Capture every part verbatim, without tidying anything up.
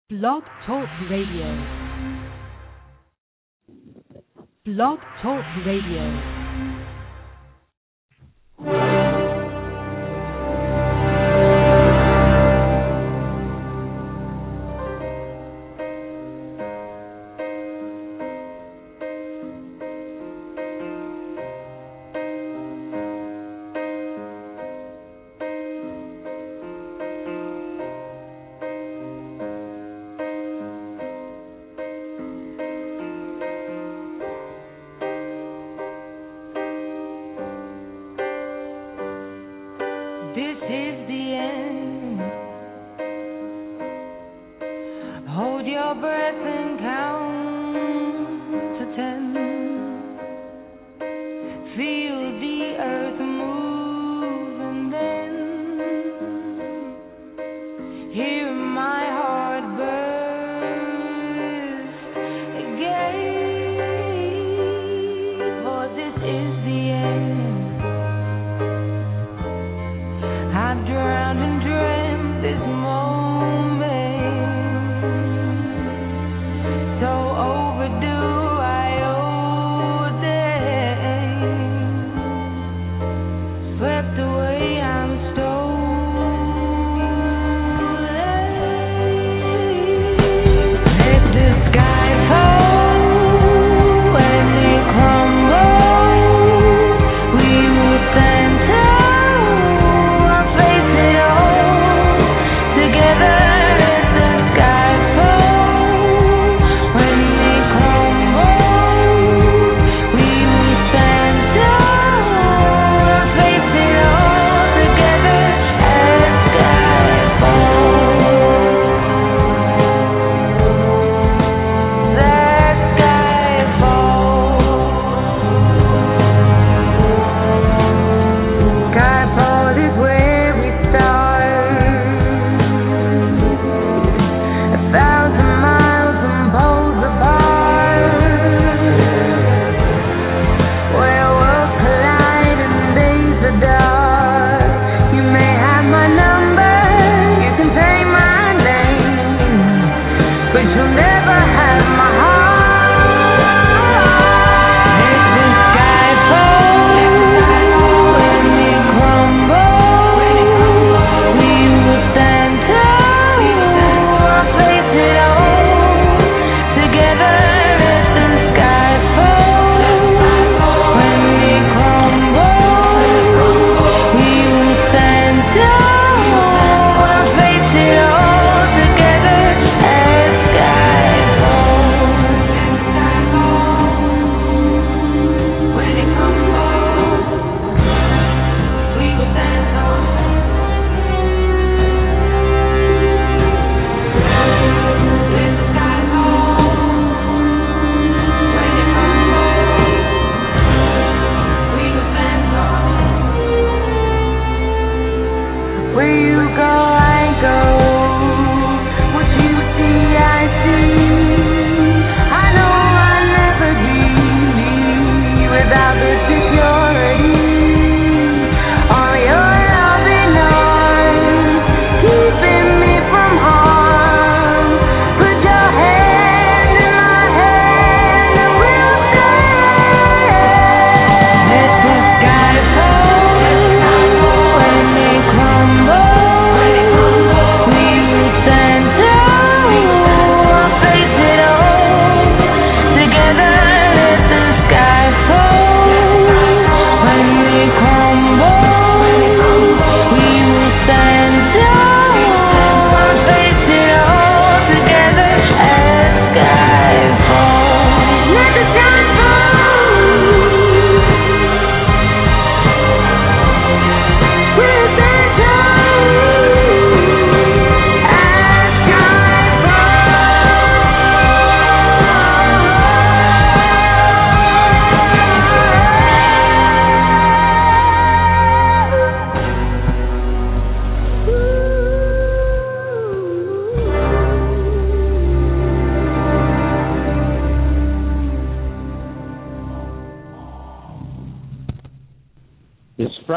Blog Talk Radio. Blog Talk Radio.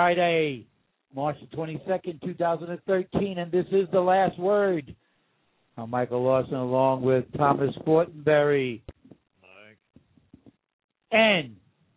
Friday, March twenty-second, two thousand thirteen, and this is The Last Word. I'm Michael Lawson along with Thomas Fortenberry. Mike. And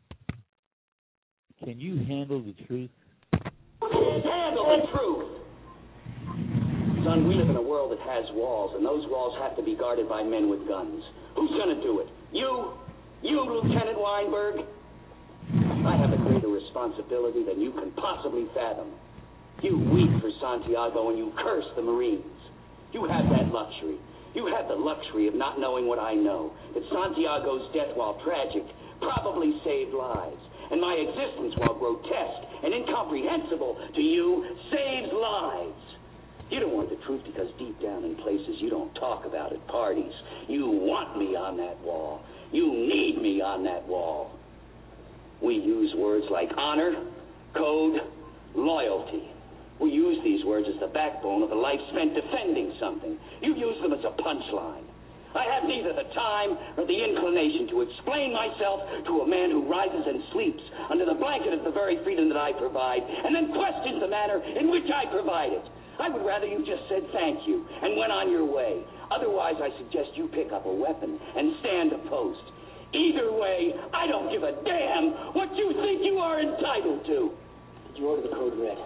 can you handle the truth? Handle the truth! Son, we live in a world that has walls, and those walls have to be guarded by men with guns. Who's going to do it? You? You, Lieutenant Weinberg? I have a greater responsibility than you can possibly fathom. You weep for Santiago and you curse the Marines. You have that luxury. You have the luxury of not knowing what I know, that Santiago's death, while tragic, probably saved lives. And my existence, while grotesque and incomprehensible to you, saves lives. You don't want the truth because deep down in places you don't talk about at parties, you want me on that wall. You need me on that wall. We use words like honor, code, loyalty. We use these words as the backbone of a life spent defending something. You use them as a punchline. I have neither the time or the inclination to explain myself to a man who rises and sleeps under the blanket of the very freedom that I provide and then questions the manner in which I provide it. I would rather you just said thank you and went on your way. Otherwise, I suggest you pick up a weapon and stand a post. Either way, I don't give a damn what you think you are entitled to. Did you order the code red?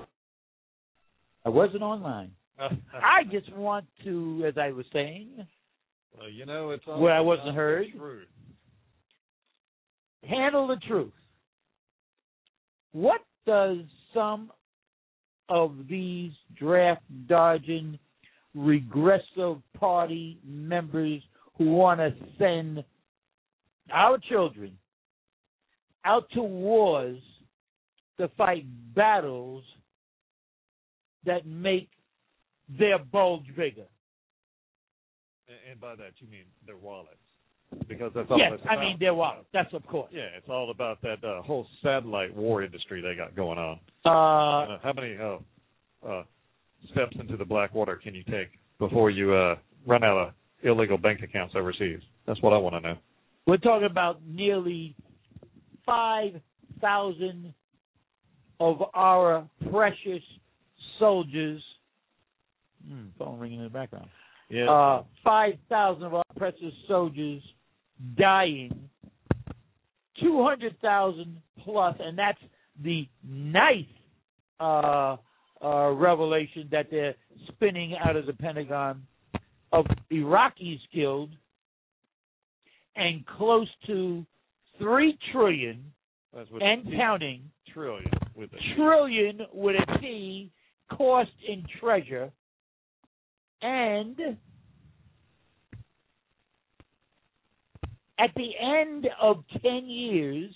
I wasn't online. I just want to, as I was saying, well, you know, it's where I wasn't heard, truth. Handle the truth. What does some of these draft-dodging, regressive party members who want to send our children out to wars to fight battles that make their bulge bigger? And by that you mean their wallets, because that's all. Yes, that's I about. mean their wallets. That's of course. Yeah, it's all about that uh, whole satellite war industry they got going on. Uh, uh, how many uh, uh, steps into the black water can you take before you uh, run out of illegal bank accounts overseas? That's what I want to know. We're talking about nearly five thousand of our precious soldiers. Hmm, phone ringing in the background. Yeah. Uh, five thousand of our precious soldiers dying, two hundred thousand plus, and that's the nice uh, uh, revelation that they're spinning out of the Pentagon, of Iraqis killed, and close to three trillion That's with and T- counting trillion with a trillion with a T cost in treasure. And at the end of ten years,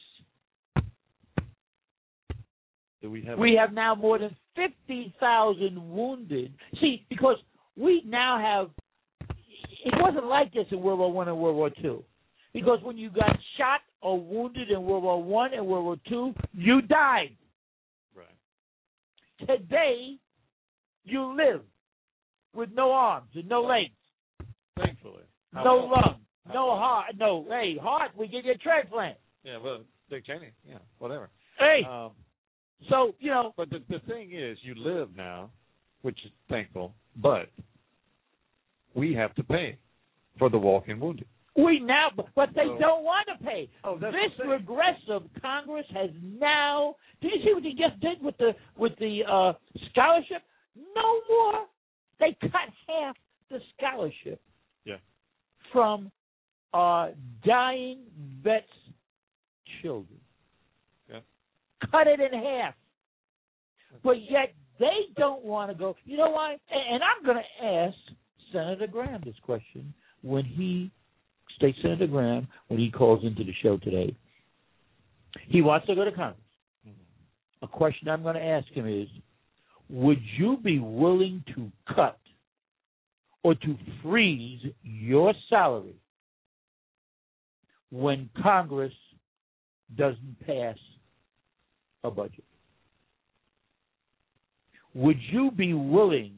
Do we have we have now more than fifty thousand wounded. See, because we now have, it wasn't like this in World War One and World War Two. Because when you got shot or wounded in World War One and World War Two, you died. Right. Today, you live with no arms and no legs, Thankfully. no How- lungs, how- no heart, no, hey, heart, we give you a transplant. Yeah, well, Dick Cheney, yeah, whatever. Hey, Um, so, you know, but the, the thing is, you live now, which is thankful, but we have to pay for the walking wounded. we now, but they So- don't want to pay. Oh, that's This the thing. regressive Congress has now, did you see what they just did with the, with the uh, scholarship? No more. They cut half the scholarship Yeah. from uh, dying vets' children. Yeah. Cut it in half. But yet they don't want to go. You know why? And, and I'm going to ask Senator Graham this question when he, State Senator Graham, when he calls into the show today. He wants to go to Congress. Mm-hmm. A question I'm going to ask him is, would you be willing to cut or to freeze your salary when Congress doesn't pass a budget? Would you be willing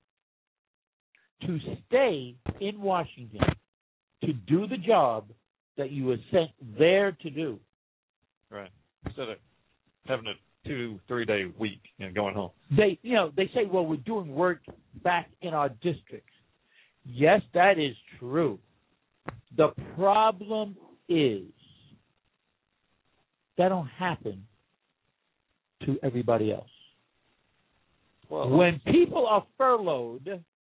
to stay in Washington to do the job that you were sent there to do? Right. Instead of having a two, three day week and going home. They, you know, they say, well, we're doing work back in our districts. Yes, that is true. The problem is that don't happen to everybody else. Well, when people are furloughed,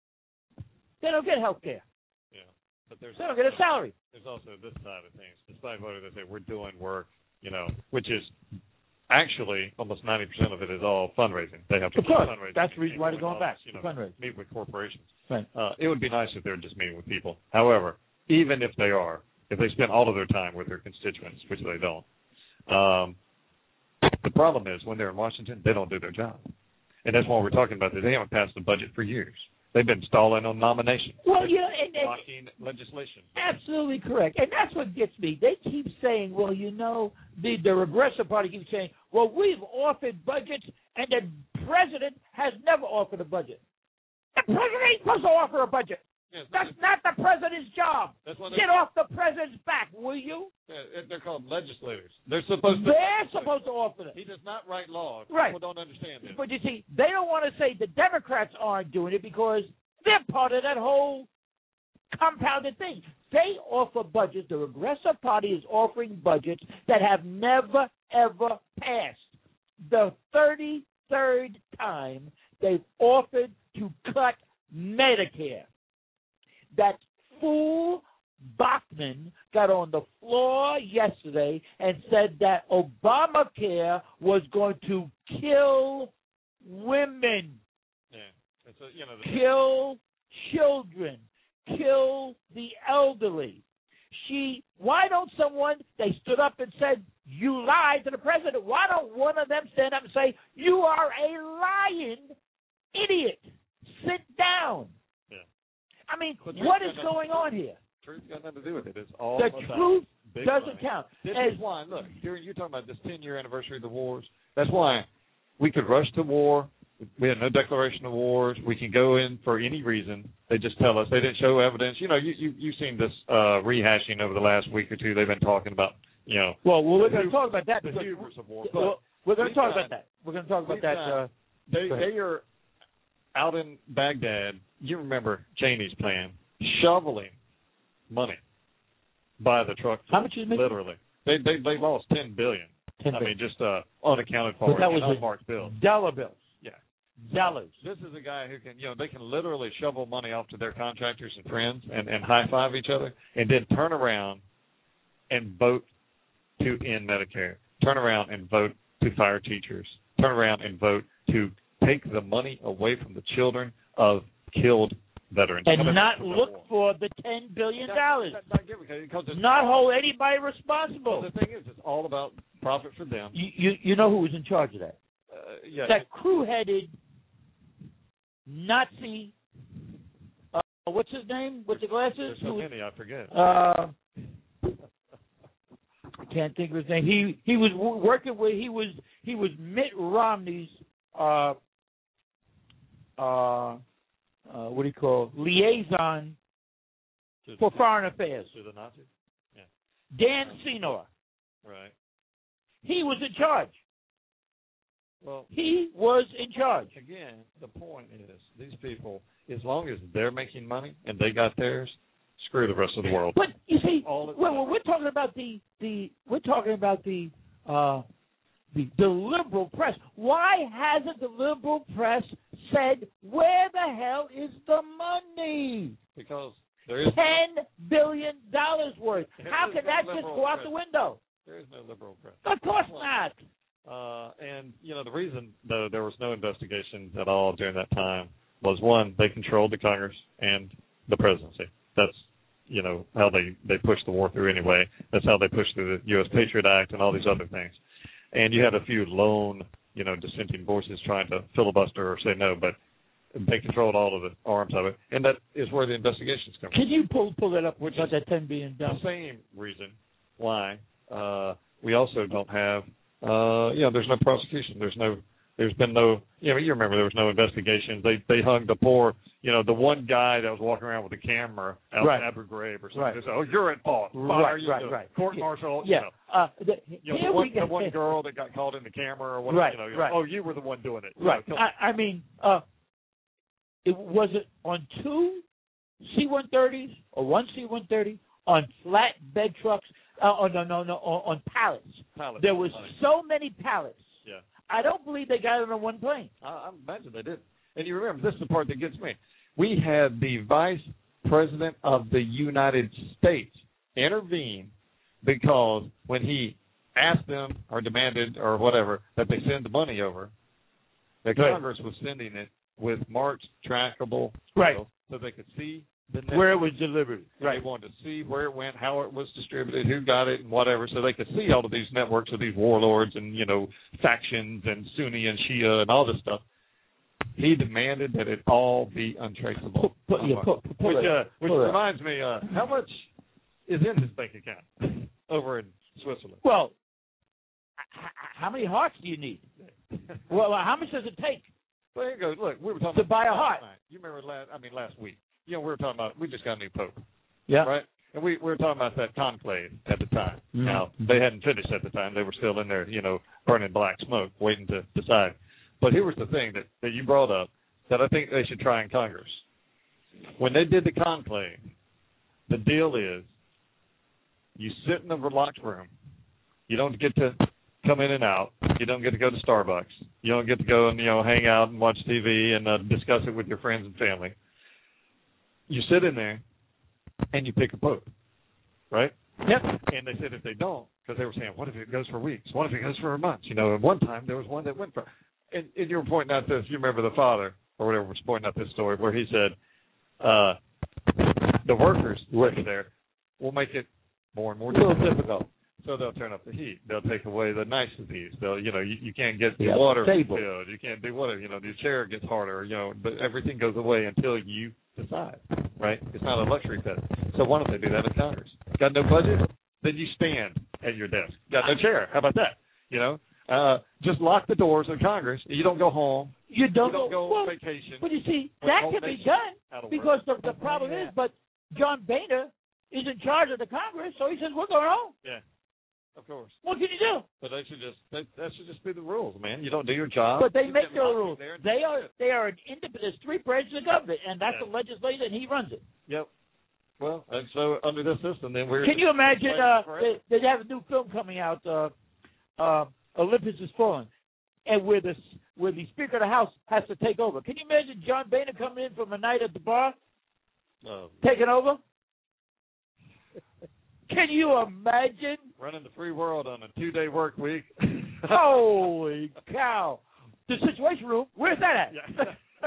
they don't get health care. Yeah, but there's they don't get a salary. There's also this side of things. Despite what they say, we're doing work, you know, which is actually almost ninety percent of it is all fundraising. They have to of course. fundraising. That's the reason why they're going office, back. You know, fundraising. Meet with corporations. Right. Uh, it would be nice if they were just meeting with people. However, even if they are, if they spend all of their time with their constituents, which they don't, um, the problem is when they're in Washington, they don't do their job. And that's why we're talking about this. They haven't passed the budget for years. They've been stalling on nominations. Well, you know, and, and, blocking legislation. Absolutely correct. And that's what gets me. They keep saying, well, you know, the, the Regressive Party keeps saying, well, we've offered budgets, and the president has never offered a budget. The president ain't supposed to offer a budget. Yes, that's not the president's job. That's what Get off the president's back, will you? Yeah, they're called legislators. They're supposed to. They're supposed to offer them. He does not write laws. Right. People don't understand this. But you see, they don't want to say the Democrats aren't doing it because they're part of that whole compounded thing. They offer budgets. The Regressive Party is offering budgets that have never, ever passed. The thirty-third time they've offered to cut Medicare. That fool Bachmann got on the floor yesterday and said that Obamacare was going to kill women, yeah. It's a, you know, the, kill children, kill the elderly. She, why don't someone, they stood up and said, you lied to the president. Why don't one of them stand up and say, you are a lying idiot. Sit down. Yeah. I mean, But what is going on here? Truth got nothing to do with it. It's all The about truth big doesn't money. count. This As, is why, look, during, you're talking about this ten-year anniversary of the wars. That's why we could rush to war. We had no declaration of wars. We can go in for any reason. They just tell us. They didn't show evidence. You know, you, you, you've seen this uh, rehashing over the last week or two. They've been talking about, you know. well, well we're going to talk about that. The because, hubris of war. well, we're going to talk got, about that. We're going to talk about that. Got, uh, they, they are out in Baghdad. You remember Cheney's plan, shoveling money by the truck. How much is it? Literally. They, they, they lost ten billion dollars. ten I billion. mean, just uh, unaccounted for. But that was unmarked bills. Dollar bills. Yeah. Dollars. This is a guy who can, you know, they can literally shovel money off to their contractors and friends and, and high-five each other and then turn around and vote to end Medicare, turn around and vote to fire teachers, turn around and vote to take the money away from the children of killed veterans. And not look for the ten billion dollars. That, that, that, because it's, not hold anybody responsible. The thing is, it's all about profit for them. You, you, you know who was in charge of that? Uh, yeah. That crew-headed Nazi, uh, what's his name with the glasses? There's so many, I forget. Uh, I can't think of his name. He he was w- working with he was he was Mitt Romney's uh uh, uh what do you call liaison to, for foreign affairs. To the Nazis? Yeah. Dan Senor. Right. He was in charge. Well, he was in charge. Again, the point is, these people, as long as they're making money and they got theirs, screw the rest of the world. But you see, All well, well, we're talking about the, the we're talking about the uh, the the liberal press. Why hasn't the liberal press said where the hell is the money? Because there is ten billion dollars worth. There How is can no that just liberal go out press. the window? There is no liberal press. Of course not. Uh, and, you know, the reason, though, there was no investigations at all during that time was, one, they controlled the Congress and the presidency. That's, you know, how they, they pushed the war through anyway. That's how they pushed through the U S Patriot Act and all these other things. And you had a few lone, you know, dissenting voices trying to filibuster or say no, but they controlled all of the arms of it. And that is where the investigations come from. Can you pull pull that up? Which about is that ten billion dollars? The same reason why uh, we also don't have, uh, you know, there's no prosecution. There's no, there's been no, you know, you remember there was no investigation. They they hung the poor, you know, the one guy that was walking around with a camera out right. in Abu Ghraib or something. Right. They said, oh, you're at fault. Right, you right, know, right. Court Yeah. martial. Yeah. You know. Uh, the, You know, here the, one, we get, the one girl that got caught in the camera or whatever, right, you know, right. oh, you were the one doing it. You right. know, I, I mean, uh, it was it on two C one thirties or one C one thirty on flatbed trucks. Uh, oh, no, no, no, on, on pallets. Pallets. There was Pallets. so many pallets. Yeah. I don't believe they got it on one plane. I, I imagine they did. And you remember, this is the part that gets me. We had the Vice President of the United States intervene because when he asked them or demanded or whatever that they send the money over, the Right. Congress was sending it with marked, trackable, Right. so they could see the Where it was delivered. Right. They wanted to see where it went, how it was distributed, who got it, and whatever, so they could see all of these networks of these warlords and, you know, factions and Sunni and Shia and all this stuff. He demanded that it all be untraceable. Put, put, yeah, put, put, which uh, which put reminds me, uh, how much is in his bank account over in Switzerland? Well, h- h- how many hearts do you need? Well, how much does it take? Well, here you go. Look, we were talking To about buy a last heart. night. You remember last? I mean, last week. You know, we were talking about. We just got a new pope. Yeah. Right. And we, we were talking about that conclave at the time. Mm-hmm. Now, they hadn't finished at the time. They were still in there, you know, burning black smoke, waiting to decide. But here was the thing that, that you brought up that I think they should try in Congress. When they did the conclave, the deal is you sit in a locked room. You don't get to come in and out. You don't get to go to Starbucks. You don't get to go and, you know, hang out and watch T V and uh, discuss it with your friends and family. You sit in there and you pick a pope, right? Yep. And they said if they don't, because they were saying, what if it goes for weeks? What if it goes for a month? You know, at one time there was one that went for, and, and you were pointing out this, you remember the father or whatever was pointing out this story where he said, uh, the workers working there will make it more and more difficult. So they'll turn up the heat. They'll take away the niceties. They'll, you know, you, you can't get the yeah, water table. filled. You can't do whatever. You know, the chair gets harder. You know, but everything goes away until you decide. Right? It's not a luxury pet. So why don't they do that in Congress? Got no budget? Then you stand at your desk. Got no chair? How about that? You know, uh, just lock the doors of Congress. You don't go home. You don't, you don't go, go on well, vacation. But you see, When that whole can be nation's out done of because the, work. the problem is, but John Boehner is in charge of the Congress, so he says, we're going home. Yeah. Of course. What can you do? But they should just they, that should just be the rules, man. You don't do your job. But they you make get their locked in rules. there and They are it. they are an independent. There's three branches of government, and that's Yeah. the legislature, and he runs it. Yep. Well, and so under this system, then we're. Can you imagine? Uh, forever. they, they have a new film coming out. Uh, uh, Olympus Has Fallen, and where the where the Speaker of the House has to take over. Can you imagine John Boehner coming in from a night at the bar, Oh. taking over? Can you imagine? Running the free world on a two-day work week. Holy cow! The Situation Room. Where's that at? Yeah.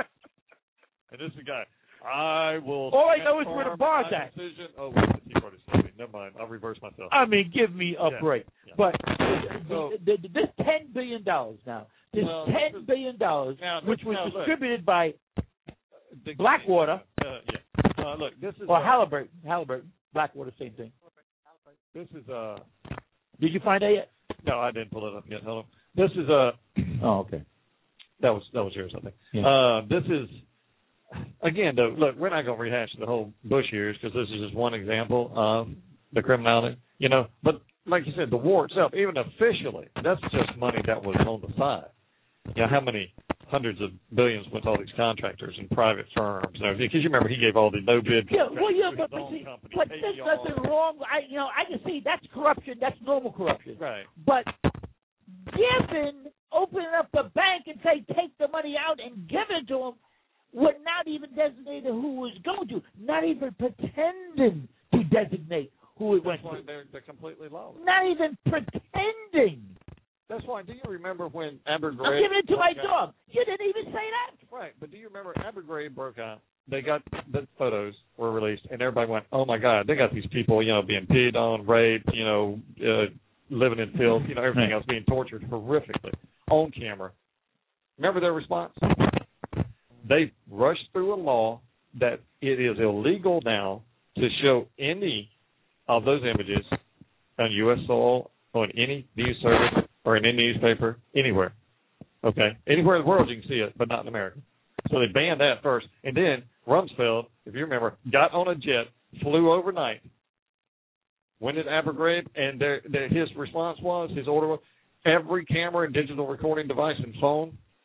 And this is the guy. I will. All I know is where the bar's my at. Decision. Oh, wait, the Tea Party statement. Never mind. I'll reverse myself. I mean, give me a Yeah. break. Yeah. But So- the, the, this ten billion dollars now, this Well, ten this is- billion dollars, Now, which was now, look. distributed by The- Blackwater Uh, yeah. Uh, look, this is. or uh, Halliburton, Halliburton, Blackwater, same thing. This is. Uh, Did you find that yet? no, I didn't pull it up yet. Hold on. This is. Uh, Oh, okay. that was that was yours, I think. Yeah. Uh, this is. Again, though, look, we're not going to rehash the whole Bush years because this is just one example of the criminality, you know. But like you said, the war itself, even officially, that's just money that was on the side. You know, how many hundreds of billions went to all these contractors and private firms and everything? Because you remember he gave all the no bid. Yeah, well, yeah, to but, his but own see, company, but K there's B R. nothing wrong. I, you know, I can see that's corruption. That's normal corruption. Right. But giving, opening up the bank and say take the money out and give it to them, would not even designate who was going to, not even pretending to designate who it went That's why to, they're, they're completely lawless. not even pretending. That's why. Do you remember when Abergray? I'm giving it to my broke out? dog. You didn't even say that. Right, but do you remember Abergray broke out? They got the photos were released, and everybody went, "Oh my God, they got these people, you know, being peed on, raped, you know, uh, living in filth, you know, everything else, being tortured horrifically on camera." Remember their response? They rushed through a law that it is illegal now to show any of those images on U S soil, on any news service, or in any newspaper, anywhere. Okay? Anywhere in the world you can see it, but not in America. So they banned that first. And then Rumsfeld, if you remember, got on a jet, flew overnight, went to Abergray, and their, their, his response was, his order was, every camera and digital recording device and phone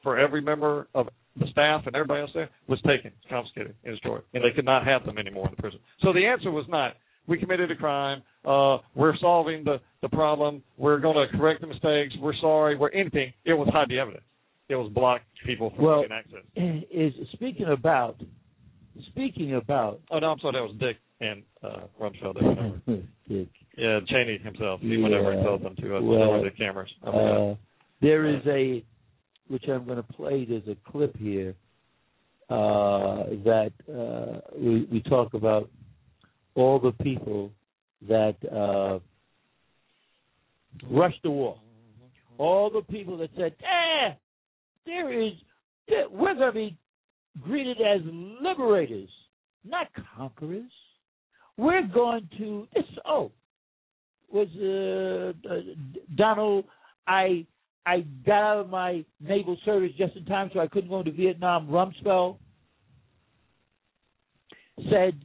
for every member of the staff and everybody else there was taken, confiscated, and destroyed, and they could not have them anymore in the prison. So the answer was not, we committed a crime, uh, we're solving the, the problem, we're going to correct the mistakes, we're sorry, we're anything. It was hide the evidence. It was block people from well, getting access. Is speaking about, speaking about. Oh no, I'm sorry. That was Dick and uh, Rumsfeld. Dick. Yeah, Cheney himself. He yeah. went over and told them to uh, well, lower the cameras. Uh, there is a, which I'm going to play. There's a clip here uh, that uh, we, we talk about all the people that uh, rushed the war. All the people that said, eh, there is, we're going to be greeted as liberators, not conquerors. We're going to, this, oh, was uh, uh, Donald, I I got out of my naval service just in time so I couldn't go into Vietnam. Rumsfeld said,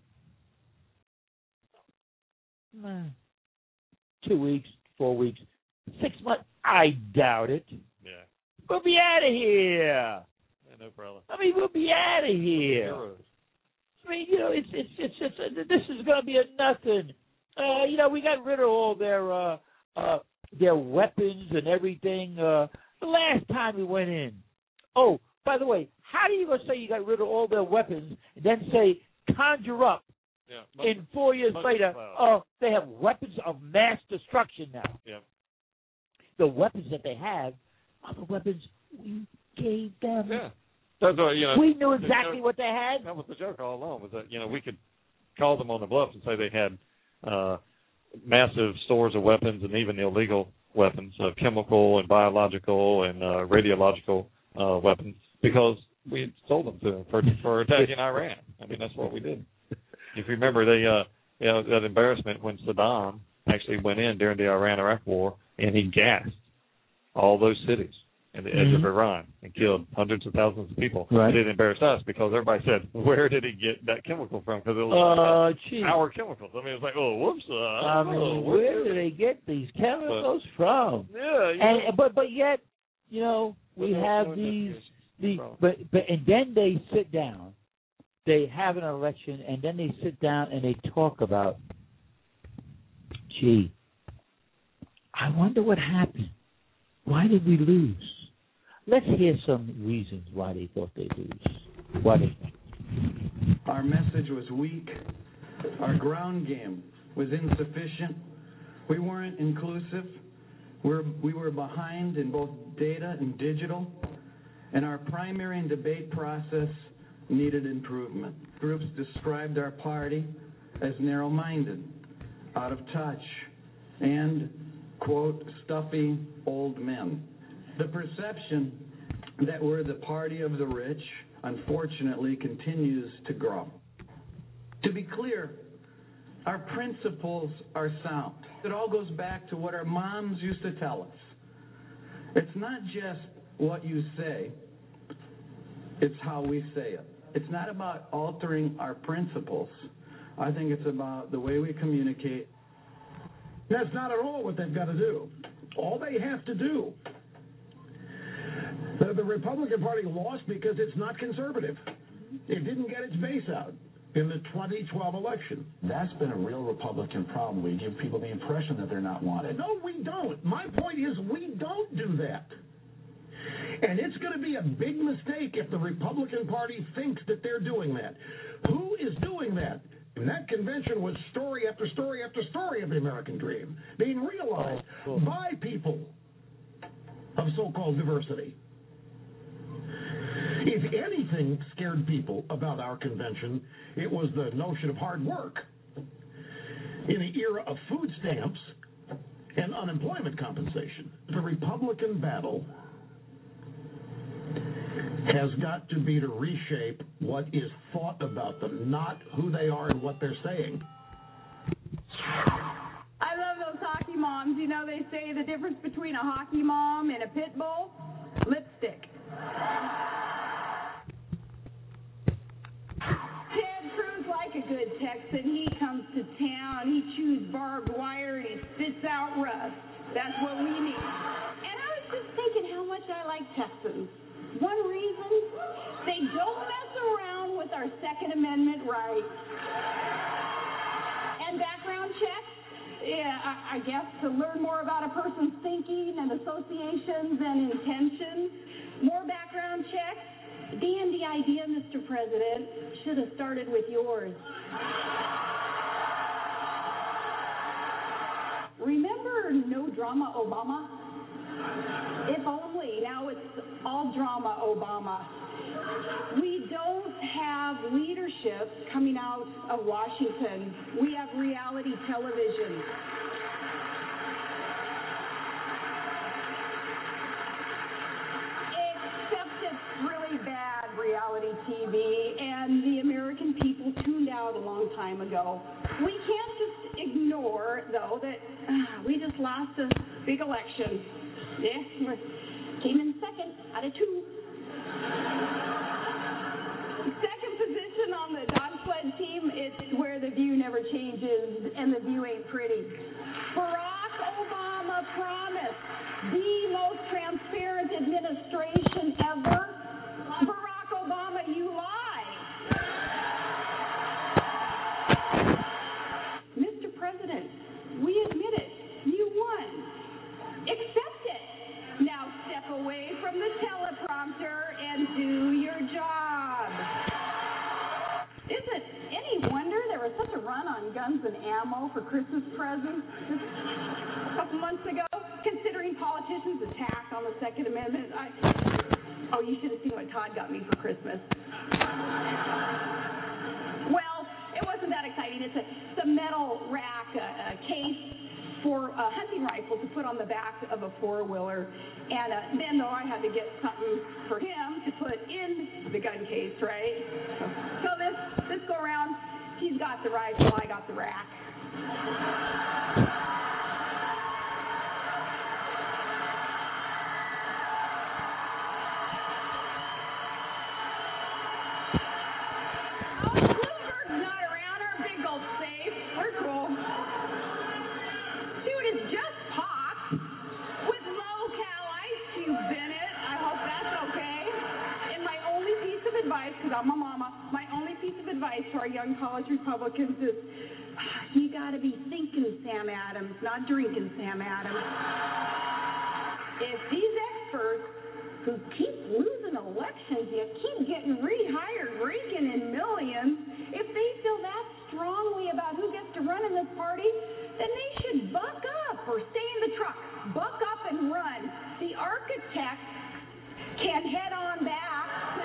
nah, two weeks, four weeks, six months, I doubt it. Yeah. We'll be out of here. Yeah, no problem. I mean, we'll be out of here. Heroes. I mean, you know, it's it's it's, it's uh, this is going to be a nothing. Uh, you know, we got rid of all their uh, uh, their weapons and everything. Uh, the last time we went in. Oh, by the way, how do you go say you got rid of all their weapons and then say conjure up? Yeah, in four years later, oh, they have weapons of mass destruction now. Yeah. The weapons that they have are the weapons we gave them. Yeah. That's what, you know, we knew exactly joke, what they had. That was the joke all along, was that, you know, we could call them on the bluff and say they had uh, massive stores of weapons and even illegal weapons, uh, chemical and biological and uh, radiological uh, weapons, because we had sold them to them for, for attacking Iran. I mean, that's what we did. If you remember, they, uh, you know, that embarrassment when Saddam actually went in during the Iran-Iraq war and he gassed all those cities in the edge mm-hmm. of Iran and killed hundreds of thousands of people. Right. It didn't embarrass us because everybody said, where did he get that chemical from? Because it was uh, our chemicals. I mean, it's like, oh, whoops. Uh, I mean, oh, where do they get these chemicals but, from? Yeah. You and, know, but but yet, you know, we have no these, the, but, but and then they sit down, they have an election, and then they sit down and they talk about, gee, I wonder what happened. Why did we lose? Let's hear some reasons why they thought they'd lose. Why they think. Our message was weak. Our ground game was insufficient. We weren't inclusive. We're, we were behind in both data and digital. And our primary and debate process needed improvement. Groups described our party as narrow-minded, out of touch, and, quote, stuffy old men. The perception that we're the party of the rich, unfortunately, continues to grow. To be clear, our principles are sound. It all goes back to what our moms used to tell us. It's not just what you say, it's how we say it. It's not about altering our principles. I think it's about the way we communicate. That's not at all what they've got to do. All they have to do, the, the Republican Party lost because it's not conservative. It didn't get its base out in the twenty twelve election. That's been a real Republican problem. We give people the impression that they're not wanted. No, we don't. My point is we don't do that. And it's going to be a big mistake if the Republican Party thinks that they're doing that. Who is doing that? And that convention was story after story after story of the American dream being realized oh, cool. by people of so-called diversity. If anything scared people about our convention, it was the notion of hard work. In the era of food stamps and unemployment compensation, the Republican battle has got to be to reshape what is thought about them, not who they are and what they're saying. I love those hockey moms. You know, they say the difference between a hockey mom and a pit bull? Lipstick. Ted Cruz, like a good Texan, he comes to town, he chews barbed wire, and he spits out rust. That's what we need. And I was just thinking how much I like Texans. One I, I guess, to learn more about a person's thinking and associations and intentions, more background checks. Dan, the idea, Mister President, should have started with yours. Remember No Drama Obama? If only. Now it's all drama Obama. We don't have leadership coming out of Washington. We have reality television. Except it's really bad reality T V, and the American people tuned out a long time ago. We can't just ignore, though, that uh, we just lost a big election. Yeah, we came in second out of two. Second position on the Don Sled team, it's where the view never changes, and the view ain't pretty. Barack Obama promised the most transparent administration ever. Barack Obama, you lie. Mister President, we admit it. You won. Accept it. Now step away from the teleprompter and do your job. Is it any wonder there was such a run on guns and ammo for Christmas presents just a couple months ago? Considering politicians' attack on the Second Amendment, I, oh, you should have seen what Todd got me for Christmas. Well, it wasn't that exciting. It's a, it's a metal rack, a, a case for a hunting rifle to put on the back of a four-wheeler. And uh, then, though, I had to get something for him to put in the gun case, right? So, so this, this go around, he's got the rifle, I got the rack. Because I'm a mama, my only piece of advice to our young college Republicans is you got to be thinking Sam Adams, not drinking Sam Adams. If these experts who keep losing elections, you keep getting rehired, raking in millions, if they feel that strongly about who gets to run in this party, then they should buck up or stay in the truck. Buck up and run. The architects can head on back to...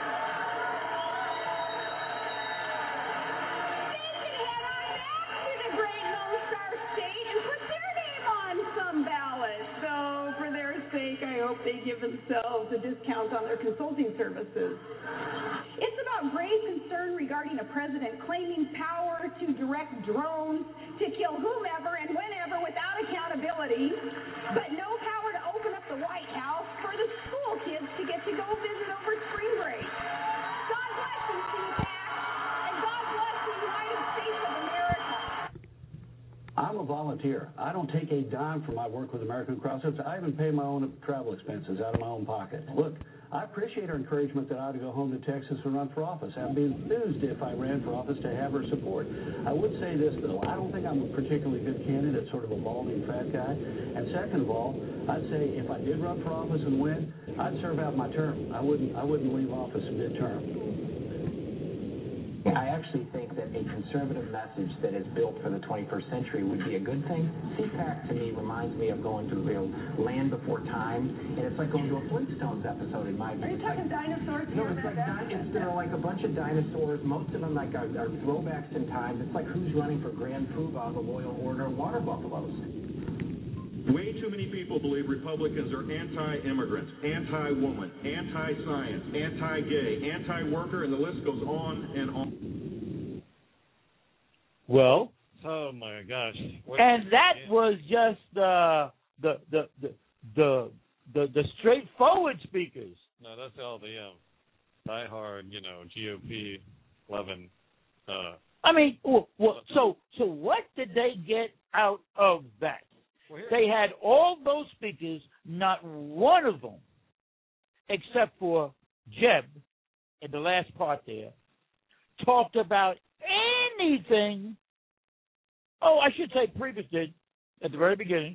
I hope they give themselves a discount on their consulting services. It's about grave concern regarding a president claiming power to direct drones to kill whomever and whenever without accountability, but no power to open up the White House for the school kids to get to go visit over spring break. God bless you, C PAC, and God bless the United States of America. I'm a volunteer. I don't take a dime for my work with American Crossroads. I even pay my own travel expenses out of my own pocket. Look, I appreciate her encouragement that I ought to go home to Texas and run for office. I'd be enthused if I ran for office to have her support. I would say this, though. I don't think I'm a particularly good candidate, sort of a balding fat guy. And second of all, I'd say if I did run for office and win, I'd serve out my term. I wouldn't, I wouldn't leave office midterm. I actually think that a conservative message that is built for the twenty-first century would be a good thing. C PAC, to me, reminds me of going to the Land Before Time, and it's like going to a Flintstones episode in my view. Are you it's talking like, dinosaurs no, here? it's like di- there are like a bunch of dinosaurs. Most of them like are, are throwbacks in time. It's like who's running for Grand Poobah, the Loyal Order of Water Buffaloes. Way too many people believe Republicans are anti-immigrant, anti-woman, anti-science, anti-gay, anti-worker, and the list goes on and on. Well, oh my gosh! What and that was just uh, the the the the the the straightforward speakers. No, that's all the um, diehard, you know, G O P loving. Uh, I mean, well, well, so so what did they get out of that? Well, they had all those speakers, not one of them, except for Jeb, in the last part there, talked about anything. Oh, I should say Priebus did, at the very beginning.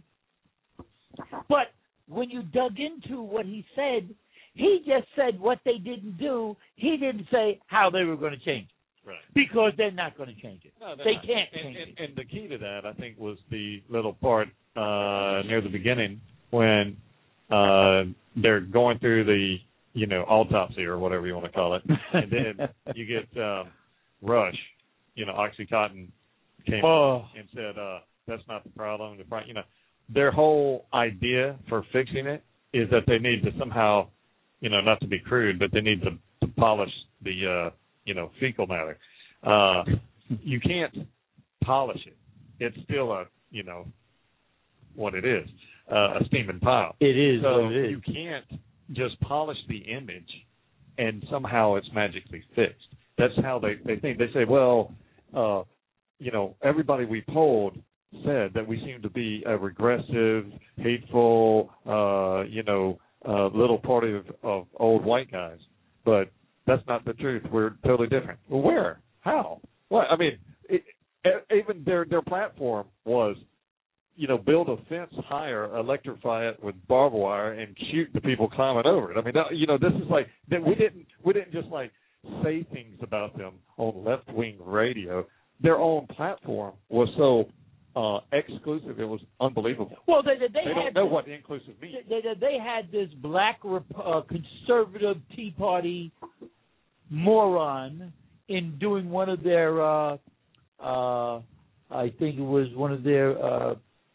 But when you dug into what he said, he just said what they didn't do. He didn't say how they were going to change it. Right. Because they're not going to change it. No, they not. can't and, change and, it. And the key to that, I think, was the little part uh, near the beginning when uh, they're going through the, you know, autopsy or whatever you want to call it, and then you get um, Rush, you know, OxyContin came oh. and said, uh, that's not the problem. The problem, you know, their whole idea for fixing it is that they need to somehow, you know, not to be crude, but they need to, to polish the, uh, you know, fecal matter. Uh, you can't polish it. It's still a, you know, what it is, uh, a steaming pile. It is so what it is. You can't just polish the image and somehow it's magically fixed. That's how they, they think. They say, well, uh, you know, everybody we polled said that we seem to be a regressive, hateful, uh, you know, uh, little party of, of old white guys. But that's not the truth. We're totally different. Well, where? How? What? I mean, it, even their their platform was, you know, build a fence higher, electrify it with barbed wire, and shoot the people climbing over it. I mean, that, you know, this is like that. We didn't we didn't just like say things about them on left wing radio. Their own platform was so uh, exclusive; it was unbelievable. Well, they they, they had don't know this, what inclusive means. They, they, they had this black uh, conservative Tea Party moron in doing one of their, uh, uh, I think it was one of their uh,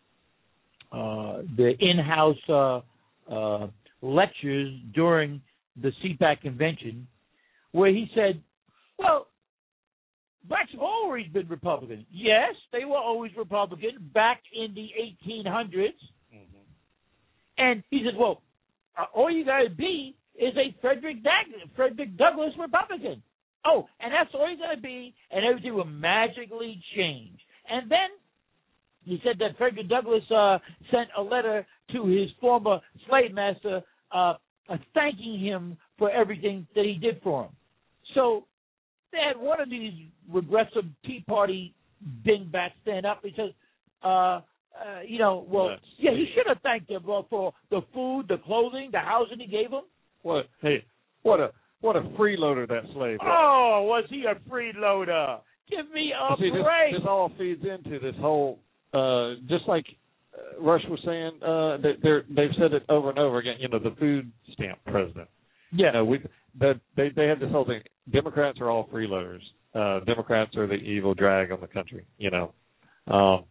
uh, their in-house uh, uh, lectures during the C PAC convention, where he said, "Well, blacks have always been Republican. Yes, they were always Republican back in the eighteen hundreds." Mm-hmm. And he said, well, uh, all you got to be is a Frederick, Dag- Frederick Douglass Republican. Oh, and that's all you got to be, and everything will magically change. And then he said that Frederick Douglass uh, sent a letter to his former slave master uh, uh, thanking him for everything that he did for him. So they had one of these regressive Tea Party dingbats stand up and says, uh, uh, you know, well, That's yeah, he should have thanked him uh, for the food, the clothing, the housing he gave him. What? Hey, what a what a freeloader that slave was. Oh, was he a freeloader? Give me a See, this, break. this all feeds into this whole, uh, just like uh, Rush was saying, uh, they, they're, they've said it over and over again, you know, the food stamp president. Yeah. You know, we, that, they, they have this whole thing. Democrats are all freeloaders. Uh, Democrats are the evil drag on the country, you know. Um,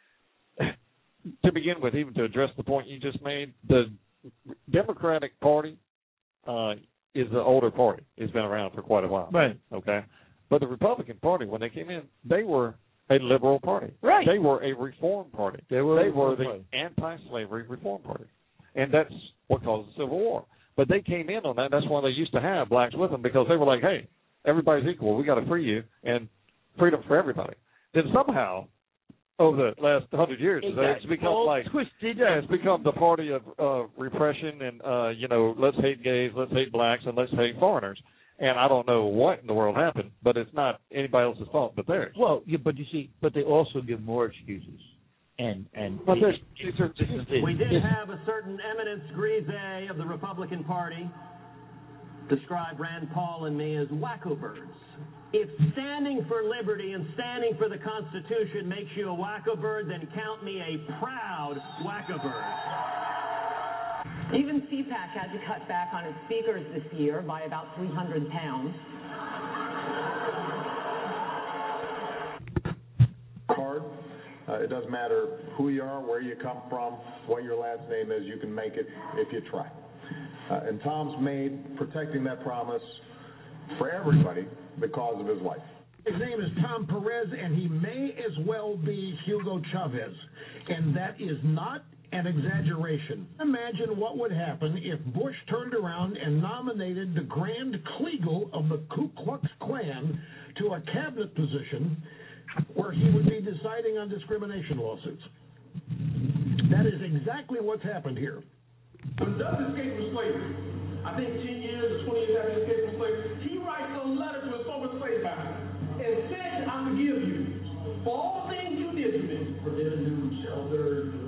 to begin with, even to address the point you just made, the Democratic Party uh, is the older party. It's been around for quite a while. Right. Okay. But the Republican Party, when they came in, they were a liberal party. Right. They were a reform party. They were, they were the party. anti-slavery reform party. And that's what caused the Civil War. But they came in on that. That's why they used to have blacks with them, because they were like, hey, everybody's equal. We got to free you, and freedom for everybody. Then somehow, over the last hundred years, it it's become like twisted. Yeah, it's become the party of uh, repression and uh, you know, let's hate gays, let's hate blacks, and let's hate foreigners. And I don't know what in the world happened, but it's not anybody else's fault but theirs. Well, yeah, but you see, but they also give more excuses. And and but it, these are just, we did have a certain eminence grise of the Republican Party describe Rand Paul and me as wacko birds. If standing for liberty and standing for the Constitution makes you a wacko bird, then count me a proud wacko bird. Even C PAC had to cut back on its speakers this year by about three hundred pounds. Card. Uh, it doesn't matter who you are, where you come from, what your last name is, you can make it if you try. Uh, and Tom's made protecting that promise for everybody the cause of his life. His name is Tom Perez, and he may as well be Hugo Chavez. And that is not an exaggeration. Imagine what would happen if Bush turned around and nominated the Grand Kleagle of the Ku Klux Klan to a cabinet position where he would be deciding on discrimination lawsuits. That is exactly what's happened here. When Doug escaped from slavery, I think ten years or twenty years after he escaped from slavery, he writes a letter to his former slave master and says, I forgive you for all things you did to me. For giving him shelter,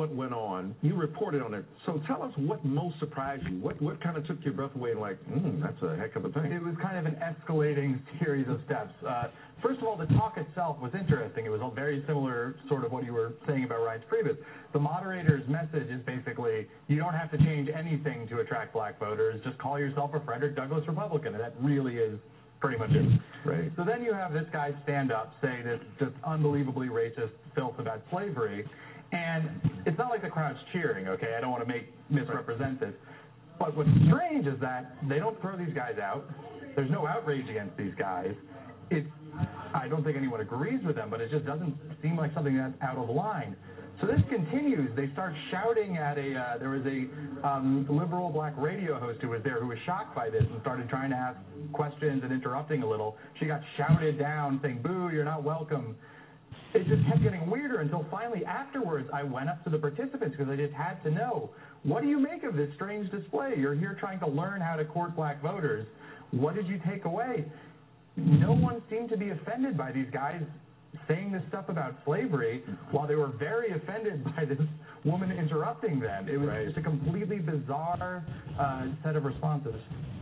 what went on. You reported on it. So tell us what most surprised you. What what kind of took your breath away and like, mm, that's a heck of a thing. It was kind of an escalating series of steps. Uh, first of all, the talk itself was interesting. It was all very similar, sort of what you were saying about Reince Priebus. The moderator's message is basically, you don't have to change anything to attract black voters. Just call yourself a Frederick Douglass Republican, and that really is pretty much it. Right. So then you have this guy stand up, say this just unbelievably racist filth about slavery, and it's not like the crowd's cheering, okay? I don't want to make misrepresent this. But what's strange is that they don't throw these guys out. There's no outrage against these guys. It's, I don't think anyone agrees with them, but it just doesn't seem like something that's out of line. So this continues. They start shouting at a, uh, there was a um, liberal black radio host who was there who was shocked by this and started trying to ask questions and interrupting a little. She got shouted down saying, boo, you're not welcome. It just kept getting weirder until finally afterwards I went up to the participants because I just had to know, what do you make of this strange display? You're here trying to learn how to court black voters. What did you take away? No one seemed to be offended by these guys saying this stuff about slavery while they were very offended by this woman interrupting them. It was right. just a completely bizarre uh, set of responses.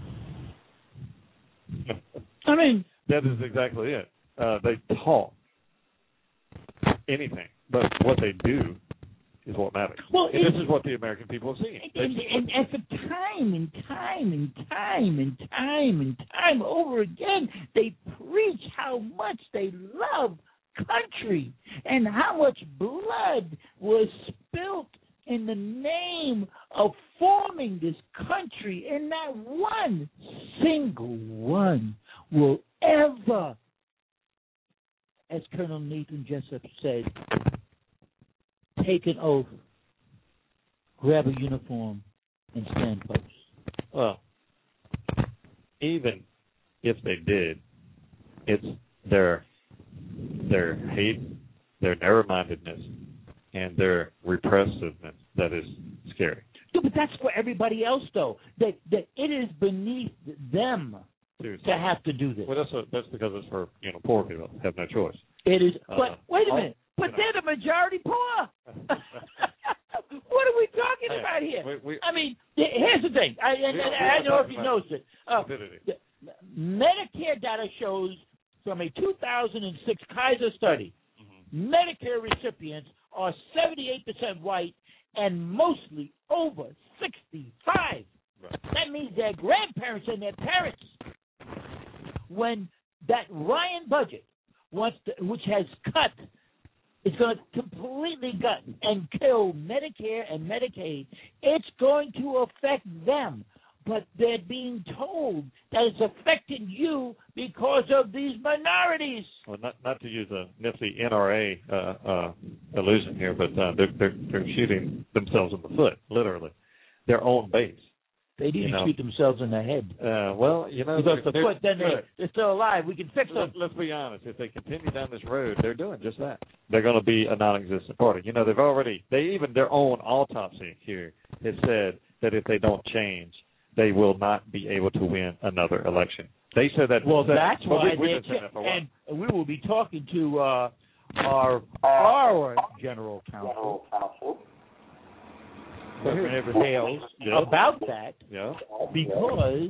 I mean, that is exactly it. Uh, they talk anything, but what they do is what matters. Well, and this is what the American people are seeing. And, and, and for time and time and time and time and time over again, they preach how much they love country and how much blood was spilt in the name of forming this country, and not one single one will ever, as Colonel Nathan Jessup said, take an oath, grab a uniform, and stand post. Well, even if they did, it's their their hate, their narrow-mindedness, and their repressiveness that is scary. Yeah, but that's for everybody else, though. That that it is beneath them Seriously. to have to do this. Well, that's a, that's because it's for you know poor people have no choice. It is. Uh, but wait a all, minute. But you know. they're the majority poor. What are we talking hey, about here? We, we, I mean, here's the thing. I, and, and I don't know if you noticed it. Uh, Medicare data shows from a two thousand six Kaiser study, mm-hmm. Medicare recipients are seventy-eight percent white and mostly over sixty-five. Right. That means their grandparents and their parents. When that Ryan budget, wants to, which has cut, is going to completely gut and kill Medicare and Medicaid, it's going to affect them. But they're being told that it's affecting you because of these minorities. Well, not not to use a nifty N R A uh, uh, illusion here, but uh, they're, they're they're shooting themselves in the foot, literally, their own base. They didn't you know? shoot themselves in the head. Uh, well, you know, because the foot, then they, look, they're still alive. We can fix them. Let's be honest. If they continue down this road, they're doing just that. They're going to be a non-existent party. You know, they've already, they even their own autopsy here has said that if they don't change, they will not be able to win another election. They said that. Well, that, that's well, why we, they're ch- that for and we will be talking to uh, our our general counsel, Representative Hales, yeah. about that, yeah. because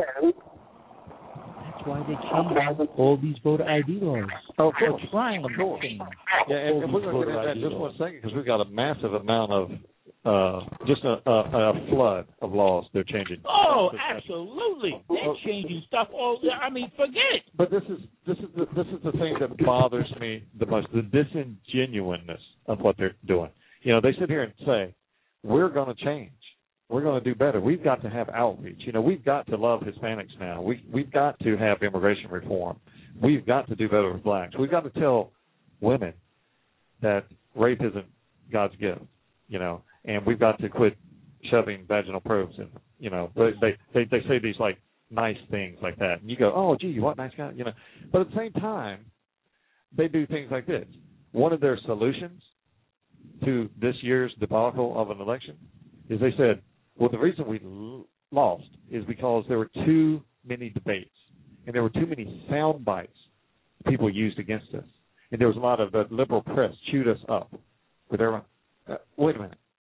that's why they changed all these voter I D laws. Oh, they're trying to change. Yeah, and, and we're going to get into that just one second because we've got a massive amount of. Uh, just a, a, a flood of laws they're changing. Oh, absolutely! They're changing stuff all. I mean, forget it. But this is this is the, this is the thing that bothers me the most: the disingenuousness of what they're doing. You know, they sit here and say, "We're going to change. We're going to do better. We've got to have outreach. You know, we've got to love Hispanics now. We we've got to have immigration reform. We've got to do better with blacks. We've got to tell women that rape isn't God's gift. You know." And we've got to quit shoving vaginal probes in. You know, they, they they they say these like nice things like that, and you go, oh, gee, what nice guy, you know. But at the same time, they do things like this. One of their solutions to this year's debacle of an election is they said, well, the reason we l- lost is because there were too many debates, and there were too many sound bites people used against us, and there was a lot of the liberal press chewed us up with their. Uh, wait a minute.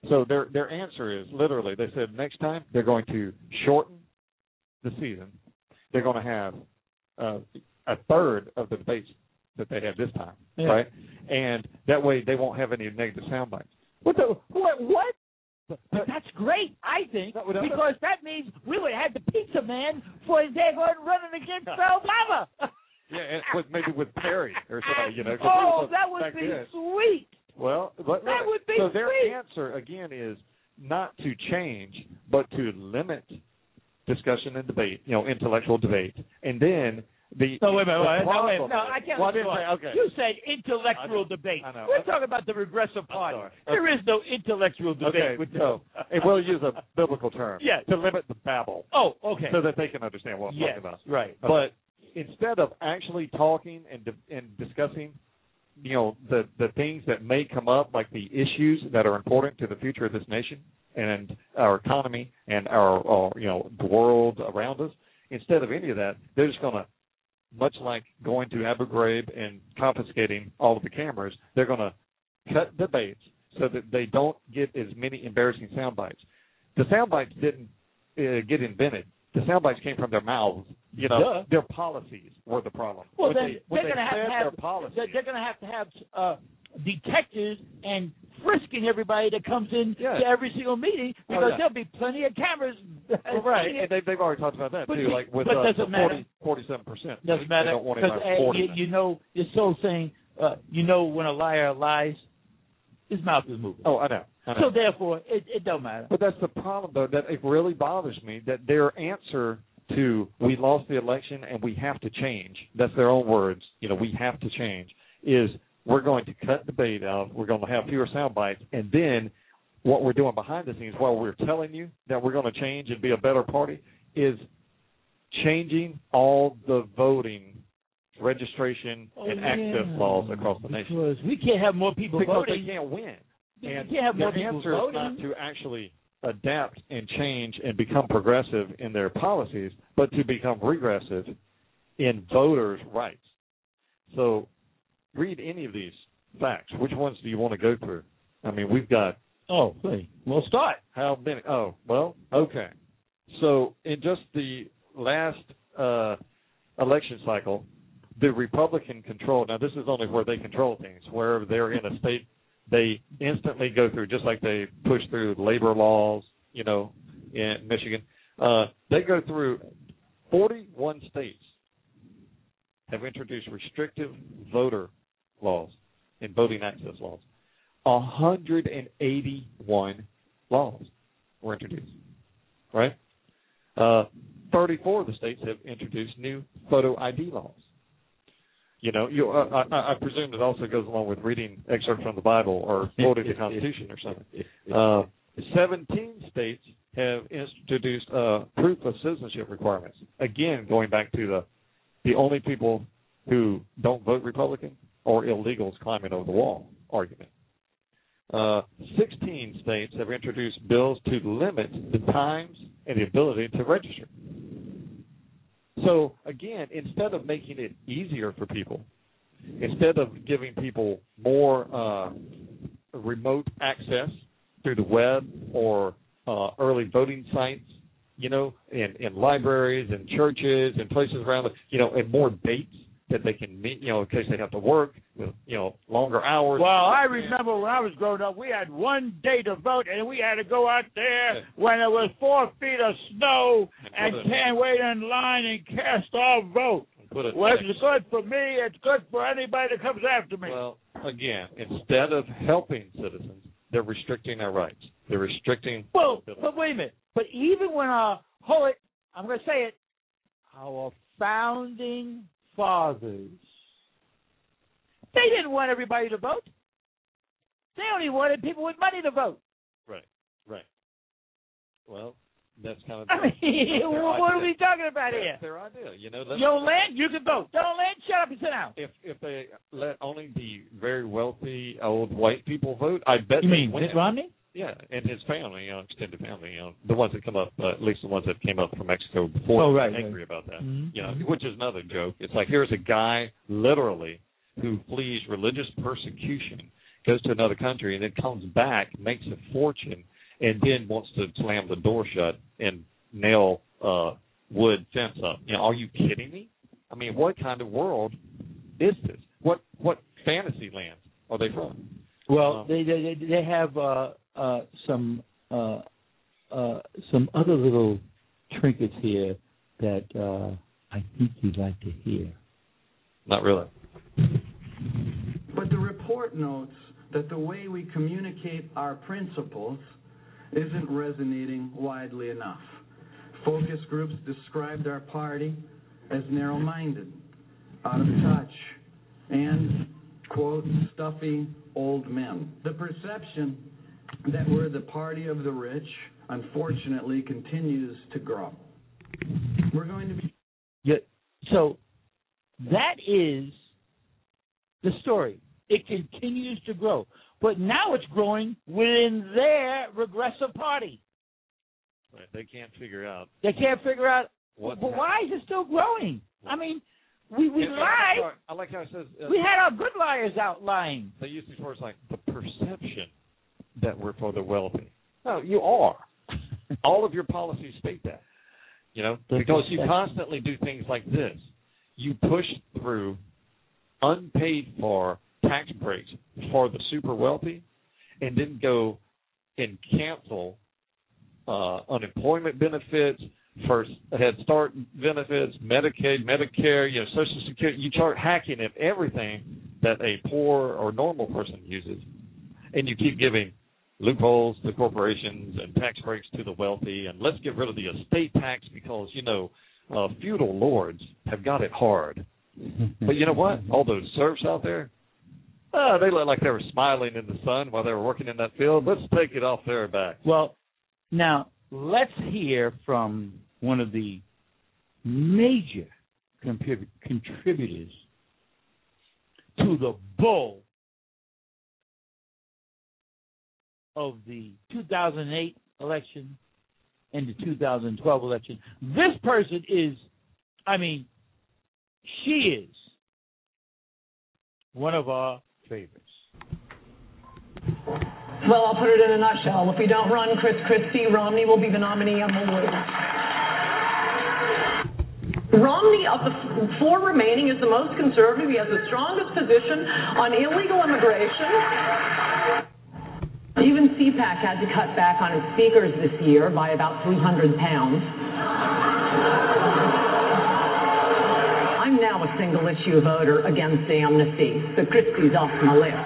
So their their answer is literally, they said next time they're going to shorten the season. They're going to have uh, a third of the debates that they had this time, yeah. right? And that way they won't have any negative sound bites. What the what? What? But that's great, I think, that would, uh, because that means we would have the pizza man for his day going running against Obama. Yeah, and with, maybe with Perry or something, you know. Oh, that would be then. sweet. Well, but that would be so their sweet. answer again is not to change, but to limit discussion and debate, you know, intellectual debate, and then the. No, wait a minute. Wait, no, wait, problem, no, I can't. well, I didn't say, okay. You said intellectual debate. I know. We're talking about the Regressive Party. Okay. There is no intellectual debate. Okay, with so and we'll use a biblical term. Yes. To limit the babble. Oh, okay. So that they can understand what I'm yes, talking about. Right. But instead of actually talking and di- and discussing, you know, the the things that may come up, like the issues that are important to the future of this nation and our economy and our, our you know, the world around us, instead of any of that, they're just going to, much like going to Abu Ghraib and confiscating all of the cameras, they're going to cut debates so that they don't get as many embarrassing sound bites. The sound bites didn't uh, get invented. The sound bites came from their mouths. You know, Duh. their policies were the problem. Well, when then they, when they're they going to have to have their policies. they're, they're going to have to have uh, detectives and frisking everybody that comes in yeah. to every single meeting because oh, yeah. there'll be plenty of cameras. Well, right, and they've, they've already talked about that but too, the, like with but uh, doesn't the matter. forty, forty-seven percent. Doesn't matter They don't want it because by uh, forty. you, you know this old saying, uh, you know when a liar lies, his mouth is moving. Oh, I know. I know. So therefore, it, it don't matter. But that's the problem, though, that it really bothers me that their answer to we lost the election and we have to change, that's their own words, you know, we have to change, is we're going to cut debate out, we're going to have fewer sound bites, and then what we're doing behind the scenes while we're telling you that we're going to change and be a better party is changing all the voting registration oh, and yeah. access laws across the because nation. Because we can't have more people because voting. they can't win. And we can't have more the people answer voting. is not to actually adapt and change and become progressive in their policies, but to become regressive in voters' rights. So read any of these facts. Which ones do you want to go through? I mean, we've got... Oh, please. We'll start. How many? Oh, well, okay. So in just the last uh, election cycle, the Republican control, now this is only where they control things, wherever they're in a state, they instantly go through, just like they push through labor laws, you know, in Michigan. Uh, they go through forty-one states have introduced restrictive voter laws and voting access laws. one hundred eighty-one laws were introduced, right? Uh, thirty-four of the states have introduced new photo I D laws. You know, you, uh, I, I presume it also goes along with reading excerpts from the Bible or quoting the Constitution or something. Uh, seventeen states have introduced uh, proof of citizenship requirements. Again, going back to the the only people who don't vote Republican or illegals climbing over the wall argument. Uh, sixteen states have introduced bills to limit the times and the ability to register. So, again, instead of making it easier for people, instead of giving people more uh, remote access through the web or uh, early voting sites, you know, in, in libraries and churches and places around, the, you know, and more dates that they can meet, you know, in case they have to work with, you know, longer hours. Well, I remember when I was growing up, we had one day to vote, and we had to go out there yeah. when it was four feet of snow and it, can't wait in line and cast our vote. It well, it's good for me. It's good for anybody that comes after me. Well, again, instead of helping citizens, they're restricting their rights. They're restricting. Well, but wait a minute. But even when our whole, I'm going to say it, our founding fathers, they didn't want everybody to vote. They only wanted people with money to vote. Right, right. Well, that's kind of. I mean, what are we talking about that's here? Their idea, you know. You own land, you can vote. Don't own land, shut up and sit down. If if they let only the very wealthy old white people vote, I bet you they mean win. Mitt Romney? Yeah, and his family, you know, extended family, you know, the ones that come up, uh, at least the ones that came up from Mexico before, oh, right, angry right. about that, mm-hmm. you know, which is another joke. It's like here's a guy literally who flees religious persecution goes to another country, and then comes back, makes a fortune, and then wants to slam the door shut and nail uh, wood fence up. You know, are you kidding me? I mean, what kind of world is this? What what fantasy lands are they from? Well, um, they, they they have uh, uh, some uh, uh, some other little trinkets here that uh, I think you'd like to hear. Not really. But the report notes that the way we communicate our principles isn't resonating widely enough. Focus groups described our party as narrow-minded, out of touch, and, quote, stuffy old men. The perception that we're the party of the rich, unfortunately, continues to grow. We're going to be... Yeah, so that is the story. It continues to grow. But now it's growing within their regressive party. Right. They can't figure out. They can't figure out, what well, why is it still growing? I mean, we, we And, uh, lied. I like how it says. Uh, we had our good liars out lying. They use these words like the perception that we're for the wealthy. No, you are. All of your policies state that. You know, The because you perception. constantly do things like this. You push through unpaid for tax breaks for the super wealthy, and then go and cancel uh, unemployment benefits, first Head Start benefits, Medicaid, Medicare, you know, Social Security. You start hacking at everything that a poor or normal person uses, and you keep giving loopholes to corporations and tax breaks to the wealthy, and let's get rid of the estate tax because, you know, uh, feudal lords have got it hard. But you know what? All those serfs out there, uh, they look like they were smiling in the sun while they were working in that field. Let's take it off their back. Well, now let's hear from one of the major contrib- contributors to the bull of the two thousand eight election and the two thousand twelve election. This person is, I mean, she is one of our favorites. Well, I'll put it in a nutshell. If we don't run Chris Christie, Romney will be the nominee on the list. Romney, of the four remaining, is the most conservative. He has the strongest position on illegal immigration. Even C PAC had to cut back on its speakers this year by about three hundred pounds. I'm now a single-issue voter against amnesty, so Christie's off my list.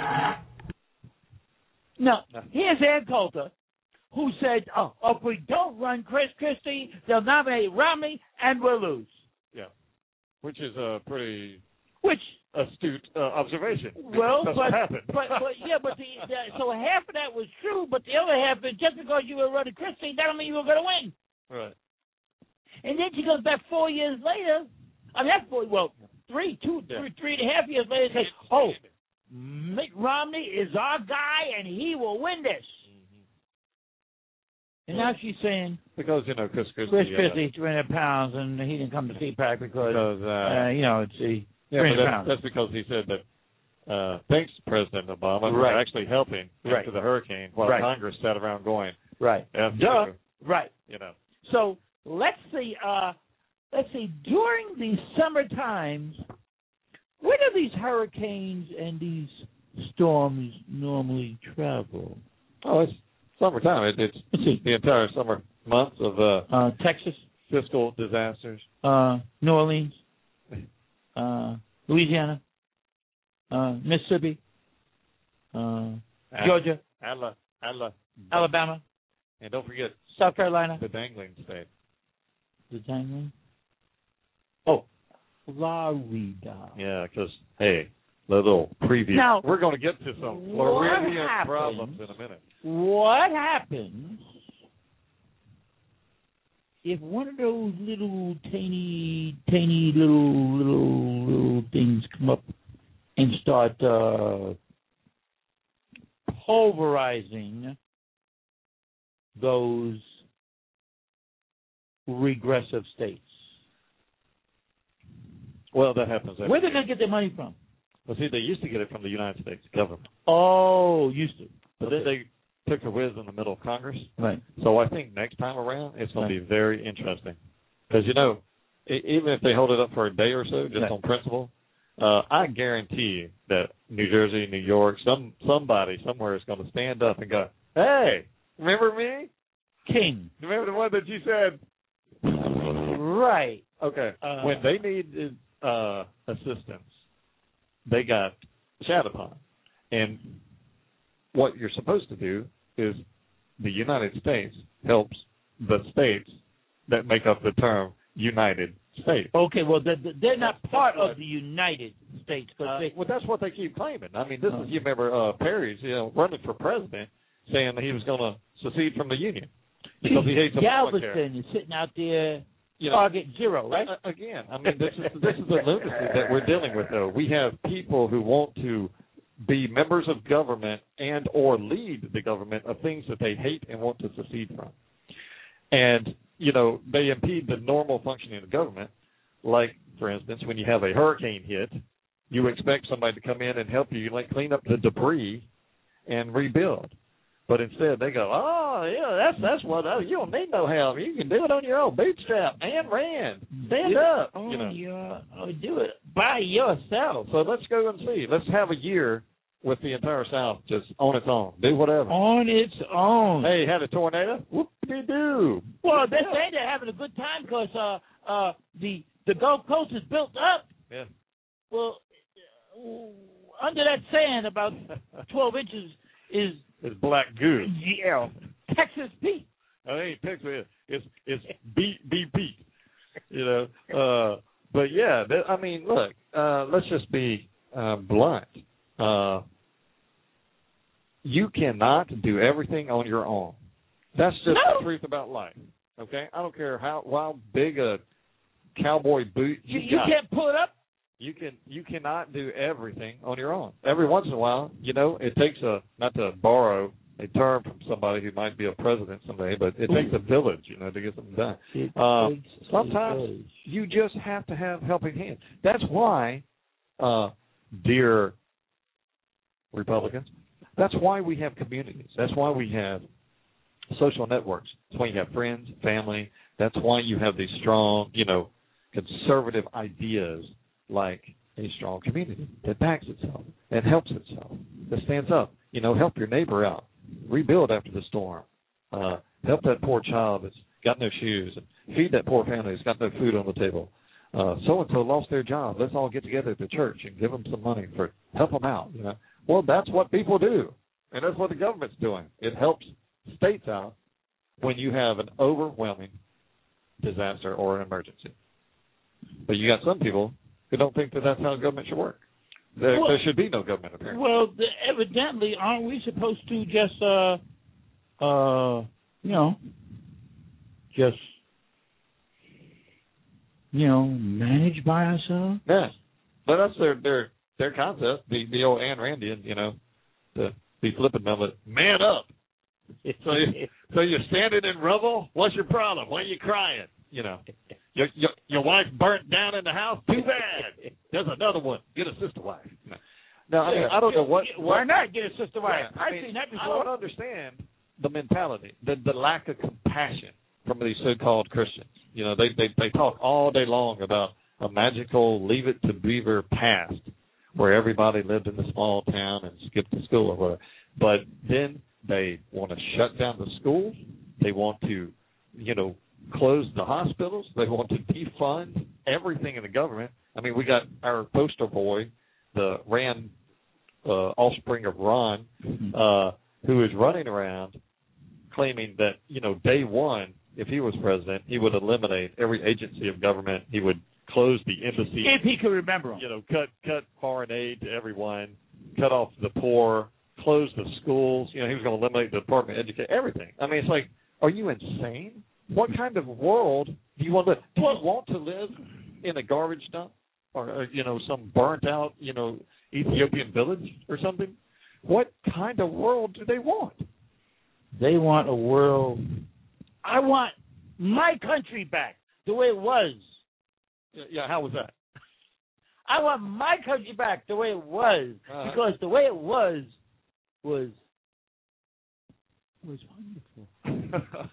Now, here's Ann Coulter, who said, oh, if we don't run Chris Christie, they'll nominate Romney, and we'll lose. Yeah, which is a pretty Which astute uh, observation. Well, That's but, what happened. but but yeah, but the, the so half of that was true, but the other half is just because you were running Christie, that don't mean you were going to win. Right. And then she goes back four years later. I mean, that's four. Well, three, two, Yeah. three, three and a half years later, says, "Oh, Mitt Romney is our guy, and he will win this." Mm-hmm. And now she's saying, Because, you know, Chris Christie. Chris uh, Christie, three hundred pounds, and he didn't come to C PAC because, because uh, uh, you know, it's the yeah, three but hundred that's, pounds. that's because he said that uh, thanks, President Obama, for Right. actually helping Right. after the hurricane while Right. Congress sat around going, Right. F Duh. you, Right. you know. So let's see. Uh, let's see. During the summer times, where do these hurricanes and these storms normally travel? Oh, it's summertime. It, it's the entire summer months of uh, Uh, Texas, fiscal disasters. uh, New Orleans, uh, Louisiana, uh, Mississippi, uh, Georgia, Adla, Adla, Alabama, and don't forget South Carolina. the dangling state. The dangling? Oh, Florida. Yeah, because, hey, little preview. Now, we're going to get to some what Floridian happens- problems in a minute. What happens if one of those little tiny, tiny little, little, little things come up and start uh, pulverizing those regressive states? Well, that happens. every Where are they year. going to get their money from? Well, see, they used to get it from the United States government. Oh, used to. But Okay. then they took the whiz in the middle of Congress. Right. So I think next time around it's going Right. to be very interesting. Because, you know, e- even if they hold it up for a day or so, just Right. on principle, uh, I guarantee you that New Jersey, New York, some somebody somewhere is going to stand up and go, hey, remember me? King. Remember the one that you said? Right. Okay. Uh, when they needed uh, assistance, they got shat upon. And what you're supposed to do is the United States helps the states that make up the term United States. Okay, well, they're, they're not That's- part that's of the United States. Cause Uh, they, well, that's what they keep claiming. I mean, this Oh. is, you remember uh, Perry's, you know, running for president, saying that he was going to secede from the Union because he hates Obamacare. Galveston is sitting out there, You know, target zero, right? Uh, again, I mean, this is this is the lunacy that we're dealing with, though. We have people who want to be members of government and or lead the government of things that they hate and want to secede from. And, you know, they impede the normal functioning of government. Like, for instance, when you have a hurricane hit, you expect somebody to come in and help you, like, clean up the debris and rebuild. But instead, they go, oh, yeah, that's that's what, oh, you don't need no help. You can do it on your own. Bootstrap, Ayn Rand, stand Do it up. on You know. your- oh, do it by yourself. So let's go and see. Let's have a year with the entire South just on its own. Do whatever. On its own. Hey, had a tornado? Whoop-de-doo. Well, they say they're having a good time because uh, uh, the the Gulf Coast is built up. Yeah. Well, uh, under that sand, about twelve inches is It's black goo. yeah, Texas Pete. I ain't Texas. It's it's beat beat beat. You know. Uh, but yeah, that, I mean, look. Uh, let's just be uh, blunt. Uh, you cannot do everything on your own. That's just No. the truth about life. Okay, I don't care how how big a cowboy boot You, you, you got. can't pull it up. You can you cannot do everything on your own. Every once in a while, you know, it takes a not to borrow a term from somebody who might be a president someday, but it takes a village, you know, to get something done. It Uh, takes a sometimes village. you just have to have helping hands. That's why, uh, dear Republicans, that's why we have communities. That's why we have social networks. That's why you have friends, family. That's why you have these strong, you know, conservative ideas like a strong community that backs itself and helps itself, that stands up. You know, help your neighbor out, rebuild after the storm, uh, help that poor child that's got no shoes, and feed that poor family that's got no food on the table. Uh, so-and-so lost their job. Let's all get together at the church and give them some money for help them out. You know, well, that's what people do, and that's what the government's doing. It helps states out when you have an overwhelming disaster or an emergency. But you got some people who don't think that that's how government should work. There, Well- there should be no government, apparently. Well, the, evidently, aren't we supposed to just, uh, uh, you know, just, you know, manage by ourselves? Yeah, but that's their their their concept. The the old Ayn Randian, you know, the be flipping them, but man up. So you, so you're standing in rubble. What's your problem? Why are you crying? You know, your your your wife burnt down in the house. Too bad. There's another one. Get a sister wife. No, no I mean I don't know what. Why what, not get a sister wife? Yeah, I I've mean, seen that I before. don't understand the mentality, the the lack of compassion from these so-called Christians. You know, they they they talk all day long about a magical Leave It to Beaver past, where everybody lived in the small town and skipped to school or whatever. But then they want to shut down the schools. They want to, you know, close the hospitals. They want to defund everything in the government. I mean, we got our poster boy, the Rand uh, offspring of Ron, uh, who is running around claiming that, you know, day one, if he was president, he would eliminate every agency of government. He would close the embassy. If he could remember them. You know, cut cut foreign aid to everyone, cut off the poor, close the schools. You know, he was going to eliminate the Department of Education, everything. I mean, it's like, are you insane? What kind of world do you want to live? Do you want to live in a garbage dump or, or you know, some burnt out, you know, Ethiopian village or something? What kind of world do they want? They want a world. I want my country back the way it was. Yeah, how was that? I want my country back the way it was, Uh-huh. because the way it was was was wonderful.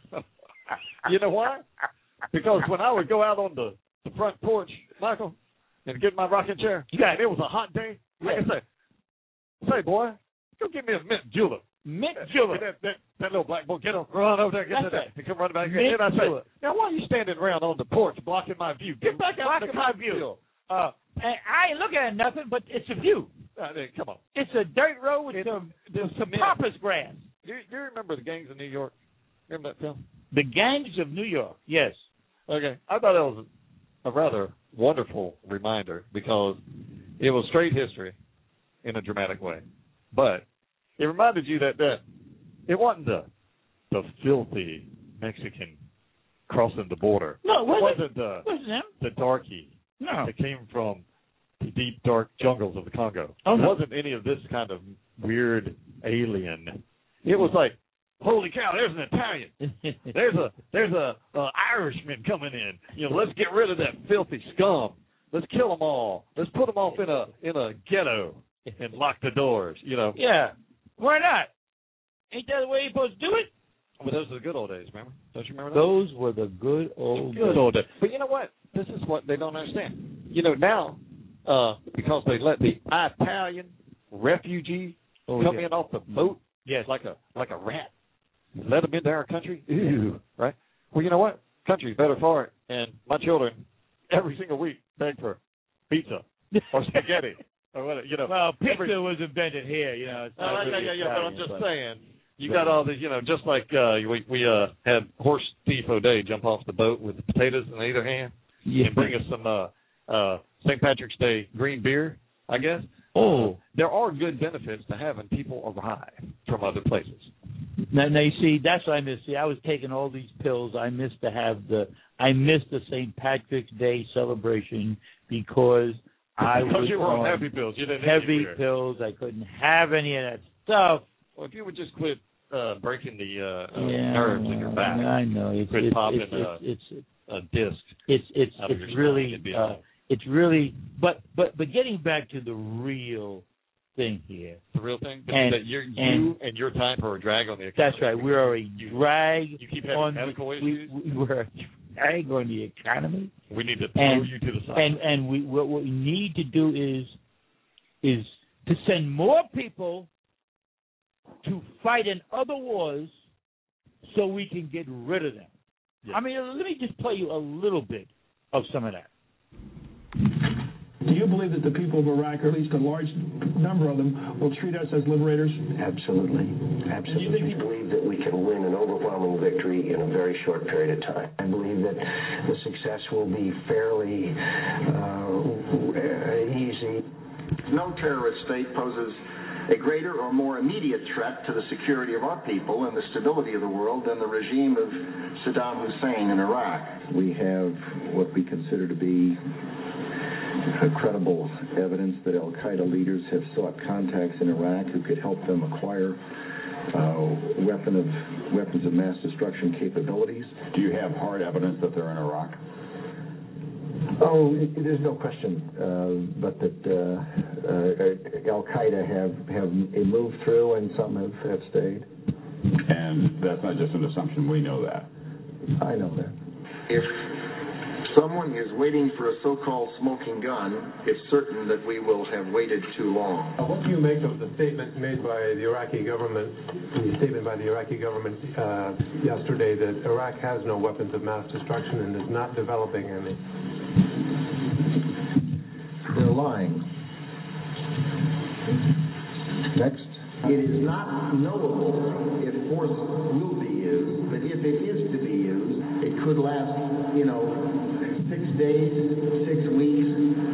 You know why? Because when I would go out on the, the front porch, Michael, and get my rocking chair, yeah, it was a hot day. I could say, say, boy, go get me a mint julep. Mint julep. That, that, that little black boy, get up, run over there, get That's that, right. and come running back. Mint And I say, julep. now why are you standing around on the porch blocking my view? Get back out Blocking in the my cotton view. field. Uh, and I ain't looking at nothing, but it's a view. Uh, come on. It's a dirt road with some, with some pampas grass. Do you, do you remember the Gangs of New York? Remember that film? The Gangs of New York, yes. Okay. I thought that was a rather wonderful reminder because it was straight history in a dramatic way. But it reminded you that, that it wasn't the, the filthy Mexican crossing the border. No, it wasn't. wasn't the, wasn't them. the darky No. that came from the deep, dark jungles of the Congo. Oh, it no. wasn't any of this kind of weird alien. It was like, holy cow, there's an Italian. There's a there's a, a Irishman coming in. You know, let's get rid of that filthy scum. Let's kill them all. Let's put them off in a in a ghetto and lock the doors. You know. Yeah. Why not? Ain't that the way you're supposed to do it? But those are the good old days, remember? Don't you remember those? Those were the good old The good days. old days. But you know what? This is what they don't understand. You know, now, uh, because they let the Italian refugee Oh, come yeah. in off the boat Yes. like a like a rat, let them into our country, ew, right? Well, you know what? Country's better for it. And my children, every single week, beg for pizza or spaghetti or whatever. You know, Well, pizza every, was invented here, you know. It's uh, not yeah, really yeah, yeah. But I'm Italian, just but- saying, you got all the, you know, just like uh, we we uh, had Horse Thief O'Day jump off the boat with the potatoes in either hand Yeah. and bring us some uh, uh, Saint Patrick's Day green beer, I guess. Oh. There are good benefits to having people arrive from other places. Now, now, you see, that's what I missed. See, I was taking all these pills. I missed to have the, I missed the Saint Patrick's Day celebration because I Because was you were on on heavy pills. You didn't heavy need to be pills. I couldn't have any of that stuff. Well, if you would just quit uh, breaking the uh, uh, Yeah, nerves in your back, I know. It's quit it's popping it's, uh, it's, it's, a disc. it's it's out of it's your spine, really it'd be uh, all right. it's really but but but getting back to the real thing here. The real thing that, And- that you're, you and- and your type are a drag on the economy. That's right. We are a drag You keep having on medical the, issues. we, we we're a drag on the economy. We need to throw And you to the side. and and we what, what we need to do is is to send more people to fight in other wars so we can get rid of them. Yeah. I mean, let me just play you a little bit of some of that. Do you believe that the people of Iraq, or at least a large number of them, will treat us as liberators? Absolutely. Absolutely. You think I believe that we can win an overwhelming victory in a very short period of time. I believe that the success will be fairly uh, easy. No terrorist state poses a greater or more immediate threat to the security of our people and the stability of the world than the regime of Saddam Hussein in Iraq. We have what we consider to be credible evidence that al-Qaeda leaders have sought contacts in Iraq who could help them acquire uh, weapon of weapons of mass destruction capabilities. Do you have hard evidence that they're in Iraq? Oh, it, there's no question, uh, but that uh, uh, al-Qaeda have, have moved through and some have, have stayed. And that's not just an assumption, we know that. I know that. If someone is waiting for a so-called smoking gun, it's certain that we will have waited too long. What do you make of the statement made by the Iraqi government, the statement by the Iraqi government uh, yesterday that Iraq has no weapons of mass destruction and is not developing any? They're lying. Next. It is not knowable if force will be used, but if it is to be used, it could last, you know, six days, six weeks.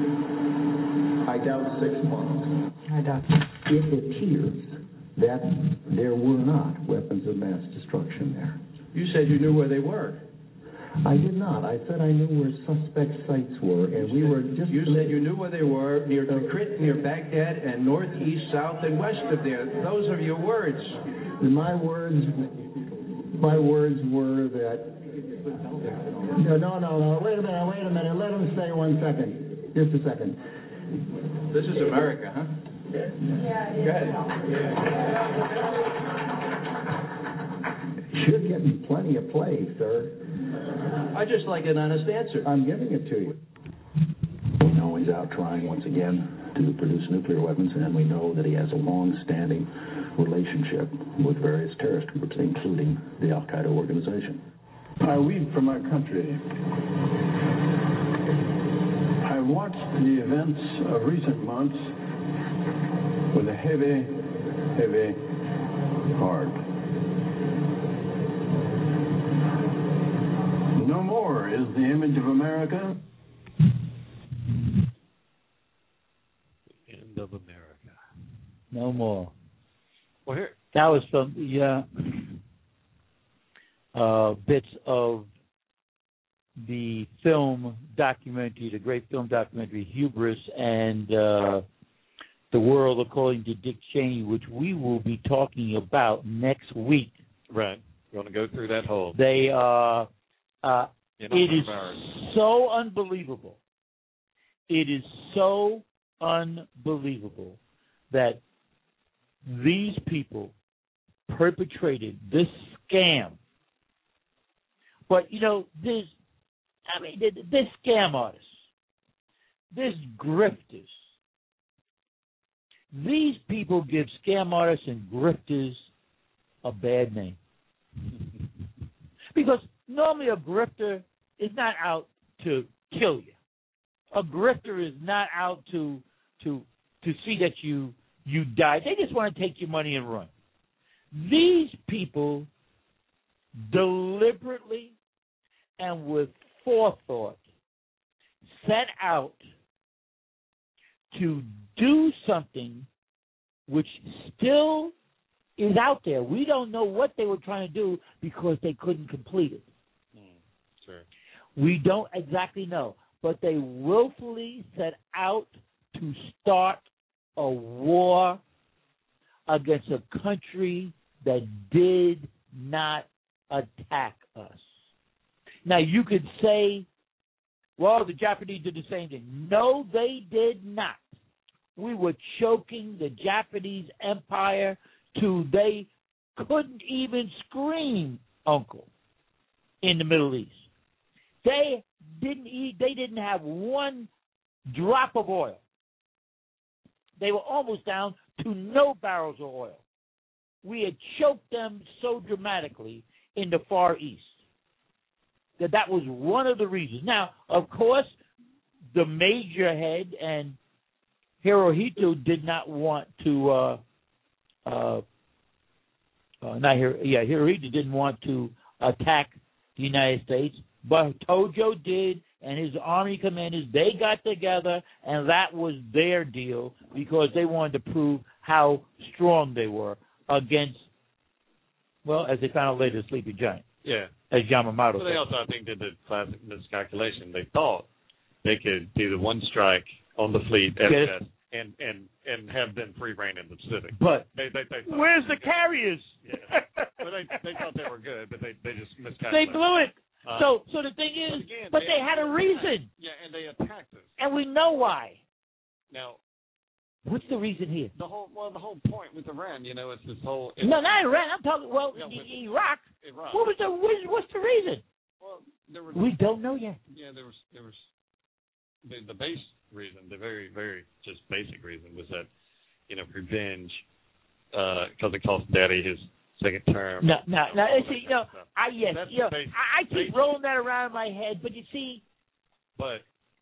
I doubt six months. I doubt it appears that there were not weapons of mass destruction there. You said you knew where they were. I did not. I said I knew where suspect sites were, and we were just... You said you knew where they were, near Tikrit, near Baghdad, and north, east, south, and west of there. Those are your words. My words, my words were that... No, no, no, no. Wait a minute, wait a minute. Let him say one second. Just a second. This is America, huh? Yeah. Go ahead. You're getting plenty of play, sir. I just like an honest answer. I'm giving it to you. We know he's out trying once again to produce nuclear weapons, and we know that he has a long-standing relationship with various terrorist groups, including the Al-Qaeda organization. I weep for my country. I watched the events of recent months with a heavy, heavy heart. No more is the image of America. The end of America. No more. Well, here. That was from the uh, uh, bits of the film documentary, the great film documentary Hubris and uh, The World According to Dick Cheney, which we will be talking about next week. Right. You want to go through that whole. They uh, uh, You know, it is America. so unbelievable. It is so unbelievable that these people perpetrated this scam. But, you know, this, I mean, this scam artists, this grifters, these people give scam artists and grifters a bad name. Because normally a grifter is not out to kill you. A grifter is not out to to to see that you you die. They just want to take your money and run. These people deliberately and with forethought set out to do something which still is out there. We don't know what they were trying to do because they couldn't complete it. Mm, sure. We don't exactly know, but they willfully set out to start a war against a country that did not attack us. Now, you could say, well, the Japanese did the same thing. No, they did not. We were choking the Japanese empire to they couldn't even scream uncle in the Middle East. They didn't eat, they didn't have one drop of oil. They were almost down to no barrels of oil. We had choked them so dramatically in the Far East that that was one of the reasons. Now, of course, the major head and Hirohito did not want to, uh, uh, uh, not Hiro, yeah, Hirohito didn't want to attack the United States, but Tojo did, and his army commanders, they got together, and that was their deal because they wanted to prove how strong they were against, well, as they found out later, the Sleeping Giant. Yeah. As Yamamoto But said. they also, I think, did the classic miscalculation. They thought they could do the one strike on the fleet at Yes. best and, and, and have them free reign in the Pacific. But they, they, they thought where's they the carriers? Yeah. But they, they thought they were good, but they, they just They miscalculated. blew it. Uh, so so the thing is, but again, but they- they had a reason, Yeah, and they attacked us. and we know why. Now, What's the reason here? the whole well, the whole point with Iran, you know, it's this whole. No, not Iran. I'm talking, well, Yeah, I- with- Iraq. Iraq. What was the, what- what's the reason? Well, there was. We don't know yet. Yeah, there was there was the the base reason, the very very just basic reason was that, you know, revenge, because it cost Daddy his second term. No, no, no. See, you know, stuff. I yes, That's you know, basic- I, I keep basic. rolling that around in my head, but you see, But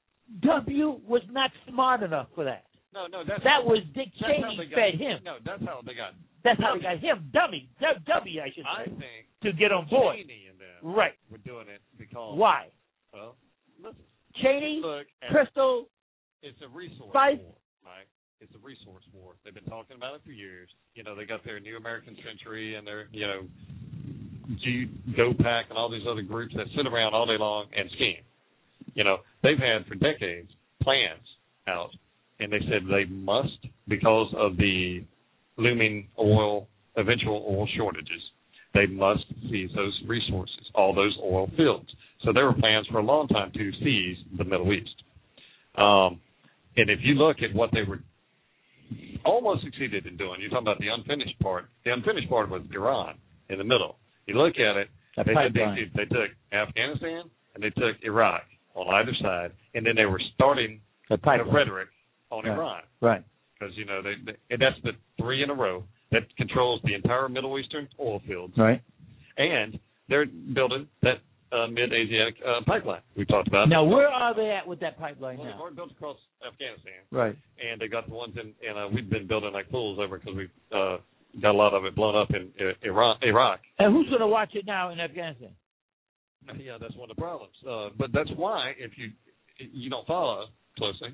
W was not smart enough for that. no, no, that's That was Dick that's how Cheney they got- fed him. No, that's how they got. That's how they got him, dummy, W, W, I should I say, think to get on board. Cheney and them Right. were doing it because Why? Well, listen. Cheney, Look at- Crystal, It's a resource Spice. war, right? It's a resource war. They've been talking about it for years. You know, they got their New American Century and their, you know, G, GoPack and all these other groups that sit around all day long and scheme. You know, they've had for decades plans out, and they said they must, because of the looming oil, eventual oil shortages, they must seize those resources, all those oil fields. So there were plans for a long time to seize the Middle East. Um, And if you look at what they were almost succeeded in doing, you're talking about the unfinished part. The unfinished part was Iran in the middle. You look at it, they, they, they took Afghanistan and they took Iraq on either side, and then they were starting the, the rhetoric on right. Iran. Right. Because, you know, they, they, and that's the three in a row that controls the entire Middle Eastern oil fields. Right. And they're building that uh, mid-Asiatic uh, pipeline we talked about. Now, where are they at with that pipeline well, now? They've already built across Afghanistan. Right. And they got the ones in, and uh, we've been building like fools over because we've uh, got a lot of it blown up in uh, Iran, Iraq. And who's going to watch it now in Afghanistan? Yeah, that's one of the problems. Uh, but that's why, if you you don't follow closely,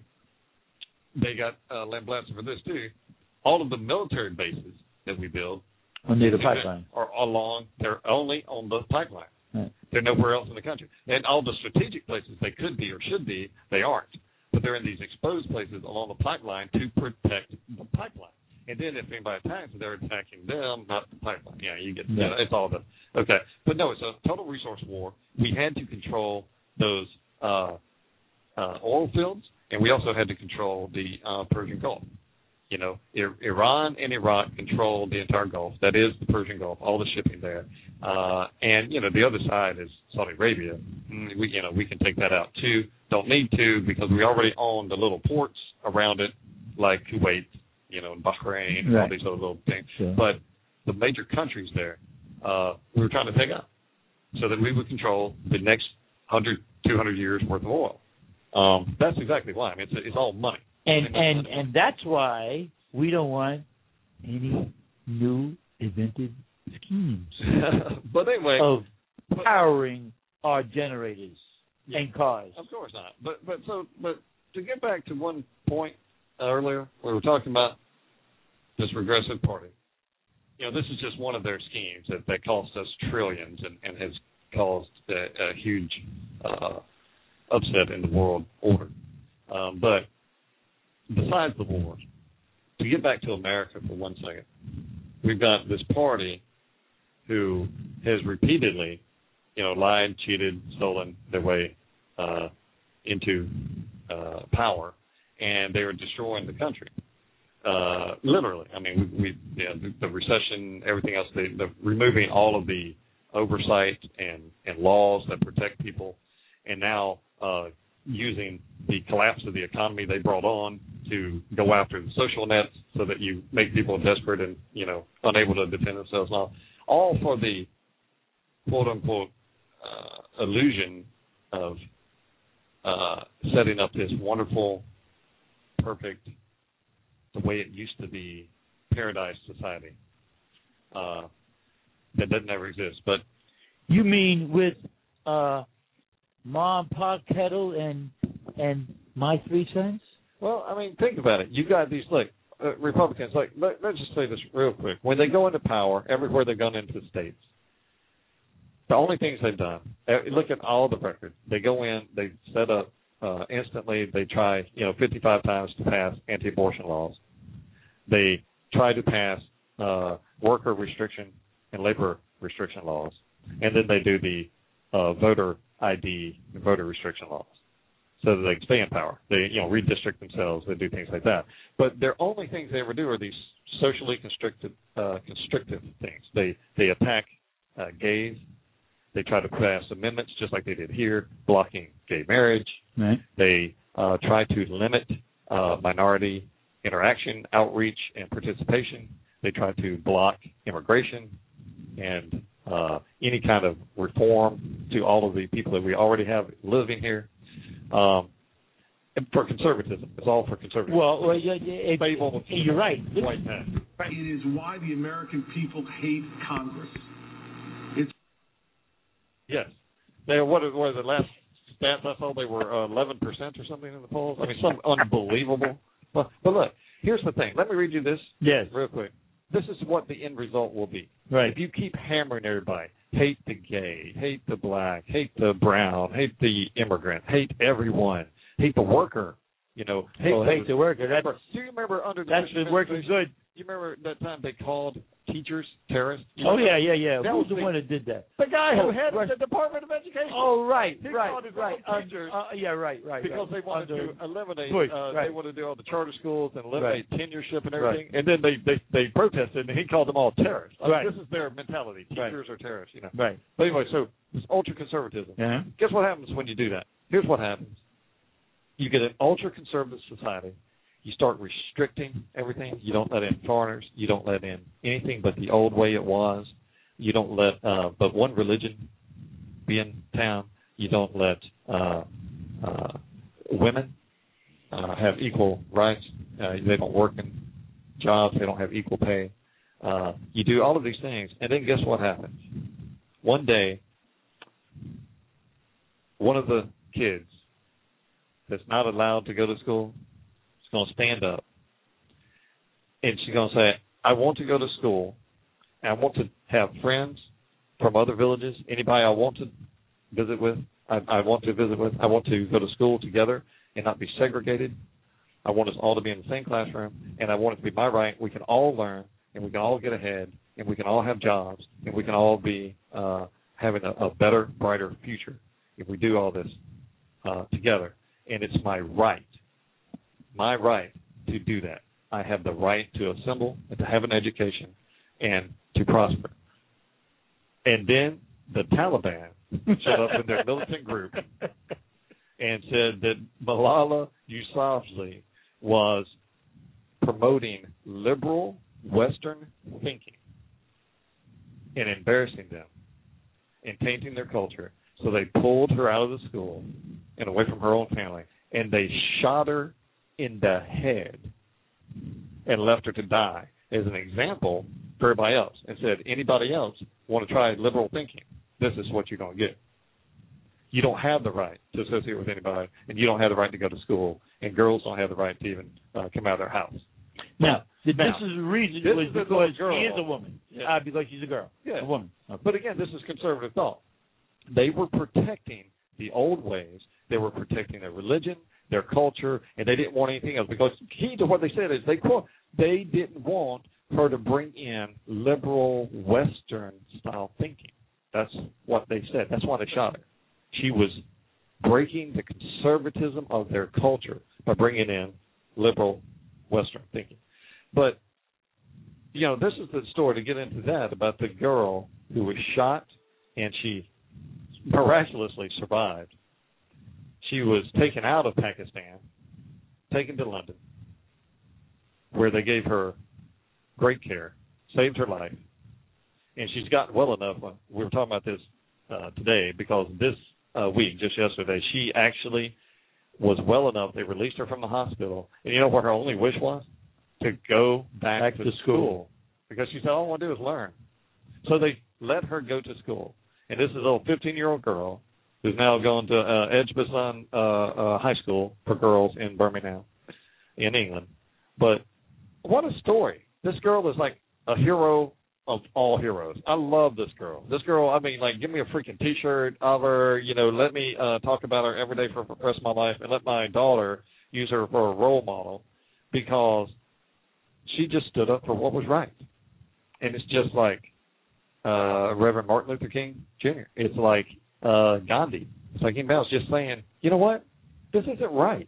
they got uh, lambasted for this too. All of the military bases that we build under the pipeline are along. They're only on the pipeline. Right. They're nowhere else in the country. And all the strategic places they could be or should be, they aren't. But they're in these exposed places along the pipeline to protect the pipeline. And then if anybody attacks, they're attacking them, not the pipeline. Yeah, you get yeah. you know, it's all the okay. But no, it's a total resource war. We had to control those uh, uh, oil fields, and we also had to control the uh, Persian Gulf. You know, I- Iran and Iraq control the entire Gulf. That is the Persian Gulf, all the shipping there. Uh, and you know, the other side is Saudi Arabia. We, you know, we can take that out too. Don't need to because we already own the little ports around it, like Kuwait. You know, Bahrain, and right. all these other little things. Sure. But the major countries there, uh, we were trying to take out so that we would control the next one hundred, two hundred years worth of oil. Um, that's exactly why. I mean, it's, it's all money. And and and that's why we don't want any new invented schemes but anyway, of powering our generators yeah, and cars. Of course not. But but so but to get back to one point earlier, we were talking about this regressive party. You know, this is just one of their schemes that, that cost us trillions and, and has caused a, a huge uh, upset in the world order. Um, but besides the wars, to get back to America for one second, we've got this party who has repeatedly, you know, lied, cheated, stolen their way uh, into uh, power, and they are destroying the country. Uh, literally. I mean, we, we yeah, the, the recession, everything else, they, the removing all of the oversight and, and laws that protect people, and now uh, using the collapse of the economy they brought on to go after the social nets so that you make people desperate and, you know, unable to defend themselves and all, all for the quote-unquote uh, illusion of uh, setting up this wonderful, perfect, the way it used to be, paradise society uh, that doesn't ever exist. But you mean with uh, Mom, Pa Kettle, and and my three sons? Well, I mean, think about it. You got these, look, uh, Republicans, like, let, let's just say this real quick. When they go into power, everywhere they've gone into the states, the only things they've done, uh, look at all the records. They go in, they set up uh, instantly, they try, you know, fifty-five times to pass anti-abortion laws. They try to pass uh, worker restriction and labor restriction laws. And then they do the uh, voter I D and voter restriction laws so that they can stay in power. They, you know, redistrict themselves. They do things like that. But their only things they ever do are these socially constricted, uh, constrictive things. They they attack uh, gays. They try to pass amendments just like they did here, blocking gay marriage. Right. They uh, try to limit uh, minority interaction, outreach, and participation. They try to block immigration and uh, any kind of reform to all of the people that we already have living here. Um, and for conservatism, it's all for conservatism. Well, well yeah, yeah, Stable, you're right. White man. It is why the American people hate Congress. It's yes. They what are, what are the last stats I saw? They were uh, eleven percent or something in the polls. I mean, some unbelievable. But, but look, here's the thing. Let me read you this yes. real quick. This is what the end result will be. Right. If you keep hammering everybody, hate the gay, hate the black, hate the brown, hate the immigrant, hate everyone, hate the worker, you know. Hate, oh, hate the worker. That's, do you remember under the that's been working good. You remember that time they called teachers terrorists. You Oh know, yeah, yeah, yeah. that Who's was the the- one that did that? The guy Oh, who had right. the Department of Education. Oh right, He right, called his right. own teachers. Uh, uh, yeah, right, right. Because right. they wanted Under to eliminate, Bush, uh, right. they wanted to do all the charter schools and eliminate Right. tenureship and Right. everything. And then they, they, they protested, and he called them all terrorists. I mean, Right. This is their mentality. Right. Teachers are terrorists, you know. Right. But anyway, so this ultra-conservatism. Uh-huh. Guess what happens when you do that? Here's what happens. You get an ultra-conservative society. You start restricting everything. You don't let in foreigners. You don't let in anything but the old way it was. You don't let uh, but one religion be in town. You don't let uh, uh, women uh, have equal rights. Uh, they don't work in jobs. They don't have equal pay. Uh, you do all of these things, and then guess what happens? One day, one of the kids that's not allowed to go to school is going to stand up, and she's going to say, I want to go to school, and I want to have friends from other villages, anybody I want to visit with, I, I want to visit with. I want to go to school together and not be segregated. I want us all to be in the same classroom, and I want it to be my right. We can all learn, and we can all get ahead, and we can all have jobs, and we can all be uh, having a, a better, brighter future if we do all this uh, together. And it's my right, my right to do that. I have the right to assemble and to have an education and to prosper. And then the Taliban showed up in their militant group and said that Malala Yousafzai was promoting liberal Western thinking and embarrassing them and tainting their culture. So they pulled her out of the school and away from her own family, and they shot her in the head and left her to die as an example for everybody else, and said, anybody else want to try liberal thinking, this is what you're going to get. You don't have the right to associate with anybody, and you don't have the right to go to school, and girls don't have the right to even uh, come out of their house. Now, this Now, is the reason this was is the because girl. she is a woman. Yeah. Uh, because she's a girl. Yeah. A woman. Okay. But again, this is conservative thought. They were protecting the old ways. They were protecting their religion, their culture, and they didn't want anything else. Because key to what they said is they quote, they didn't want her to bring in liberal Western style thinking. That's what they said. That's why they shot her. She was breaking the conservatism of their culture by bringing in liberal Western thinking. But, you know, this is the story to get into that about the girl who was shot and she miraculously survived. She was taken out of Pakistan, taken to London, where they gave her great care, saved her life, and she's gotten well enough. We were talking about this uh, today because this uh, week, just yesterday, she actually was well enough. They released her from the hospital, and you know what her only wish was? To go back, back to, to school. school. Because she said, all I want to do is learn. So they let her go to school. And this is a little fifteen-year-old girl who's now going to uh, Edgbaston uh, uh, High School for girls in Birmingham, in England. But what a story. This girl is like a hero of all heroes. I love this girl. This girl, I mean, like, give me a freaking T-shirt of her. You know, let me uh, talk about her every day for the rest of my life, and let my daughter use her for a role model because she just stood up for what was right. And it's just like uh, Reverend Martin Luther King Junior It's like uh, Gandhi. It's like anybody else just saying, you know what? This isn't right.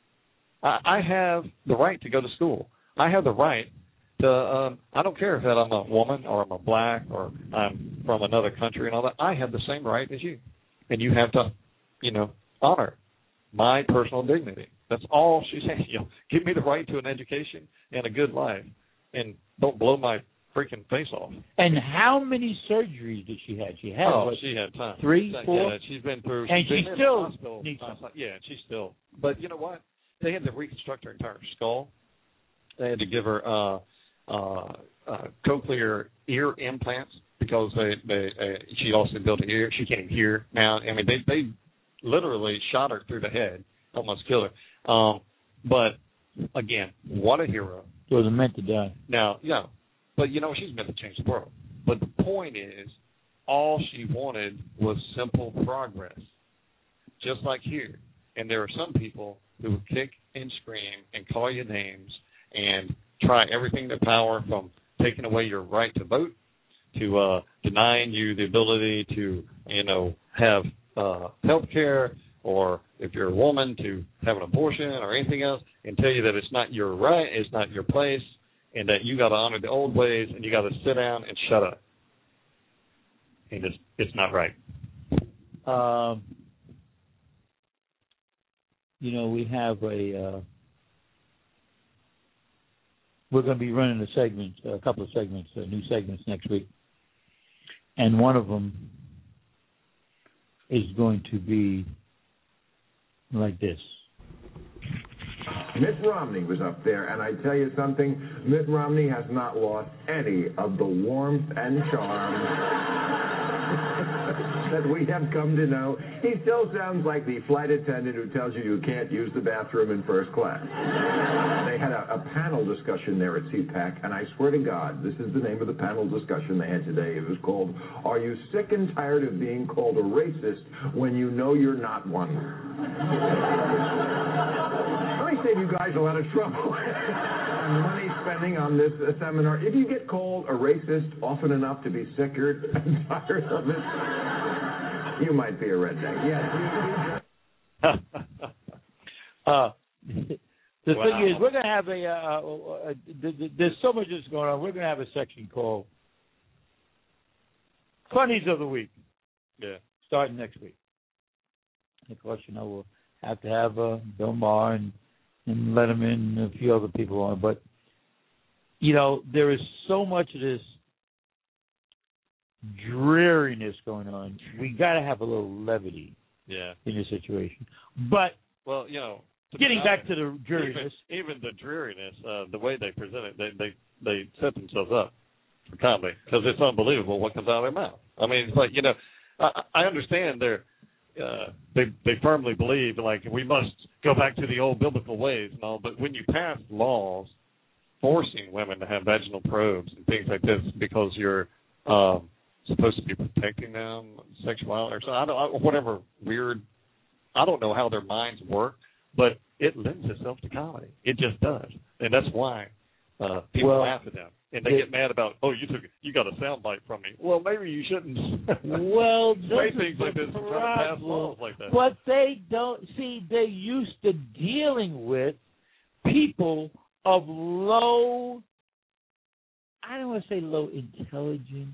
I, I have the right to go to school. I have the right to, um, I don't care if that I'm a woman or I'm a black or I'm from another country and all that. I have the same right as you. And you have to, you know, honor my personal dignity. That's all she's saying. You know, give me the right to an education and a good life, and don't blow my freaking face off. And how many surgeries did she have? She had oh, what, she had time. Three, yeah, four? Yeah, she's been through. And she's she been still in the hospital. needs some. Yeah, she's still. But you know what? They had to reconstruct her entire skull. They had to give her uh, uh, uh, cochlear ear implants because they, they uh, she also built an ear. She can't even hear now. I mean, they they literally shot her through the head, almost killed her. Um, but again, what a hero. She wasn't meant to die. Now, yeah, but you know she's meant to change the world. But the point is, all she wanted was simple progress, just like here. And there are some people who will kick and scream and call you names and try everything in their power, from taking away your right to vote, to uh, denying you the ability to, you know, have uh, health care, or if you're a woman, to have an abortion or anything else, and tell you that it's not your right, it's not your place, and that you got to honor the old ways, and you got to sit down and shut up. And it's, it's not right. Um, you know, we have a, uh, we're going to be running a segment, a couple of segments, uh, new segments next week. And one of them is going to be like this. Mitt Romney was up there, and I tell you something, Mitt Romney has not lost any of the warmth and charm that we have come to know. He still sounds like the flight attendant who tells you you can't use the bathroom in first class. They had a, a panel discussion there at C PAC, and I swear to God, this is the name of the panel discussion they had today. It was called, "Are you sick and tired of being called a racist when you know you're not one?" Let me save you guys a lot of trouble and money spending on this uh, seminar. If you get called a racist often enough to be sick and tired of it, you might be a redneck. Yes. uh, the wow. thing is, we're going to have a, uh, uh, there's so much that's going on. We're going to have a section called Funnies of the Week. Yeah. Starting next week. And of course, you know, we'll have to have uh, Bill Maher and, and Letterman and a few other people on. But, you know, there is so much of this dreariness going on. We got to have a little levity yeah. in this situation. But, well, you know, getting back to the dreariness. Even, even the dreariness, uh, the way they present it, they, they, they set themselves up for comedy because it's unbelievable what comes out of their mouth. I mean, it's like, you know, I, I understand they're, Uh, they they firmly believe like we must go back to the old biblical ways and all, but when you pass laws forcing women to have vaginal probes and things like this because you're um, supposed to be protecting them, sexuality or so, I don't I, whatever weird, I don't know how their minds work, but it lends itself to comedy. It just does, and that's why uh, people well, laugh at them. And they get mad about, oh, you took, you got a soundbite from me. Well, maybe you shouldn't well, say things like this and try to pass laws like that. But they don't, see, they're used to dealing with people of low, I don't want to say low intelligence,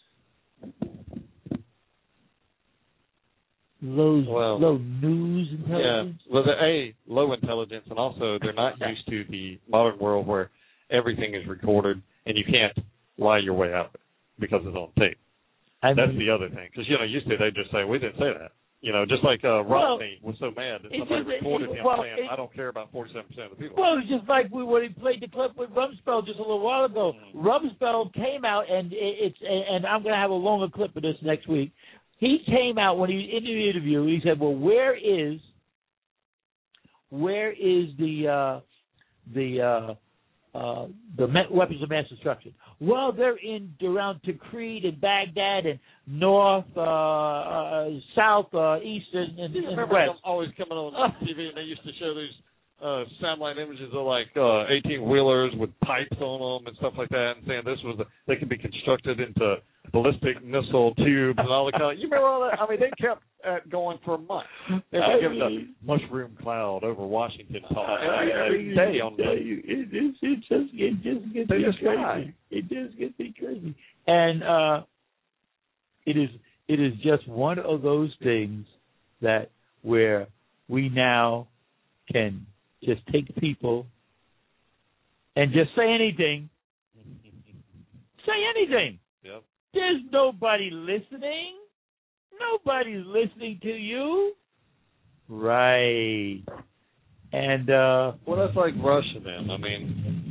low, well, low news intelligence. Yeah, well, they're, A, low intelligence, and also they're not used to the modern world where everything is recorded. And you can't lie your way out of it because it's on tape. I That's mean, the other thing. Because, you know, used to they just say, we didn't say that. You know, just like uh, Romney well, was so mad that somebody just, recorded it, him well, saying, it, I don't care about forty-seven percent of the people. Well, it was just like we when he played the clip with Rumsfeld just a little while ago. Mm-hmm. Rumsfeld came out, and it, it's and I'm going to have a longer clip of this next week. He came out when he in the interview, he said, well, where is, where is the, uh, the, uh, Uh, the weapons of mass destruction? Well, they're in around Tikrit and Baghdad and north, uh, uh, south, uh, east, and, and, you and remember west. Them always coming on T V and they used to show these uh, satellite images of like uh, eighteen wheelers with pipes on them and stuff like that, and saying this was a, they can be constructed into ballistic missile tubes and all the kind. Of, you remember all that? I mean, they kept uh, going for months. They were giving the mushroom cloud over Washington talk every day on the it, it, it just it just gets they me just crazy. lie. It just gets me crazy, and uh, it is it is just one of those things that where we now can just take people and just say anything. Say anything. Yep. There's nobody listening. Nobody's listening to you. Right. And, uh... well, that's like Russia, then. I mean...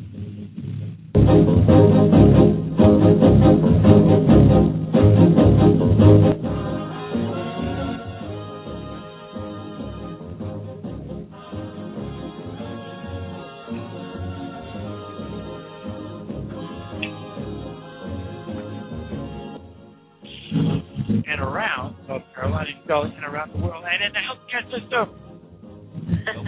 and around North Carolina and around the world and in the healthcare system.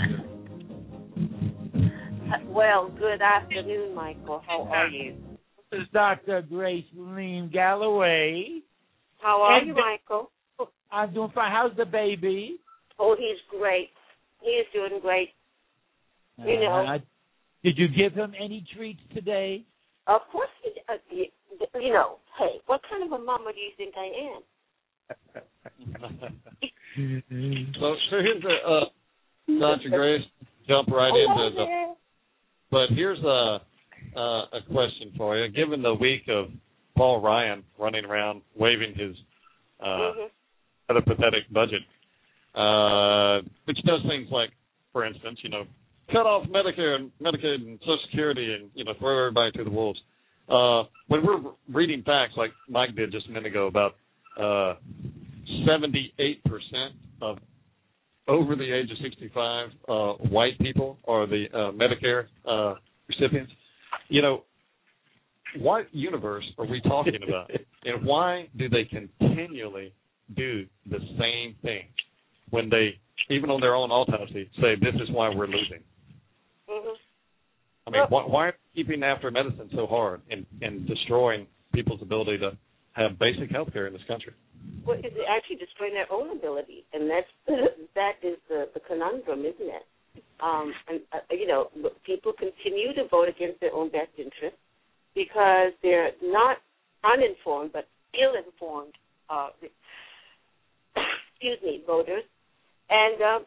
Well, good afternoon, Michael. How are you? is Doctor Grace Leen Galloway. How are and you, Michael? I'm doing fine. How's the baby? Oh, he's great. He is doing great. You know. Uh, did you give him any treats today? Of course, he, uh, you, you know. Hey, what kind of a mama do you think I am? so, so here's a uh, Doctor Grace. Jump right Hello into the. there. But here's a uh, a question for you. Given the week of Paul Ryan running around waving his uh, Mm-hmm. rather pathetic budget, uh, which does things like, for instance, you know, cut off Medicare and Medicaid and Social Security and, you know, throw everybody to the wolves. Uh, when we're reading facts like Mike did just a minute ago about uh, seventy-eight percent of over the age of sixty-five uh, white people are the uh, Medicare uh, recipients, you know, what universe are we talking about? And why do they continually do the same thing when they, even on their own autopsy, say this is why we're losing? Mm-hmm. I mean, why, why are they keeping after medicine so hard and, and destroying people's ability to have basic health care in this country? Well, it's actually destroying their own ability, and that's that is the, the conundrum, isn't it? Um, and uh, you know, people continue to vote against their own best interest because they're not uninformed but ill-informed. Uh, excuse me, voters, and um,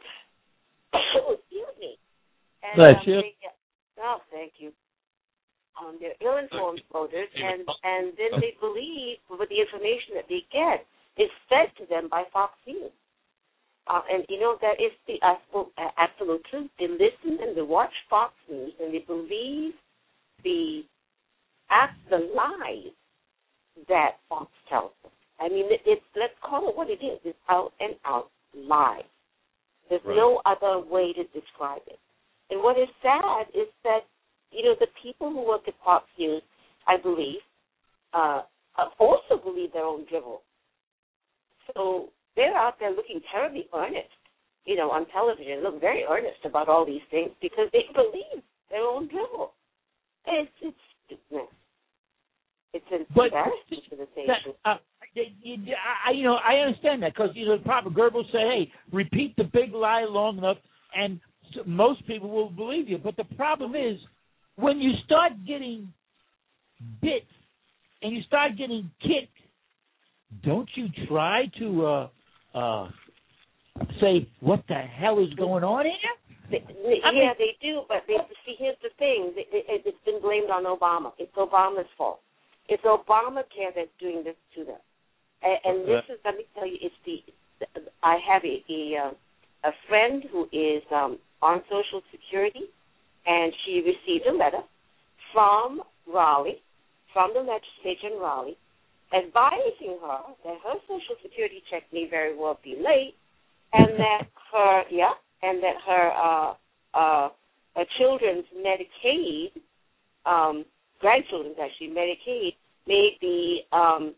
excuse me. And, Bless um, you. They, oh, thank you. Um, they're ill-informed voters, and and then they believe with the information that they get is fed to them by Fox News. Uh, and, you know, that is the absolute, absolute truth. They listen and they watch Fox News and they believe the, the lies that Fox tells them. I mean, it, it's, let's call it what it is. It's out and out lies. There's Right. no other way to describe it. And what is sad is that, you know, the people who work at Fox News, I believe, uh, also believe their own drivel. So they're out there looking terribly earnest, you know, on television, look very earnest about all these things because they believe their own drivel. It's, it's stupid. It's an But embarrassment to the that, nation. uh, you, I, you know, I understand that because, you know, the proper Goebbels say, hey, repeat the big lie long enough and most people will believe you. But the problem is when you start getting bit and you start getting kicked, don't you try to uh, uh, say, what the hell is going on here? They, they, I yeah, mean, they do, but they, see, here's the thing. It, it, it's been blamed on Obama. It's Obama's fault. It's Obamacare that's doing this to them. And, and this is, let me tell you, it's the, I have a, a, a friend who is um, on Social Security, and she received a letter from Raleigh, from the legislature in Raleigh, advising her that her Social Security check may very well be late, and that her, yeah, and that her uh, uh, uh, children's Medicaid, um, grandchildren's actually Medicaid, may be um,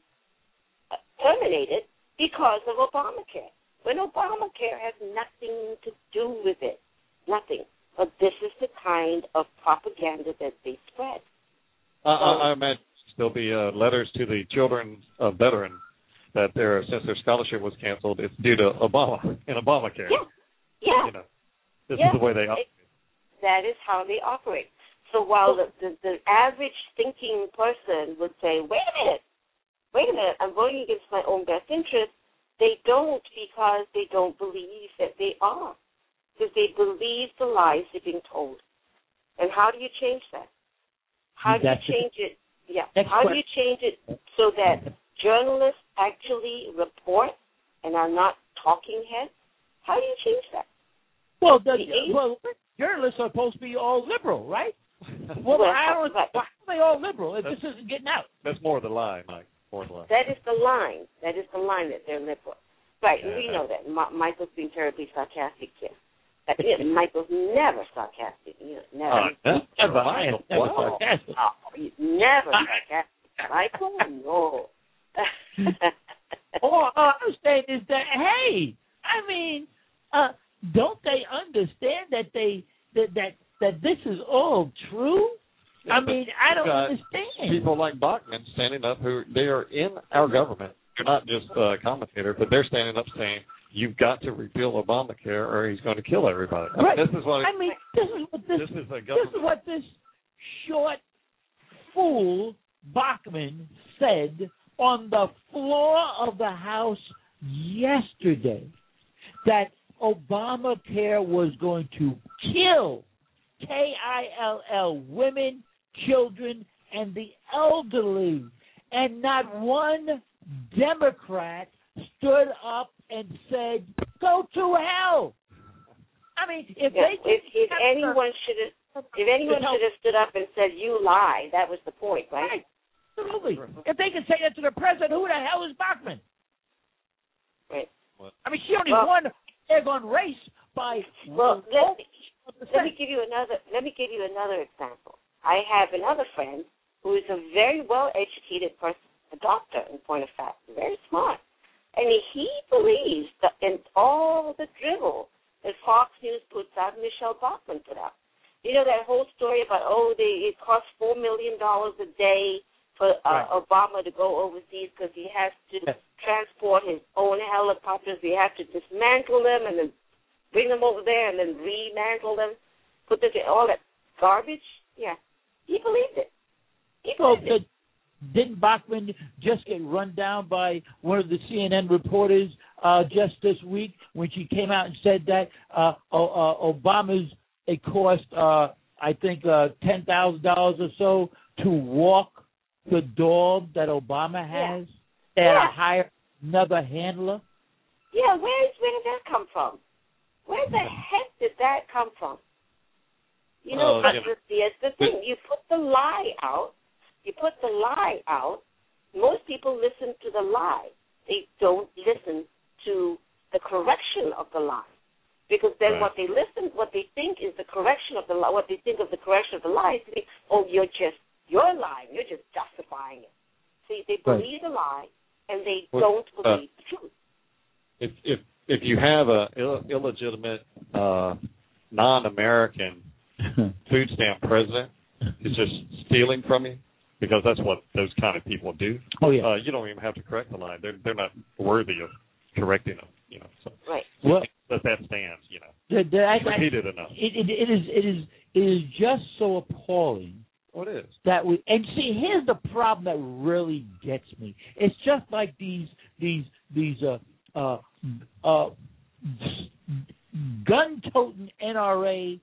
terminated because of Obamacare. When Obamacare has nothing to do with it, nothing. But this is the kind of propaganda that they spread. I, I, I imagine there'll be uh, letters to the children of veterans that their since their scholarship was canceled, it's due to Obama and Obamacare. Yeah, yeah. You know, this yeah. is the way they operate. That is how they operate. So while the, the, the average thinking person would say, wait a minute, wait a minute, I'm voting against my own best interest, they don't because they don't believe that they are. Because they believe the lies they're being told. And how do you change that? How do That's you change it? Yeah. Next How do question. you change it so that journalists actually report and are not talking heads? How do you change that? Well, the, The well, journalists are supposed to be all liberal, right? Well, Well, I don't. right. Why are they all liberal if this isn't getting out? That's more the lie, Mike. More the lie. That is the line. That is the line that they're liberal. Right, Yeah. we know that. Ma- Michael's being terribly sarcastic here. Uh, yeah, Michael's never sarcastic. You know, never. Oh, never, Never, Michael. never Wow. sarcastic. Oh, he's never sarcastic. Michael, no. All I'm saying is that, hey, I mean, uh, don't they understand that they that that that this is all true? I mean, I don't got understand. People like Bachman standing up who they are in our government. They're not just a commentator, but they're standing up saying, you've got to repeal Obamacare or he's going to kill everybody. I Right. mean, this is what I mean, this is what this, this is a this is what this short fool Bachman said on the floor of the House yesterday, that Obamacare was going to kill K I L L women, children, and the elderly. And not one Democrat stood up and said, go to hell. I mean, if yeah, they if, if anyone should have if anyone should have stood up and said, you lie, that was the point, right? Right. Absolutely. If they can say that to the president, who the hell is Bachman? Right. I mean, she only well, won egg on race by. Well, let me, let me give you another. Let me give you another example. I have another friend who is a very well educated person, a doctor, in point of fact, very smart, and he believes that in all the dribble that Fox News puts out, Michelle Bachmann put out. You know that whole story about oh, they, it costs four million dollars a day for uh, right. Obama to go overseas because he has to yes. transport his own helicopters. We have to dismantle them and then bring them over there and then remantle them, put them in all that garbage. Yeah, he believed it. He believed well, it. Didn't Bachman just get run down by one of the C N N reporters uh, just this week when she came out and said that uh, uh, Obama's it cost, uh, I think, uh, ten thousand dollars or so to walk the dog that Obama has? Yeah. They had yeah. to hire another handler? Yeah, where, is, where did that come from? Where the heck did that come from? You know, oh, but yeah. the, it's the thing. You put the lie out. You put the lie out. Most people listen to the lie. They don't listen to the correction of the lie. Because then right. what they listen, what they think is the correction of the lie, what they think of the correction of the lie, they think, oh, you're just, you're lying. You're just justifying it. See, they believe right. the lie, and they well, don't believe uh, the truth. If if if you have a Ill, illegitimate, uh, non-American food stamp president who's just stealing from you, because that's what those kind of people do. Oh yeah. Uh, you don't even have to correct the lie. They're they're not worthy of correcting them. You know. So right. Well, let that stands. You know. The, the, I, repeat it enough. It, it, it is it is it is just so appalling. Oh, it is. That we and see here's the problem that really gets me. It's just like these these these uh uh uh gun-toting N R A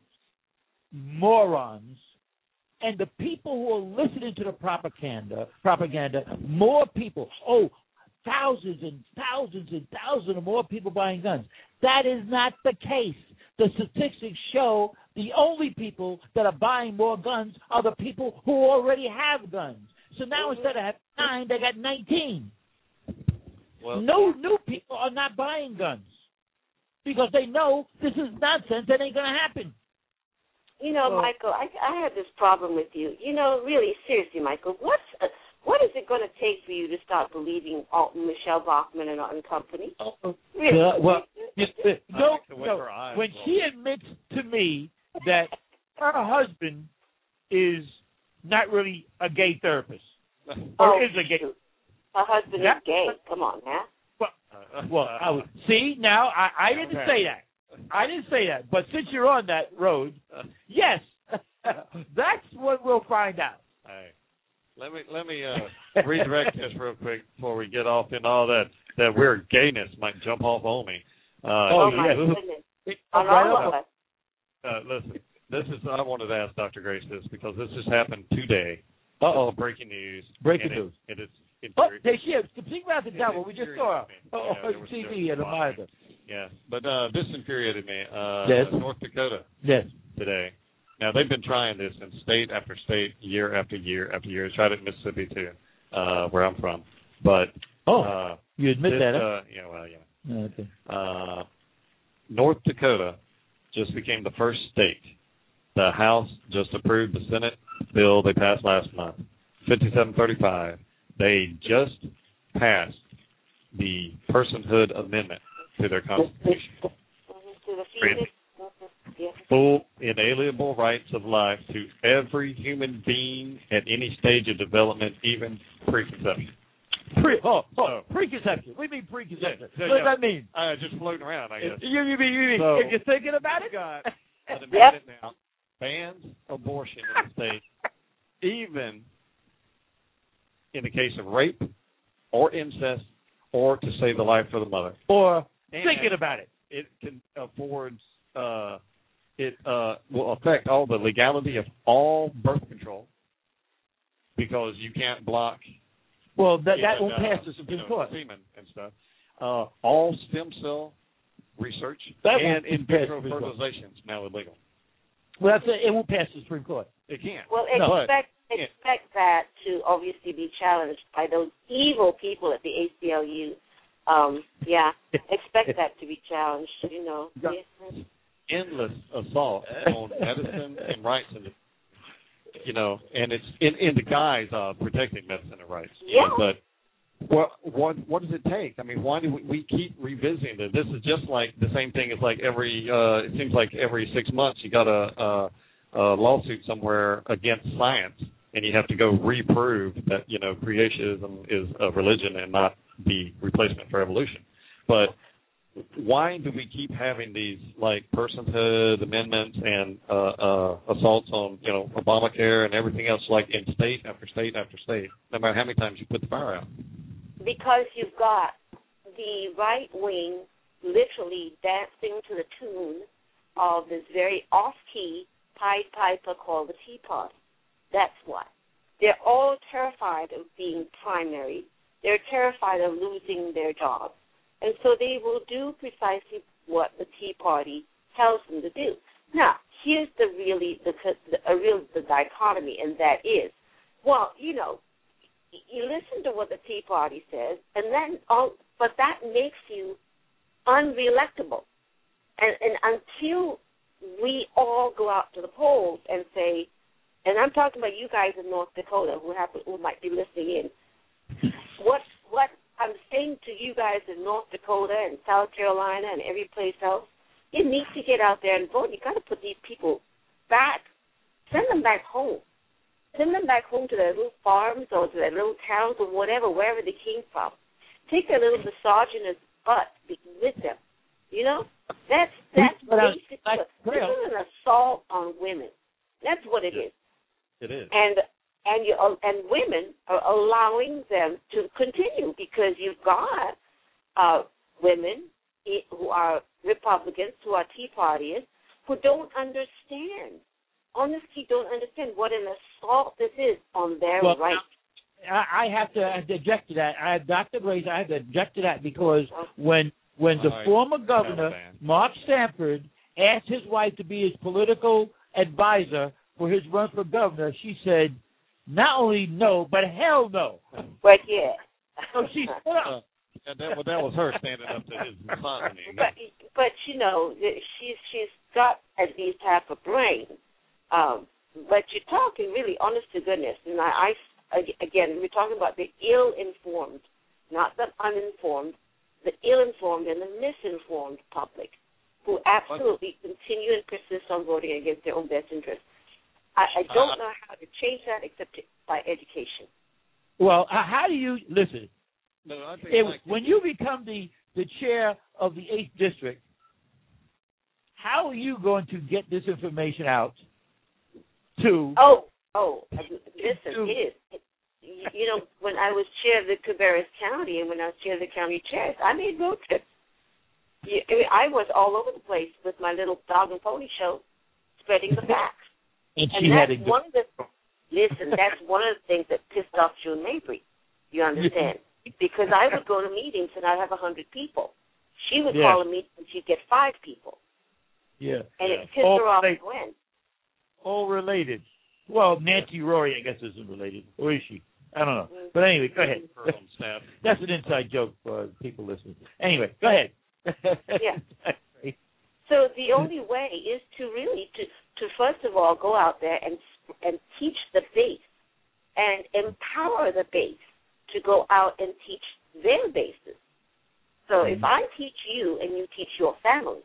morons and the people who are listening to the propaganda propaganda. More people. Oh. Thousands and thousands and thousands of more people buying guns. That is not the case. The statistics show the only people that are buying more guns are the people who already have guns. So now instead of having nine, they got nineteen. Well, no new people are not buying guns because they know this is nonsense. That ain't going to happen. You know, well, Michael, I, I have this problem with you. You know, really, seriously, Michael, what's a, what is it going to take for you to start believing Alton, Michelle Bachmann, and, and company? Oh, really? Uh, well, just, uh, no, no. Eyes, when well. she admits to me that her husband is not really a gay therapist, or oh, is a gay. Shoot. Her husband that, is gay. Come on, man. Well, well I would, see, now, I, I didn't say that. I didn't say that. But since you're on that road, yes, that's what we'll find out. Hey. Let me let me uh, redirect this real quick before we get off in all that, that weird gayness might jump off on me. Uh, oh, my yeah. goodness. On all of us. Uh, listen, this is, I wanted to ask Doctor Grace this because this just happened today. Uh-oh. Breaking news. Breaking news. It, it is oh, there she is. Complete round of down. We just saw her oh, yeah, on T V and a monitor. Yeah, but uh, this infuriated me. Uh, yes. North Dakota. Yes. Today. Now, they've been trying this in state after state, year after year after year. Tried it in Mississippi, too, uh, where I'm from. But Oh, uh, you admit this, that, huh? Uh, yeah, well, yeah. Okay. Uh, North Dakota just became the first state. The House just approved the Senate bill they passed last month, fifty-seven thirty-five. They just passed the personhood amendment to their Constitution. To the fetus. Yeah. full inalienable rights of life to every human being at any stage of development, even preconception. Pre, oh, oh, preconception. What do you mean preconception? Yeah, yeah, what does yeah. that mean? Uh, just floating around, I guess. You, you mean, you mean So, if you're thinking about it? Got an Yep. amendment now bans abortion in the state, even in the case of rape or incest or to save the life of the mother. Or And thinking about it. It can affords, uh, it uh, will affect all the legality of all birth control because you can't block. Well, that, that even, won't pass uh, the Supreme you know, Court. semen and stuff. Uh, all stem cell research That and won't in pass vitro the Supreme Court. fertilization is now illegal. Well, that's it. It won't pass the Supreme Court. It can't. Well, No. expect But- expect that to obviously be challenged by those evil people at the A C L U. Um, yeah, expect that to be challenged. You know. Yeah. Endless assault on medicine and rights, and you know, and it's in, in the guise of protecting medicine and rights. you Yeah. know, But what what what does it take? I mean, why do we, we keep revisiting it? This is just like the same thing as like every. Uh, it seems like every six months you got a, a, a lawsuit somewhere against science, and you have to go reprove that you know creationism is a religion and not the replacement for evolution. But why do we keep having these like personhood amendments and uh, uh, assaults on you know Obamacare and everything else, like in state after state after state, no matter how many times you put the fire out? Because you've got the right wing literally dancing to the tune of this very off-key Pied Piper called the Tea Party. That's why. They're all terrified of being primary. They're terrified of losing their jobs. And so they will do precisely what the Tea Party tells them to do. Now, here's the really the, the a real the dichotomy, and that is, well, you know, you listen to what the Tea Party says, and then all, but that makes you unreelectable. And, and until we all go out to the polls and say, and I'm talking about you guys in North Dakota who happen who might be listening in, what what I'm saying to you guys in North Dakota and South Carolina and every place else, you need to get out there and vote. You got to put these people back, send them back home. Send them back home to their little farms or to their little towns or whatever, wherever they came from. Take their little misogynist butt with them. You know? That's that's But, uh, basic. like, This is an assault on women. That's what it is. It is. And and you and women are allowing them to continue because you've got uh, women who are Republicans, who are Tea Partiers, who don't understand. Honestly, don't understand what an assault this is on their Well, rights. I, I have to I have to object to that. I, Doctor Grace, I have to object to that because when when the All right. former governor, Taliban. Mark Sanford, asked his wife to be his political advisor for his run for governor, she said, not only no, but hell no. But yeah. So she stood up. Uh, and that, well, that was her standing up to his misogyny. But but you know she's she's got at least half a brain. Um, but you're talking really, honest to goodness, and I, I again we're talking about the ill-informed, not the uninformed, the ill-informed and the misinformed public who absolutely continue and persist on voting against their own best interests. I, I don't know how to change that except by education. Well, uh, how do you listen? No, I think It, like when you become the, the chair of the eighth district, how are you going to get this information out to? Oh, oh, listen, it is. You know, when I was chair of the Cabarrus County and when I was chair of the county chairs, I made road trips. You, I, mean, I was all over the place with my little dog and pony show, spreading the facts. And and she had that's a one of the listen. That's one of the things that pissed off June Mabry. You understand? Because I would go to meetings and I'd have a hundred people. She would Yeah. call a meeting and she'd get five people, Yeah. and yeah. it pissed all her off related. when. All related. Well, Nancy Rory, I guess, isn't related. Or is she? I don't know. But anyway, go ahead. her own staff. That's an inside joke for people listening. Anyway, go ahead. Yeah. So the only way is to really to to first of all go out there and and teach the base and empower the base to go out and teach their bases. So if I teach you and you teach your family,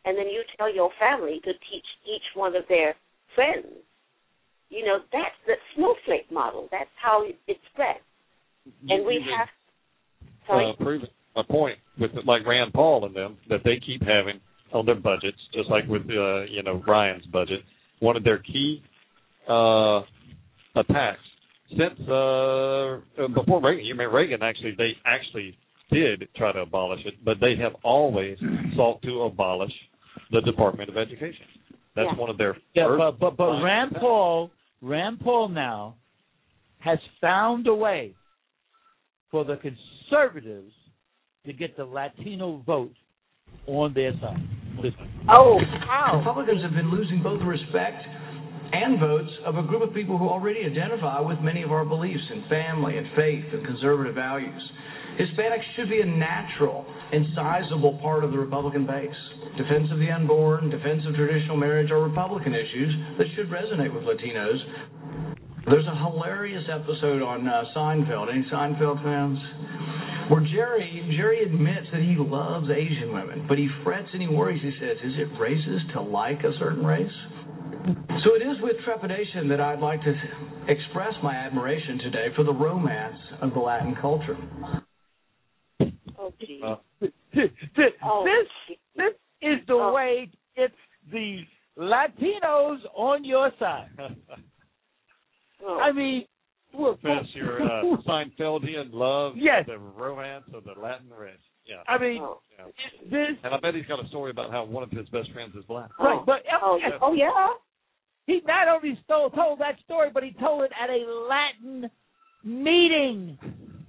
and then you tell your family to teach each one of their friends. You know, that's the snowflake model. That's how it, it spread. And we have sorry? Uh, prove a point with like Rand Paul and them that they keep having on their budgets, just like with uh, you know Ryan's budget. One of their key uh, attacks since uh, before Reagan. You mean Reagan actually? They actually did try to abolish it, but they have always sought to abolish the Department of Education. That's yeah. one of their yeah, first but but, but Rand Paul, Rand Paul now has found a way for the conservatives to get the Latino vote on their side. Oh, how? Republicans have been losing both respect and votes of a group of people who already identify with many of our beliefs in family and faith and conservative values. Hispanics should be a natural and sizable part of the Republican base. Defense of the unborn, defense of traditional marriage are Republican issues that should resonate with Latinos. There's a hilarious episode on uh, Seinfeld. Any Seinfeld fans? Where Jerry Jerry admits that he loves Asian women, but he frets and he worries. He says, is it racist to like a certain race? So it is with trepidation that I'd like to express my admiration today for the romance of the Latin culture. Oh, geez. Uh, this, oh, this, this is the oh. way it's the Latinos on your side. oh. I mean, Profess your uh, Seinfeldian love yes. the romance of the Latin race. Yeah. I mean, oh. yeah. this. And I bet he's got a story about how one of his best friends is black. Right, but oh, yes. oh yeah. He not only stole, told that story, but he told it at a Latin meeting.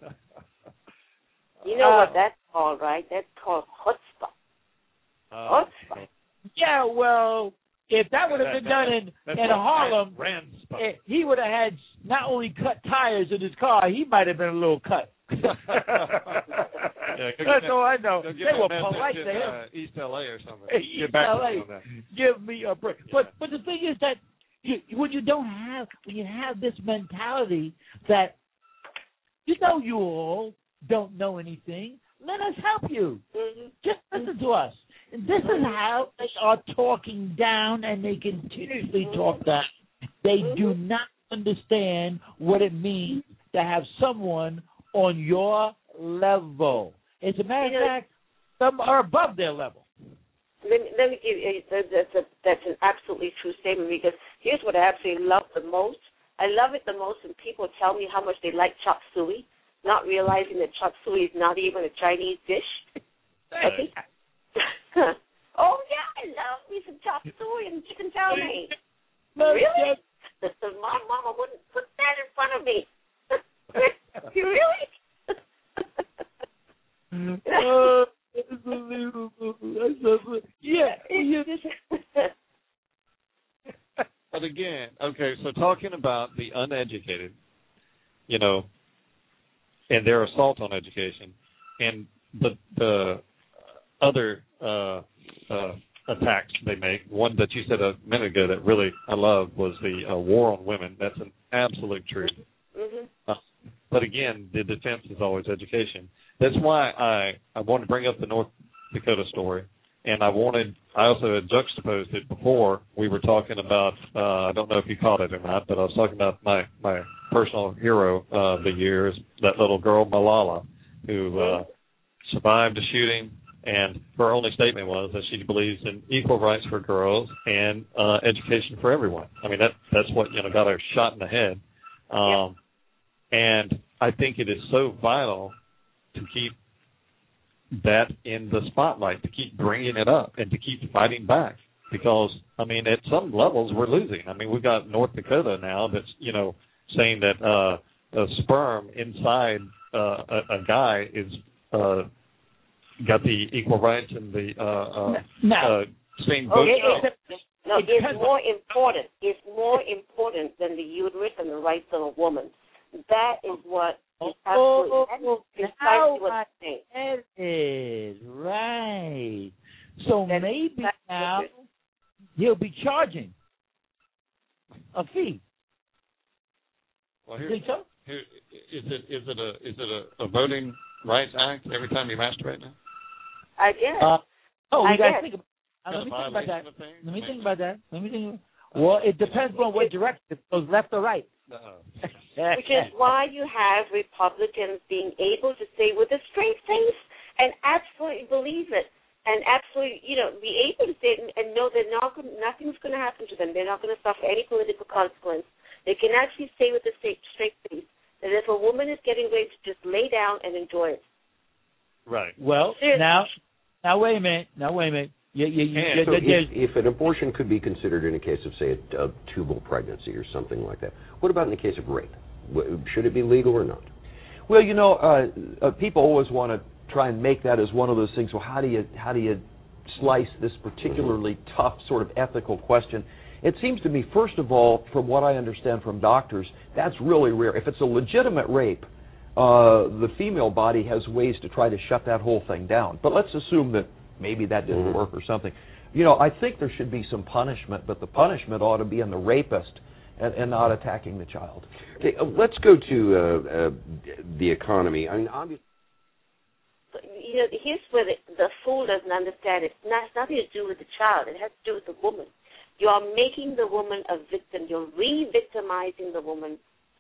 You know uh, what that's called, right? That's called chutzpah. Uh, chutzpah. Yeah, well, if that would have been done in, in Harlem, eh, he would have had not only cut tires in his car, he might have been a little cut. yeah, That's all I know. They were polite in, to him. Uh, East L A or something. East Get back L A. to me on that. Give me a break. Yeah. But but the thing is that you, when you don't have when you have this mentality that you know you all don't know anything, let us help you. Mm-hmm. Just listen to us. And this is how they are talking down, and they continuously mm-hmm. talk down. They mm-hmm. do not understand what it means to have someone on your level. As a matter of fact, some are above their level. Let me, let me give you, that's, a, that's an absolutely true statement, because here's what I absolutely love the most. I love it the most when people tell me how much they like chop suey, not realizing that chop suey is not even a Chinese dish. I think, oh, yeah, I love me some chop suey and chicken chow mein. Really? My mama wouldn't put that in front of me. You really? Oh, that's unbelievable. That's yeah. But again, okay, so talking about the uneducated, you know, and their assault on education, and the the other uh, uh, attacks they make. One that you said a minute ago that really I love was the uh, war on women. That's an absolute truth. Mm-hmm. Uh, but again, the defense is always education. That's why I, I wanted to bring up the North Dakota story, and I wanted I also had juxtaposed it before. We were talking about uh, I don't know if you caught it or not, but I was talking about my my personal hero of the years, that little girl Malala, who uh, survived a shooting. And her only statement was that she believes in equal rights for girls and uh, education for everyone. I mean, that that's what, you know, got her shot in the head. Um, yep. And I think it is so vital to keep that in the spotlight, to keep bringing it up and to keep fighting back. Because, I mean, at some levels we're losing. I mean, we've got North Dakota now that's, you know, saying that uh, a sperm inside uh, a, a guy is uh, – got the equal rights and the uh, uh, no. uh, same vote. Okay, no, it's more important. It's more important than the uterus and the rights of a woman. That is what is absolutely oh, precisely what I'm saying. That is right. So That's maybe exactly now he'll be charging a fee. Well, here, Think so? Here, is it is it a is it a, a voting rights act every time you masturbate now? I guess. Uh, oh, I you guys guess. think about Now, let me think about violation that. of things? Let me I think mean, about that. Let me think. Well, it depends on what direction. If it goes left or right. No. Which is why you have Republicans being able to say with a straight face and absolutely believe it, and absolutely, you know, be able to say it and, and know that not, nothing's going to happen to them. They're not going to suffer any political consequence. They can actually say with a straight, straight face that if a woman is getting raped, just lay down and enjoy it. Right. Well, Seriously. now, now wait a minute. Now wait a minute. You, you, you, Yeah, So there- if, if an abortion could be considered in a case of, say, a, a tubal pregnancy or something like that, what about in the case of rape? W- Should it be legal or not? Well, you know, uh, uh, people always want to try and make that as one of those things. Well, how do you how do you slice this particularly tough sort of ethical question? It seems to me, first of all, from what I understand from doctors, that's really rare. If it's a legitimate rape, uh, the female body has ways to try to shut that whole thing down. But let's assume that maybe that didn't Mm-hmm. work or something. You know, I think there should be some punishment, but the punishment ought to be in the rapist and, and not attacking the child. Okay, uh, let's go to uh, uh, the economy. I mean, obviously. You know, here's where the, the fool doesn't understand it. It's, not, it's nothing to do with the child. It has to do with the woman. You are making the woman a victim. You're re-victimizing the woman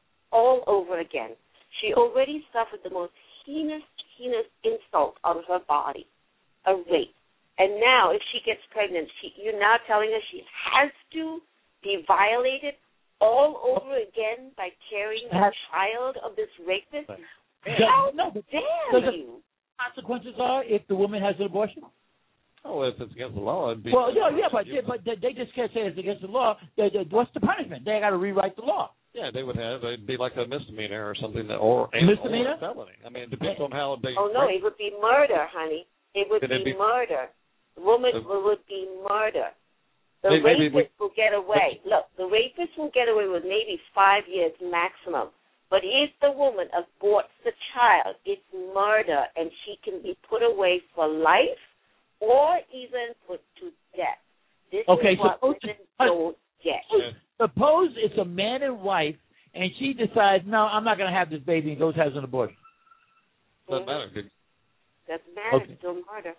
all over again. She already suffered the most heinous, heinous insult out of her body, a rape. And now, if she gets pregnant, she, you're now telling her she has to be violated all over again by carrying a child of this rapist? How No, but dare does it- you? Consequences are if the woman has an abortion. Oh, if it's against the law, it'd be. Well, yeah, yeah, but they, but they, they just can't say it's against the law. They, they, what's the punishment? They got to rewrite the law. Yeah, they would have. It'd be like a misdemeanor or something, that, or and, Misdemeanor? or a felony. I mean, it depends on how they. Oh, no, it would be murder, honey. It would Could be, it be- murder. The woman Uh, would be murder. The Maybe- maybe rapist we- will get away. Look, the rapist will get away with maybe five years maximum. But if the woman aborts the child, it's murder, and she can be put away for life or even put to death. This Okay, is what suppose women uh, don't get. Suppose it's a man and wife, and she decides, no, I'm not going to have this baby, and goes has an abortion. Doesn't matter. Good. Doesn't matter. Okay. It's still murder.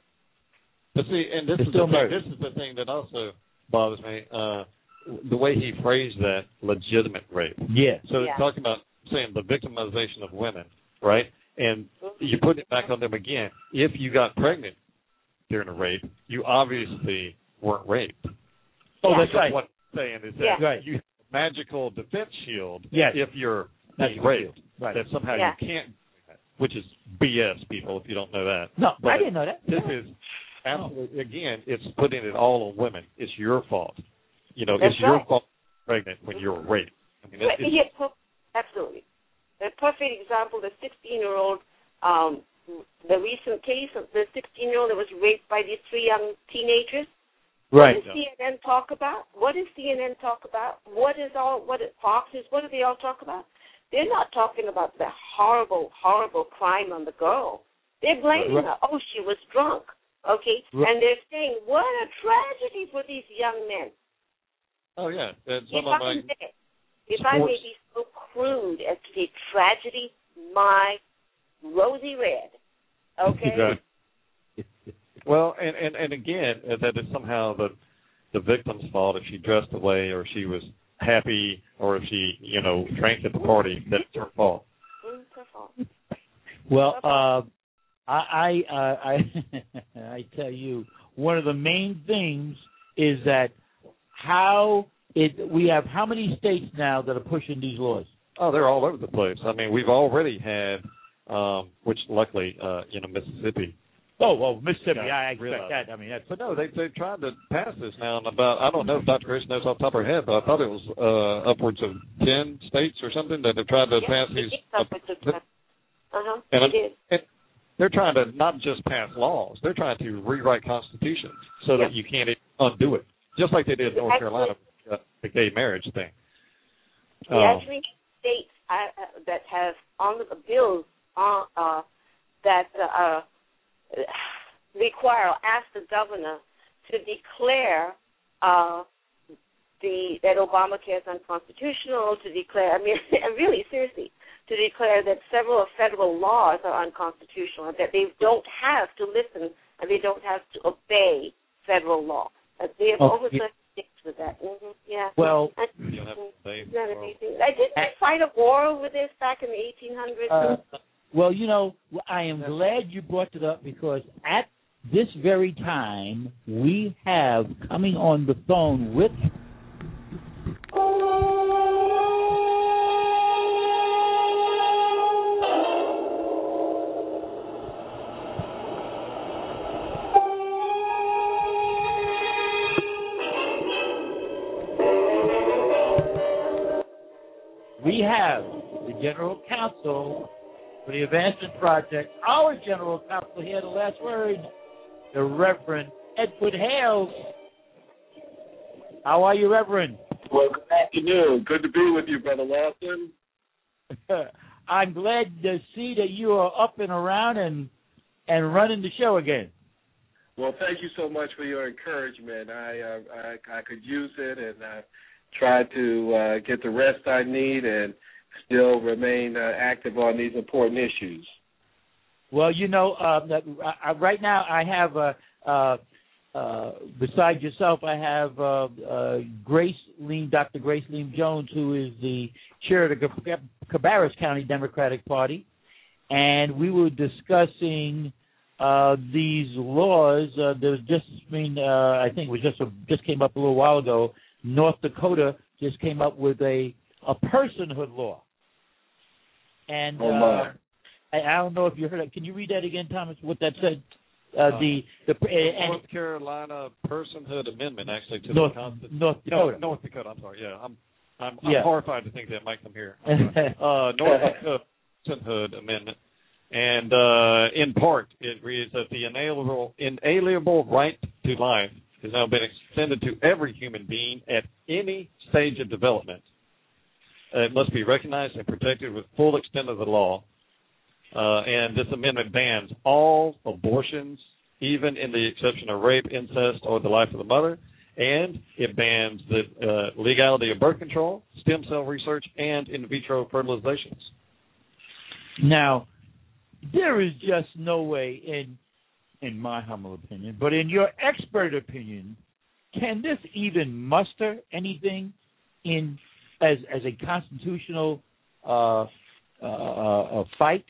But see, and this It's is the still thing, murder. this is the thing that also bothers me. Uh, the way he phrased that, legitimate rape. Yeah. So Yeah. it's talking about saying the victimization of women, right? And you put it back on them again. If you got pregnant during a rape, you obviously weren't raped. Oh, Yeah. that's right. What I'm saying is that Yeah. Right. you have a magical defense shield Yes. if you're being Magical raped. shield. Right. That somehow Yeah. you can't do that, which is B S, people, if you don't know that. No, But I didn't know that. This is absolutely, again, it's putting it all on women. It's your fault. You know, That's it's your right. fault pregnant when you're raped. I mean, Right, it's, yeah, per- absolutely. A perfect example, the sixteen-year-old, um, the recent case of the sixteen-year-old that was raped by these three young teenagers. Right. What does C N N talk about? What does C N N talk about? What is all, what is Fox is, what do they all talk about? They're not talking about the horrible, horrible crime on the girl. They're blaming Right. her. Oh, she was drunk. Okay? Right. And they're saying, what a tragedy for these young men. oh, yeah. And some If of I, my, may, if I may be so crude as to say tragedy, my rosy red, okay? well, and, and, and again, uh, that is somehow the the victim's fault if she dressed away or she was happy or if she, you know, drank at the party. That's her fault. Mm, it's her fault. Well, uh, I I, uh, I I tell you, one of the main things is that how it we have how many states now that are pushing these laws? Oh, they're all over the place. I mean, we've already had, um, which luckily, uh, you know, Mississippi. Oh, well, Mississippi, Yeah, I expect realize. that. I mean, that's But no, they they tried to pass this now in about, I don't know if Doctor Grace knows off the top of her head, but I thought it was uh, upwards of ten states or something that have tried to Yeah, pass it these. is upwards of ten. Uh-huh, and, it is. and they're trying to not just pass laws, they're trying to rewrite constitutions so Yep. that you can't undo it, just like they did in North Actually- Carolina, uh, the gay marriage thing. There Um, are actually states uh, uh, that have on the bills uh, uh, that uh, require or ask the governor to declare uh, the that Obamacare is unconstitutional, to declare, I mean, really, seriously, to declare that several federal laws are unconstitutional, that they don't have to listen and they don't have to obey federal law. Uh, they have Oh, over yeah. thirty states with that. Mm-hmm, yeah. Well, I, You'll have to say, isn't that well, amazing? I didn't they fight a war over this back in the eighteen hundreds. Uh, well, you know, I am glad you brought it up because at this very time, we have coming on the phone with we have the General Counsel for the Advancement Project, our General Counsel here, the last word, the Reverend Edward Hales. How are you, Reverend? Well, good afternoon. Good to be with you, Brother Lawson. I'm glad to see that you are up and around and and running the show again. Well, thank you so much for your encouragement. I uh, I, I could use it, and I try to uh, get the rest I need and still remain uh, active on these important issues. Well, you know, uh, I, I, right now I have, uh, uh, uh, besides yourself, I have uh, uh, Grace Leem, Doctor Grace Leem Jones, who is the chair of the Cabarrus County Democratic Party, and we were discussing uh, these laws. Uh, there was just, I mean, uh, I think it was just a, just came up a little while ago. North Dakota just came up with a a personhood law, and oh my. uh, I, I don't know if you heard it. Can you read that again, Thomas? What that said? Uh, the the uh, and North Carolina Personhood Amendment, actually, to North, the Constitution. North Dakota. No, North Dakota. I'm sorry. Yeah, I'm I'm, Yeah. I'm horrified to think that might come here. uh, North Dakota Personhood Amendment, and uh, in part it reads that the inalienable inalienable right to life has now been extended to every human being at any stage of development. Uh, it must be recognized and protected with full extent of the law. Uh, and this amendment bans all abortions, even in the exception of rape, incest, or the life of the mother. And it bans the uh, legality of birth control, stem cell research, and in vitro fertilizations. Now, there is just no way in in my humble opinion, but in your expert opinion, can this even muster anything in as as a constitutional uh, uh, uh, fight?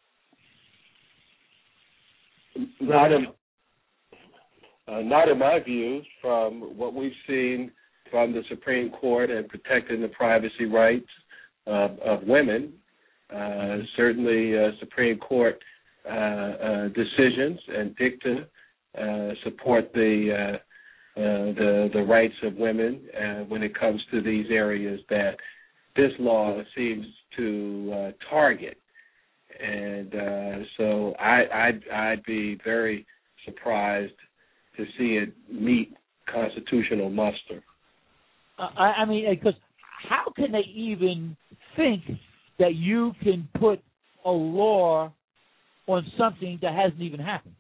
Not in, uh, not in my view, from what we've seen from the Supreme Court and protecting the privacy rights of, of women. Uh, certainly, uh, Supreme Court uh, uh, decisions and dicta uh, support the uh, uh, the the rights of women uh, when it comes to these areas that this law seems to uh, target. And uh, so I, I'd, I'd be very surprised to see it meet constitutional muster. Uh, I, I mean, because how can they even think that you can put a law on something that hasn't even happened?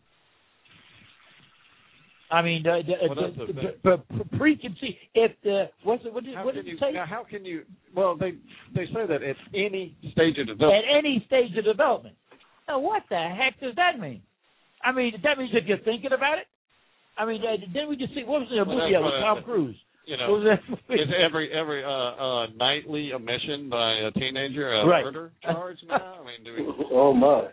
I mean, the, the, well, the, the, the, the preconceived. If the what's it, what did, How what can did you, it say? now, how can you? Well, they they say that at any stage of development. At any stage of development. Now, what the heck does that mean? I mean, that means if you're thinking about it. I mean, uh, didn't we just see what was the Well, movie that's with what Tom I- Cruise? You What know, was that movie? is every every uh, uh, nightly omission by a teenager a Right. murder charge now? I mean, do we? Oh my!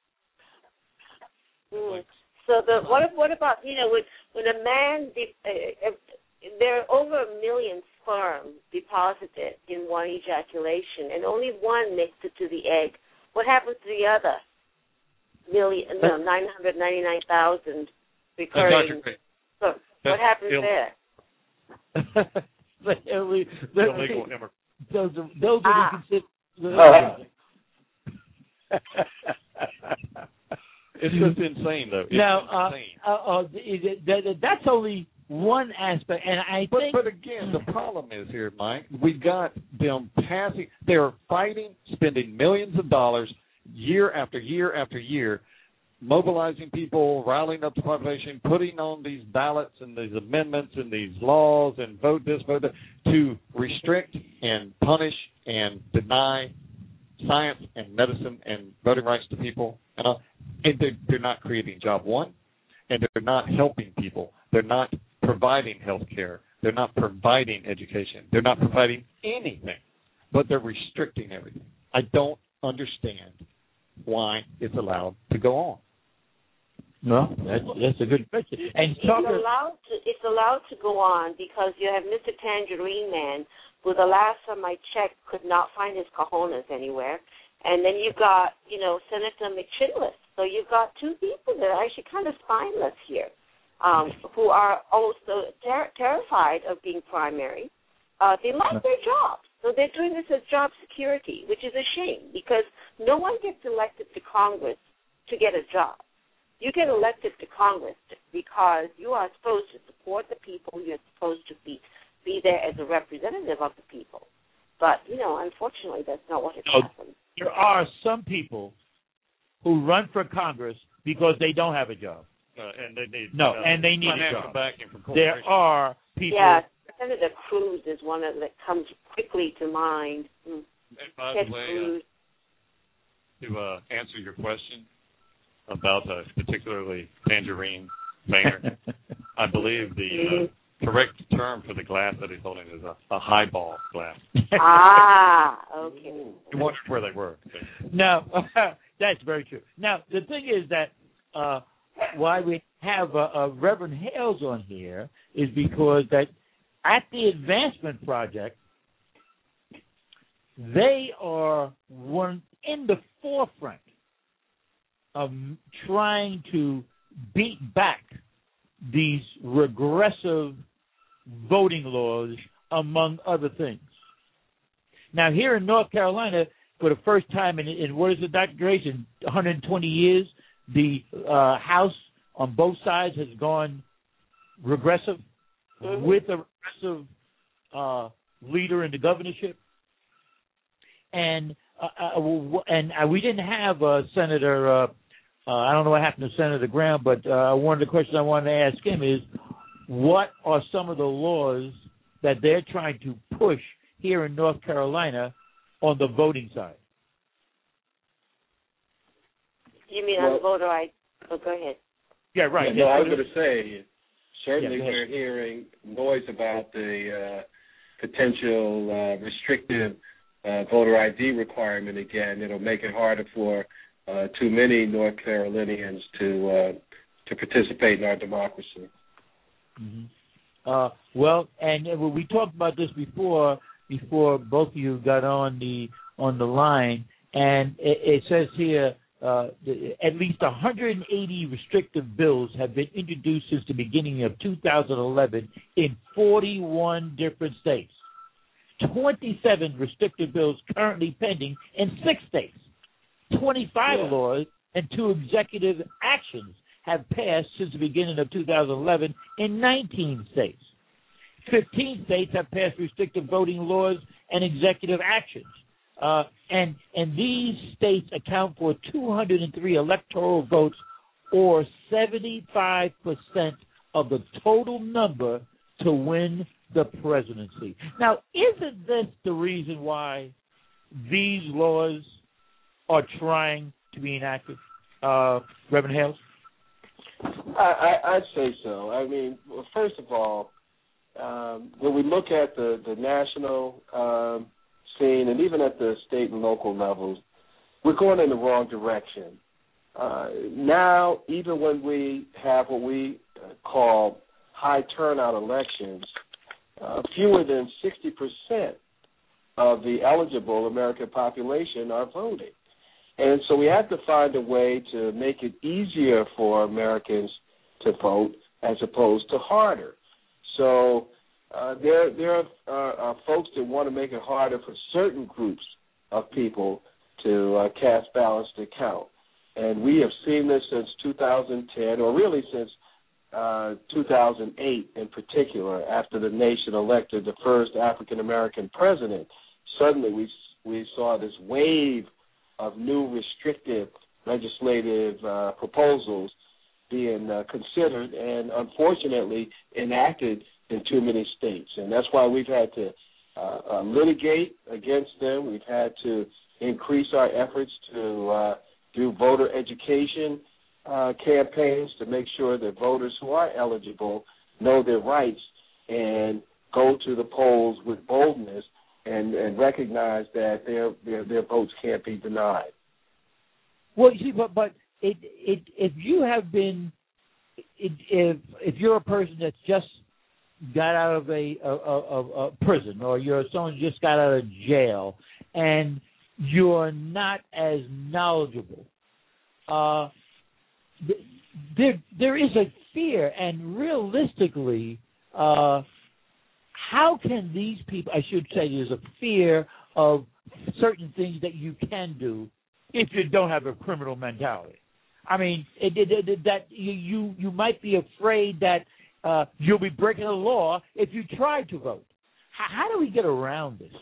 Mm. So the what if, what about you know when when a man de- uh, there are over a million sperm deposited in one ejaculation and only one makes it to the egg. What happens to the other million? No, nine hundred ninety nine thousand recurring. So what happens Ill- there? Illegal immigrant. Those are, those are Ah. considered. It's just insane, though. It's Now, uh, insane. uh, uh, it- that- that's only one aspect, and I But, think. but again, the problem is here, Mike. We got them passing. They're fighting, spending millions of dollars year after year after year, mobilizing people, riling up the population, putting on these ballots and these amendments and these laws and vote this, vote that, to restrict and punish and deny science and medicine and voting rights to people. And, uh, and they're, they're not creating job one, and they're not helping people. They're not providing health care. They're not providing education. They're not providing anything, but they're restricting everything. I don't understand why it's allowed to go on. No, that's that's a good question. And it's allowed to it's allowed to go on because you have Mister Tangerine Man, who the last time I checked could not find his cojones anywhere, and then you've got you know Senator McChinless. So you've got two people that are actually kind of spineless here, um, who are also ter- terrified of being primary. Uh, they like their jobs, so they're doing this as job security, which is a shame because no one gets elected to Congress to get a job. You get elected to Congress because you are supposed to support the people. You're supposed to be, be there as a representative of the people. But, you know, unfortunately, that's not what has so happened. There are some people who run for Congress because they don't have a job. Uh, and they need no, uh, and they need a financial job. backing from There are people. Yeah, Senator Cruz is one of that comes quickly to mind. Mm. And by Ted the way, Cruz. Uh, to uh, answer your question about uh, particularly Tangerine Boehner, I believe the uh, correct term for the glass that he's holding is a, a highball glass. Ah, okay. You wondered where they were. No, that's very true. Now, the thing is that uh, why we have uh, uh, Reverend Hales on here is because that at the Advancement Project, they are one in the forefront of trying to beat back these regressive voting laws, among other things. Now, here in North Carolina, for the first time in, in what is it, Doctor Grace, in one hundred twenty years, the uh, House on both sides has gone regressive mm-hmm. with a regressive uh, leader in the governorship. And uh, uh, and uh, we didn't have uh, Senator, uh, uh, I don't know what happened to Senator Graham, but uh, one of the questions I wanted to ask him is, what are some of the laws that they're trying to push here in North Carolina on the voting side? You mean well, on the voter I D? Oh, go ahead. Yeah, right. Yeah, no, I was going to say, certainly yeah, we're hearing noise about the uh, potential uh, restrictive uh, voter I D requirement again. It'll make it harder for uh, too many North Carolinians to uh, to participate in our democracy. Mm-hmm. Uh, well, and uh, we talked about this before. Before both of you got on the on the line, and it, it says here uh, at least one hundred eighty restrictive bills have been introduced since the beginning of two thousand eleven in forty-one different states. twenty-seven restrictive bills currently pending in six states. twenty-five yeah. laws and two executive actions have passed since the beginning of two thousand eleven in nineteen states. fifteen states have passed restrictive voting laws and executive actions. Uh, and, and these states account for two hundred three electoral votes, or seventy-five percent of the total number to win the presidency. Now, isn't this the reason why these laws are trying to be enacted, uh, Reverend Hales? I, I, I'd say so. I mean, well, first of all, um, when we look at the, the national um, scene and even at the state and local levels, we're going in the wrong direction. Uh, now, even when we have what we call high turnout elections, uh, fewer than sixty percent of the eligible American population are voting. And so we have to find a way to make it easier for Americans to vote as opposed to harder. So uh, there, there are, are, are folks that want to make it harder for certain groups of people to uh, cast ballots to count. And we have seen this since two thousand ten, or really since uh, two thousand eight in particular, after the nation elected the first African-American president. Suddenly we, we saw this wave of new restrictive legislative uh, proposals being uh, considered and unfortunately enacted in too many states. And that's why we've had to uh, uh, litigate against them. We've had to increase our efforts to uh, do voter education uh, campaigns to make sure that voters who are eligible know their rights and go to the polls with boldness and, and recognize that their, their their votes can't be denied. Well, you see, but but it it if you have been it, if if you're a person that's just got out of a, a, a, a prison, or you're someone who just got out of jail, and you're not as knowledgeable, uh, there there is a fear, and realistically, uh, how can these people? I should say, there's a fear of certain things that you can do if you don't have a criminal mentality. I mean, it, it, it, that you, you you might be afraid that uh, you'll be breaking the law if you try to vote. How, how do we get around this?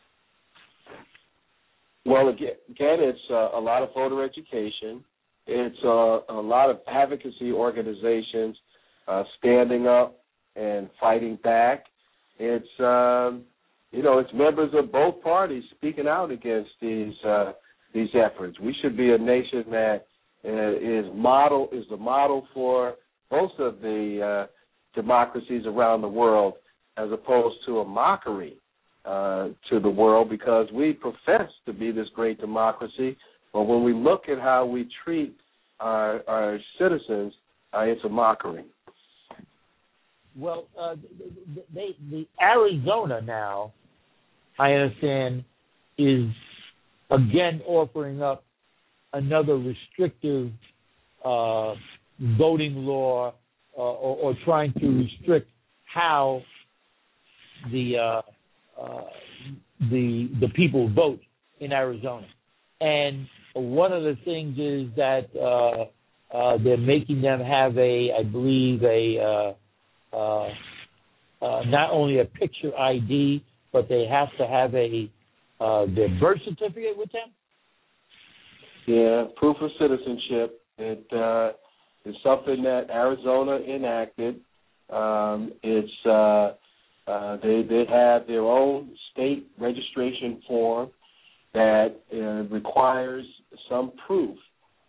Well, again, again it's uh, a lot of voter education. It's uh, a lot of advocacy organizations uh, standing up and fighting back. It's um, you know, it's members of both parties speaking out against these uh, these efforts. We should be a nation that uh, is model is the model for most of the uh, democracies around the world, as opposed to a mockery uh, to the world, because we profess to be this great democracy, but when we look at how we treat our, our citizens, uh, it's a mockery. Well, uh, they, the Arizona now, I understand, is again offering up another restrictive uh, voting law, uh, or, or trying to restrict how the uh, uh, the the people vote in Arizona. And one of the things is that uh, uh, they're making them have a, I believe, a uh, uh, uh, not only a picture I D, but they have to have a uh, their birth certificate with them. Yeah, proof of citizenship. It uh, is something that Arizona enacted. Um, it's uh, uh, they they have their own state registration form that uh, requires some proof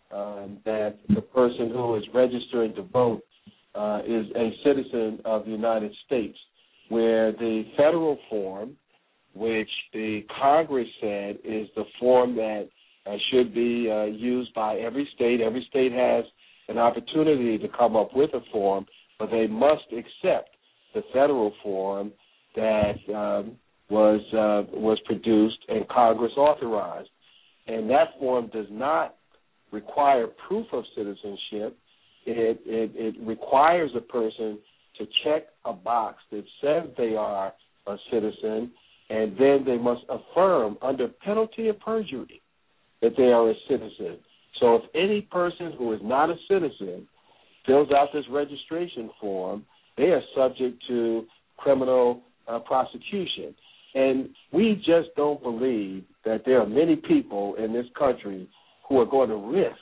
um, that the person who is registering to vote uh, is a citizen of the United States, where the federal form, which the Congress said is the form that uh, should be uh, used by every state. Every state has an opportunity to come up with a form, but they must accept the federal form that um, was uh, was produced and Congress authorized. And that form does not require proof of citizenship. It, it, it requires a person to check a box that says they are a citizen, and then they must affirm under penalty of perjury that they are a citizen. So if any person who is not a citizen fills out this registration form, they are subject to criminal uh, prosecution. And we just don't believe that there are many people in this country who are going to risk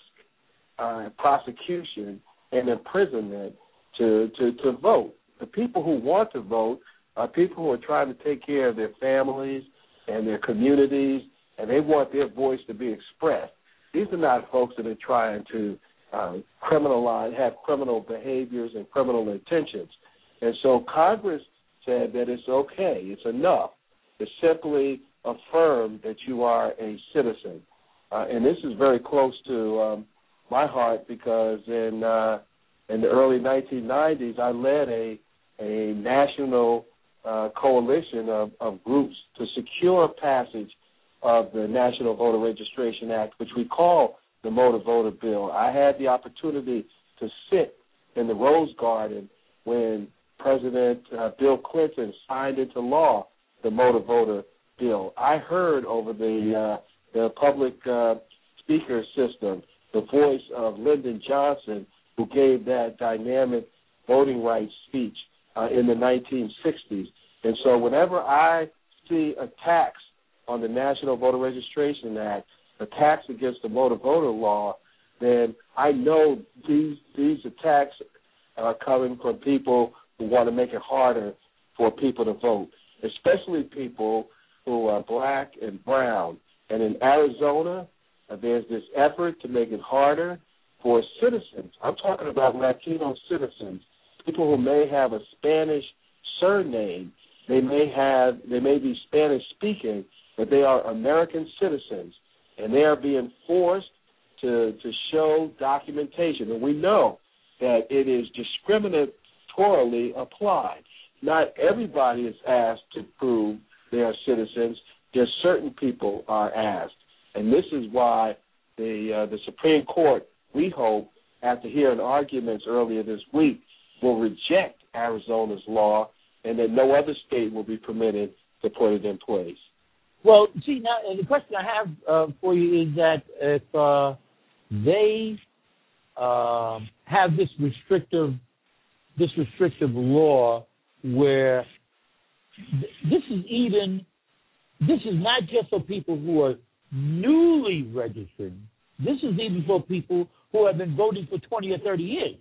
uh, prosecution and imprisonment to, to, to vote. The people who want to vote are people who are trying to take care of their families and their communities, and they want their voice to be expressed. These are not folks that are trying to uh, criminalize, have criminal behaviors and criminal intentions. And so Congress said that it's okay, it's enough to simply affirm that you are a citizen. Uh, and this is very close to um, my heart, because in uh, in the early nineteen nineties, I led a, a national uh, coalition of, of groups to secure passage of the National Voter Registration Act, which we call the Motor Voter Bill. I had the opportunity to sit in the Rose Garden when President uh, Bill Clinton signed into law the Motor Voter Bill. I heard over the uh, the public uh, speaker system the voice of Lyndon Johnson, who gave that dynamic voting rights speech uh, in the nineteen sixties. And so whenever I see attacks on the National Voter Registration Act, attacks against the motor voter law, then I know these these attacks are coming from people who want to make it harder for people to vote, especially people who are black and brown. And in Arizona, uh, there's this effort to make it harder for citizens. I'm talking about Latino citizens people who may have a Spanish surname, they may have, they may be Spanish speaking, but they are American citizens, and they are being forced to to show documentation. And we know that it is discriminatorily applied. Not everybody is asked to prove they are citizens. Just certain people are asked. And this is why the uh, the Supreme Court, we hope, after hearing arguments earlier this week, will reject Arizona's law and that no other state will be permitted to put it in place. Well, see, now the question I have uh, for you is that if uh, they uh, have this restrictive, this restrictive law where th- this is even, this is not just for people who are newly registered. This is even for people who have been voting for twenty or thirty years.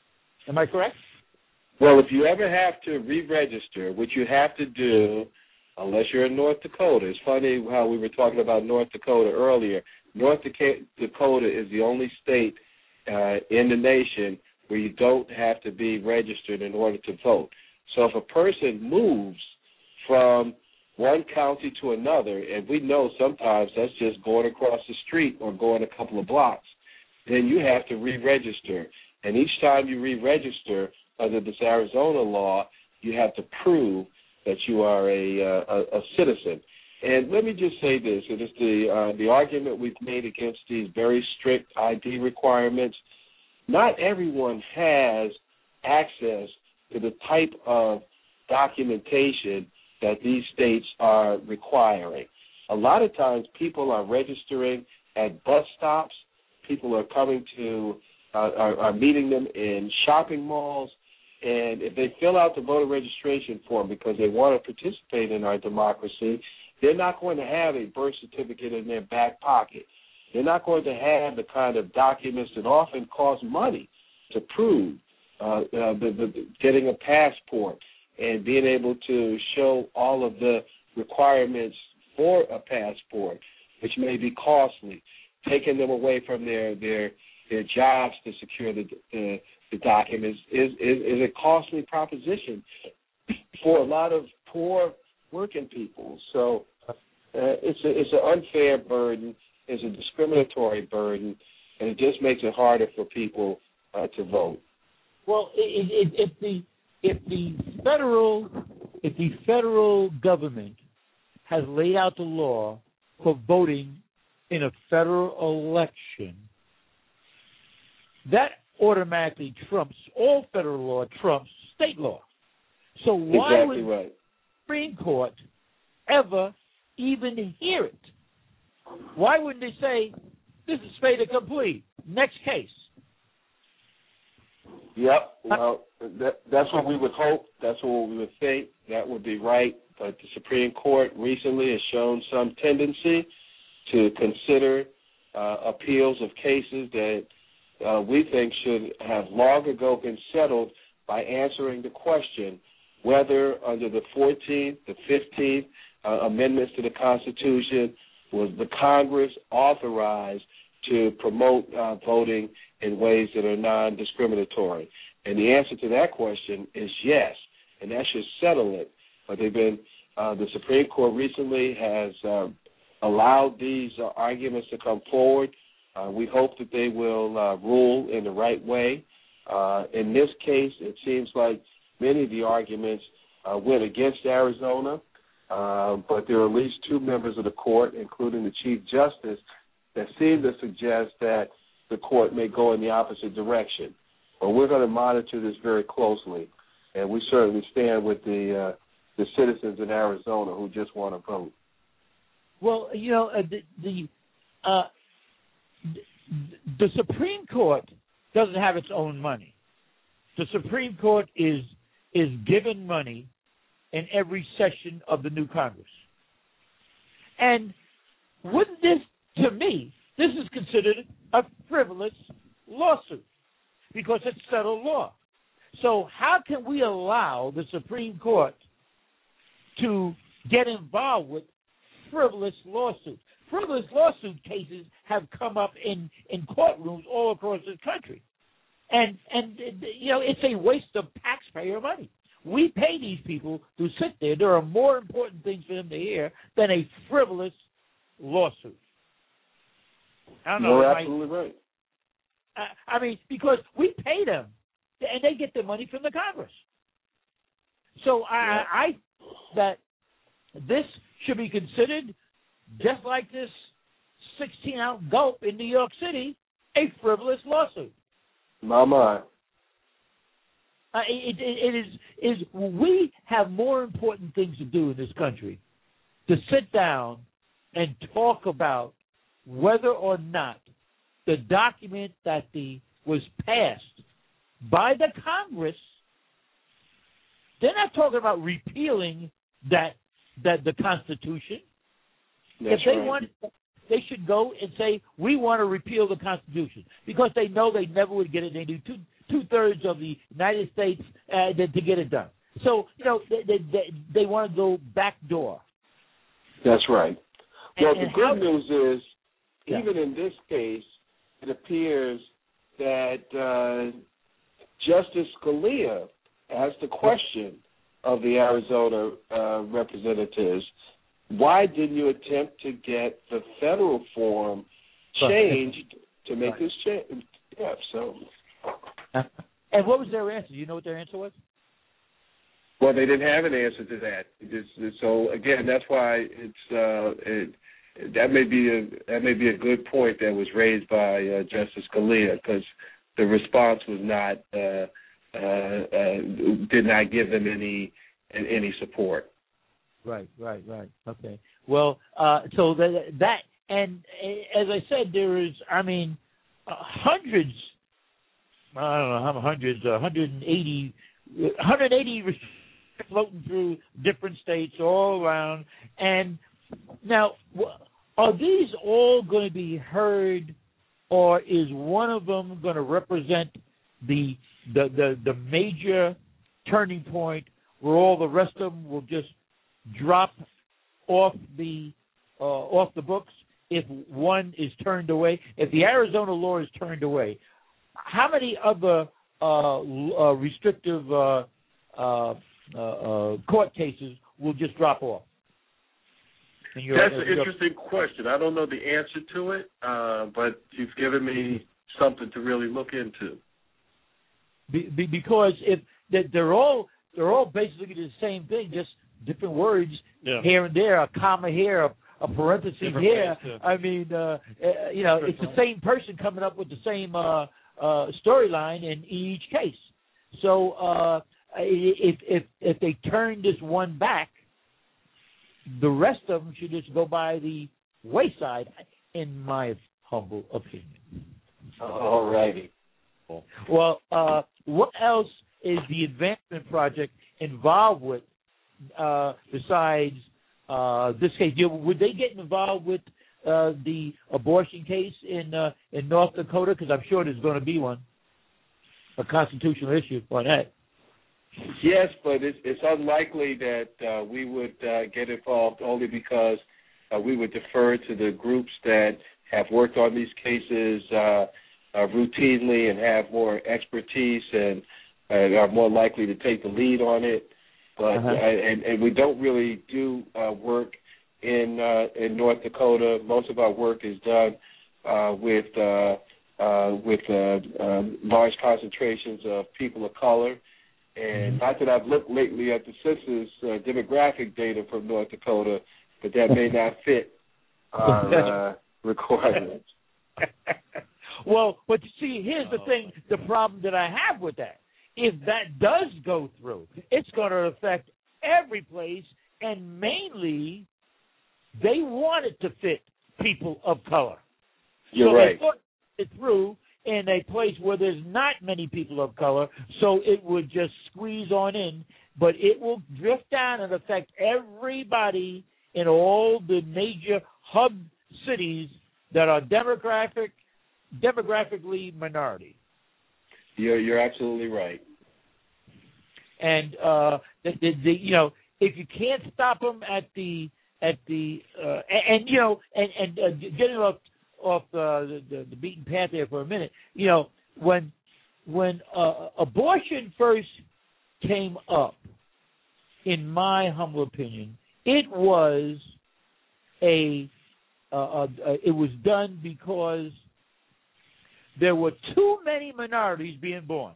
Am I correct? Well, if you ever have to re-register, which you have to do unless you're in North Dakota. It's funny how we were talking about North Dakota earlier. North Dakota is the only state uh, in the nation where you don't have to be registered in order to vote. So if a person moves from one county to another, and we know sometimes that's just going across the street or going a couple of blocks, then you have to re-register. And each time you re-register under this Arizona law, you have to prove that you are a, uh, a, a citizen. And let me just say this, it is the, uh, the argument we've made against these very strict I D requirements. Not everyone has access to the type of documentation that these states are requiring. A lot of times people are registering at bus stops. People are coming to, uh, are, are meeting them in shopping malls. And if they fill out the voter registration form because they want to participate in our democracy, they're not going to have a birth certificate in their back pocket. They're not going to have the kind of documents that often cost money to prove, uh, uh, the, the, the, getting a passport and being able to show all of the requirements for a passport, which may be costly, taking them away from their their, their jobs to secure the, the, the documents is, is, is a costly proposition for a lot of poor working people. So uh, it's a, it's an unfair burden, it's a discriminatory burden, and it just makes it harder for people uh, to vote. Well, it, it, if the if the federal if the federal government has laid out the law for voting in a federal election, that automatically trumps all federal law, trumps state law. So why exactly would right. the Supreme Court ever even hear it? Why wouldn't they say, this is fait accompli, next case? Yep. Well, that, that's what we would hope. That's what we would think. That would be right. But the Supreme Court recently has shown some tendency to consider uh, appeals of cases that uh, we think should have long ago been settled by answering the question whether under the fourteenth, the fifteenth uh, amendments to the Constitution was the Congress authorized to promote uh, voting in ways that are non-discriminatory. And the answer to that question is yes, and that should settle it. But they've been, uh, the Supreme Court recently has uh, allowed these uh, arguments to come forward. Uh, we hope that they will uh, rule in the right way. Uh, in this case, it seems like many of the arguments uh, went against Arizona, uh, but there are at least two members of the court, including the Chief Justice, that seem to suggest that the court may go in the opposite direction. But we're going to monitor this very closely, and we certainly stand with the uh, the citizens in Arizona who just want to vote. Well, you know, uh, the the, uh, the Supreme Court doesn't have its own money. The Supreme Court is is given money in every session of the new Congress. And wouldn't this, to me, this is considered a frivolous lawsuit because it's settled law. So how can we allow the Supreme Court to get involved with frivolous lawsuits? Frivolous lawsuit cases have come up in, in courtrooms all across this country. And, and you know, it's a waste of taxpayer money. We pay these people to sit there. There are more important things for them to hear than a frivolous lawsuit. I don't know. You're absolutely right. I, I mean, because we pay them, and they get their money from the Congress. So I, yeah. I that this should be considered, just like this sixteen-ounce gulp in New York City, a frivolous lawsuit. My mind. Uh, it, it, it is is we have more important things to do in this country to sit down and talk about whether or not the document that the was passed by the Congress. They're not talking about repealing that that the Constitution. That's if they right. want, they should go and say we want to repeal the Constitution because they know they never would get it. They do two two thirds of the United States uh, to, to get it done. So you know they they, they, they want to go back door. That's right. Well, and, the and good how, news is, yeah. even in this case, it appears that uh, Justice Scalia asked the question of the Arizona uh, representatives, why didn't you attempt to get the federal form changed to make this change? Yeah, so. And what was their answer? Do you know what their answer was? Well, they didn't have an answer to that. It's, so again, that's why it's uh, it, that may be a that may be a good point that was raised by uh, Justice Scalia, because the response was not uh, uh, uh, did not give them any any support. Right, right, right. Okay. Well, uh, so that that and as I said, there is, I mean, uh, hundreds. I don't know how many hundreds, uh, one hundred eighty, one hundred eighty floating through different states all around. And now, are these all going to be heard, or is one of them going to represent the the the, the major turning point where all the rest of them will just drop off the uh, off the books if one is turned away? If the Arizona law is turned away, how many other uh, uh, restrictive uh, uh, uh, uh, court cases will just drop off? Your, That's uh, an interesting question. I don't know the answer to it, uh, but you've given me something to really look into. Be, be, because if they're all they're all basically the same thing, just different words yeah. here and there, a comma here, a, a parenthesis different here. Ways, yeah. I mean, uh, uh, you know, it's the same person coming up with the same uh, uh, storyline in each case. So uh, if if if they turn this one back, the rest of them should just go by the wayside, in my humble opinion. All righty. Well, uh, what else is the Advancement Project involved with uh, besides uh, this case? Would they get involved with uh, the abortion case in uh, in North Dakota? Because I'm sure there's going to be one, a constitutional issue on that. Yes, but it's, it's unlikely that uh, we would uh, get involved, only because uh, we would defer to the groups that have worked on these cases uh, uh, routinely and have more expertise and, and are more likely to take the lead on it. But uh-huh. uh, and, and we don't really do uh, work in uh, in North Dakota. Most of our work is done uh, with uh, uh, with uh, uh, large concentrations of people of color. And not that I've looked lately at the census uh, demographic data from North Dakota, but that may not fit our uh, requirements. Well, but you see, here's the thing, the problem that I have with that. If that does go through, it's going to affect every place, and mainly they want it to fit people of color. You're so right. They put it through in a place where there's not many people of color, so it would just squeeze on in, but it will drift down and affect everybody in all the major hub cities that are demographic, demographically minority. You're you're absolutely right. And uh, the, the, the, you know, if you can't stop them at the at the uh, and, and you know and and uh, getting off off uh, the, the the beaten path there for a minute, you know, when when uh, abortion first came up, in my humble opinion, it was a uh, uh, it was done because there were too many minorities being born.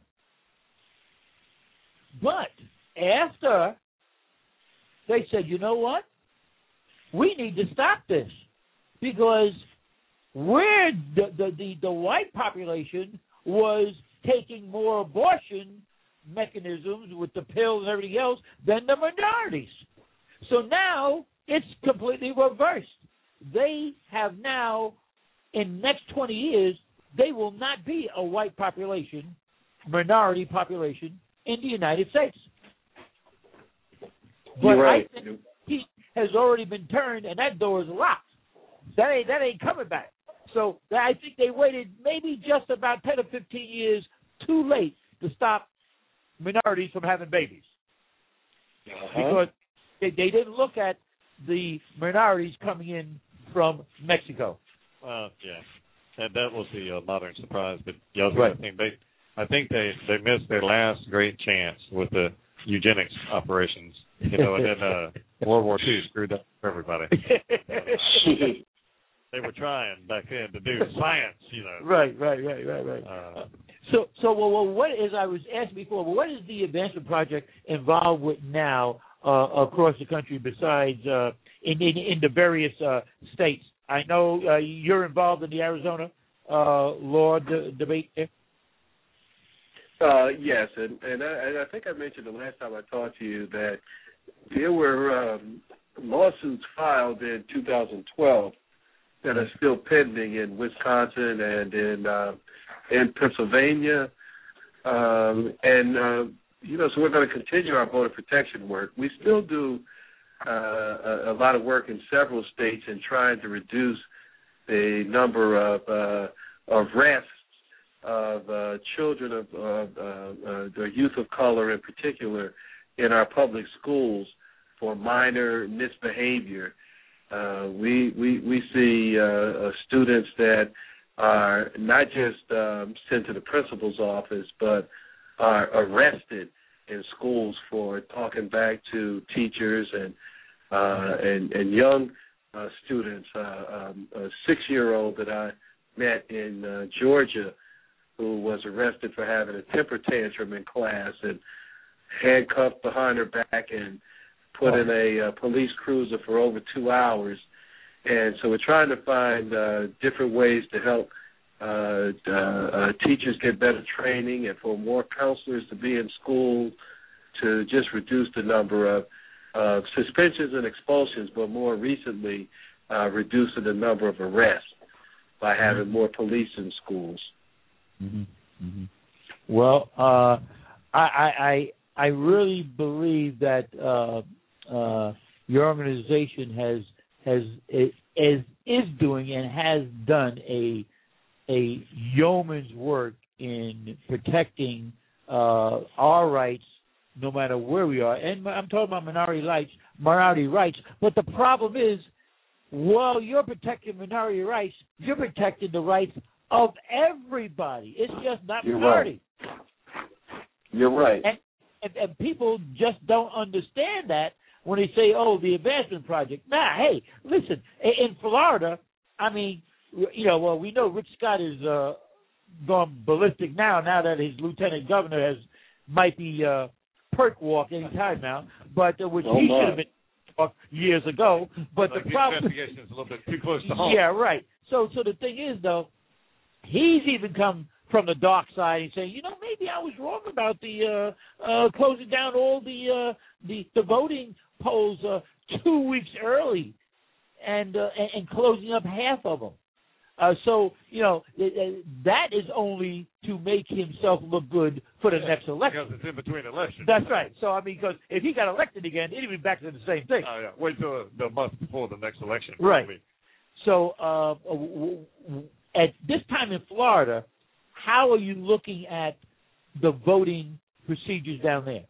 But after they said, you know what? We need to stop this because we're the the, the, the white population was taking more abortion mechanisms with the pills and everything else than the minorities. So now it's completely reversed. They have now, in the next twenty years, they will not be a white population, minority population in the United States. But You're right. I think he has already been turned, and that door is locked. That ain't that ain't coming back. So I think they waited maybe just about ten or fifteen years too late to stop minorities from having babies. Uh-huh. Because they, they didn't look at the minorities coming in from Mexico. Uh, yeah, and that was the uh, modern surprise. But yeah, right. I think they, I think they, they missed their last great chance with the eugenics operations. You know, and then uh, World War Two screwed up for everybody. They were trying back then to do science, you know. Right, right, right, right, right. Uh, so, so well, well, what is I was asked before? Well, what is the advancement project involved with now uh, across the country, besides uh, in, in in the various uh, states? I know uh, you're involved in the Arizona uh, law de- debate there. Uh, yes, and and I, and I think I mentioned the last time I talked to you that there were um, lawsuits filed in two thousand twelve that are still pending in Wisconsin and in uh, in Pennsylvania, um, and uh, you know, so we're going to continue our voter protection work. We still do uh, a, a lot of work in several states in trying to reduce the number of uh, arrests of uh, children of uh, uh, the youth of color in particular in our public schools for minor misbehavior. Uh, we we we see uh, uh, students that are not just um, sent to the principal's office, but are arrested in schools for talking back to teachers and uh, and, and young uh, students. Uh, um, a six-year-old that I met in uh, Georgia who was arrested for having a temper tantrum in class and handcuffed behind her back and put in a uh, police cruiser for over two hours. And so we're trying to find uh, different ways to help uh, uh, uh, teachers get better training and for more counselors to be in school to just reduce the number of uh, suspensions and expulsions, but more recently uh, reducing the number of arrests by having more police in schools. Mm-hmm. Mm-hmm. Well, uh, I, I I really believe that uh, uh, your organization has has is is doing and has done a a yeoman's work in protecting uh, our rights, no matter where we are. And I'm talking about minority rights, minority rights. But the problem is, while you're protecting minority rights, you're protecting the rights of everybody. It's just not You're minority. Right. You're right. And, and, and people just don't understand that when they say, oh, the advancement project. Nah, hey, listen, in Florida, I mean, you know, well, we know Rick Scott is uh, gone ballistic now, now that his lieutenant governor has might be uh, perk walk any time now, but uh, which oh he my. should have been years ago. But like the problem, investigation is a little bit too close to home. Yeah, right. So, so the thing is, though, he's even come from the dark side and saying, you know, maybe I was wrong about the uh, uh, closing down all the uh, the, the voting polls uh, two weeks early, and, uh, and and closing up half of them. Uh, so, you know, that is only to make himself look good for the yeah, next election. Because it's in between elections. That's right. So, I mean, because if he got elected again, he'd be back to the same thing. Oh, yeah. Wait till the month before the next election. Right. Probably. So, uh, at this time in Florida, how are you looking at the voting procedures down there?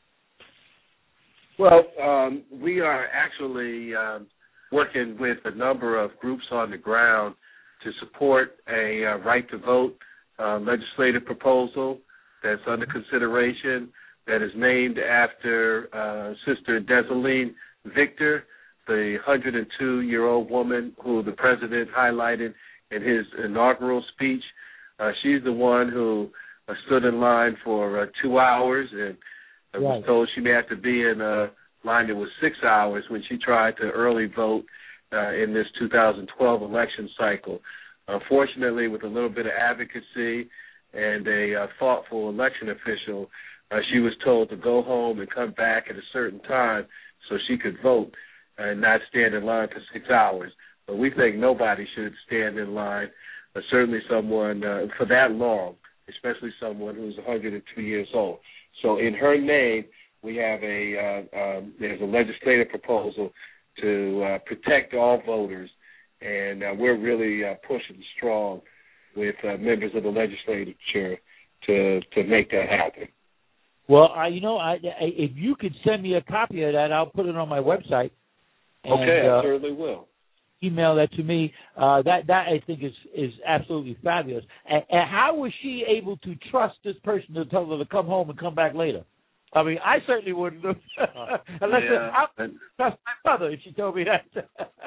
Well, um, we are actually um, working with a number of groups on the ground to support a uh, right to vote uh, legislative proposal that's under consideration that is named after uh, Sister Desaline Victor, the one hundred two-year-old woman who the president highlighted in his inaugural speech. Uh, she's the one who uh, stood in line for uh, two hours and uh, right. was told she may have to be in a line that was six hours when she tried to early vote uh, in this two thousand twelve election cycle. Unfortunately, with a little bit of advocacy and a uh, thoughtful election official, uh, she was told to go home and come back at a certain time so she could vote and not stand in line for six hours. But we think nobody should stand in line, uh, certainly someone uh, for that long, especially someone who's one hundred two years old. So in her name, we have a uh, um, there's a legislative proposal to uh, protect all voters, and uh, we're really uh, pushing strong with uh, members of the legislature to to make that happen. Well, I, you know, I, I, if you could send me a copy of that, I'll put it on my website. And, okay, I uh, certainly will. Email that to me. Uh, that that I think is is absolutely fabulous. And, and how was she able to trust this person to tell her to come home and come back later? I mean, I certainly wouldn't have. Unless yeah. I would trust my mother if she told me that.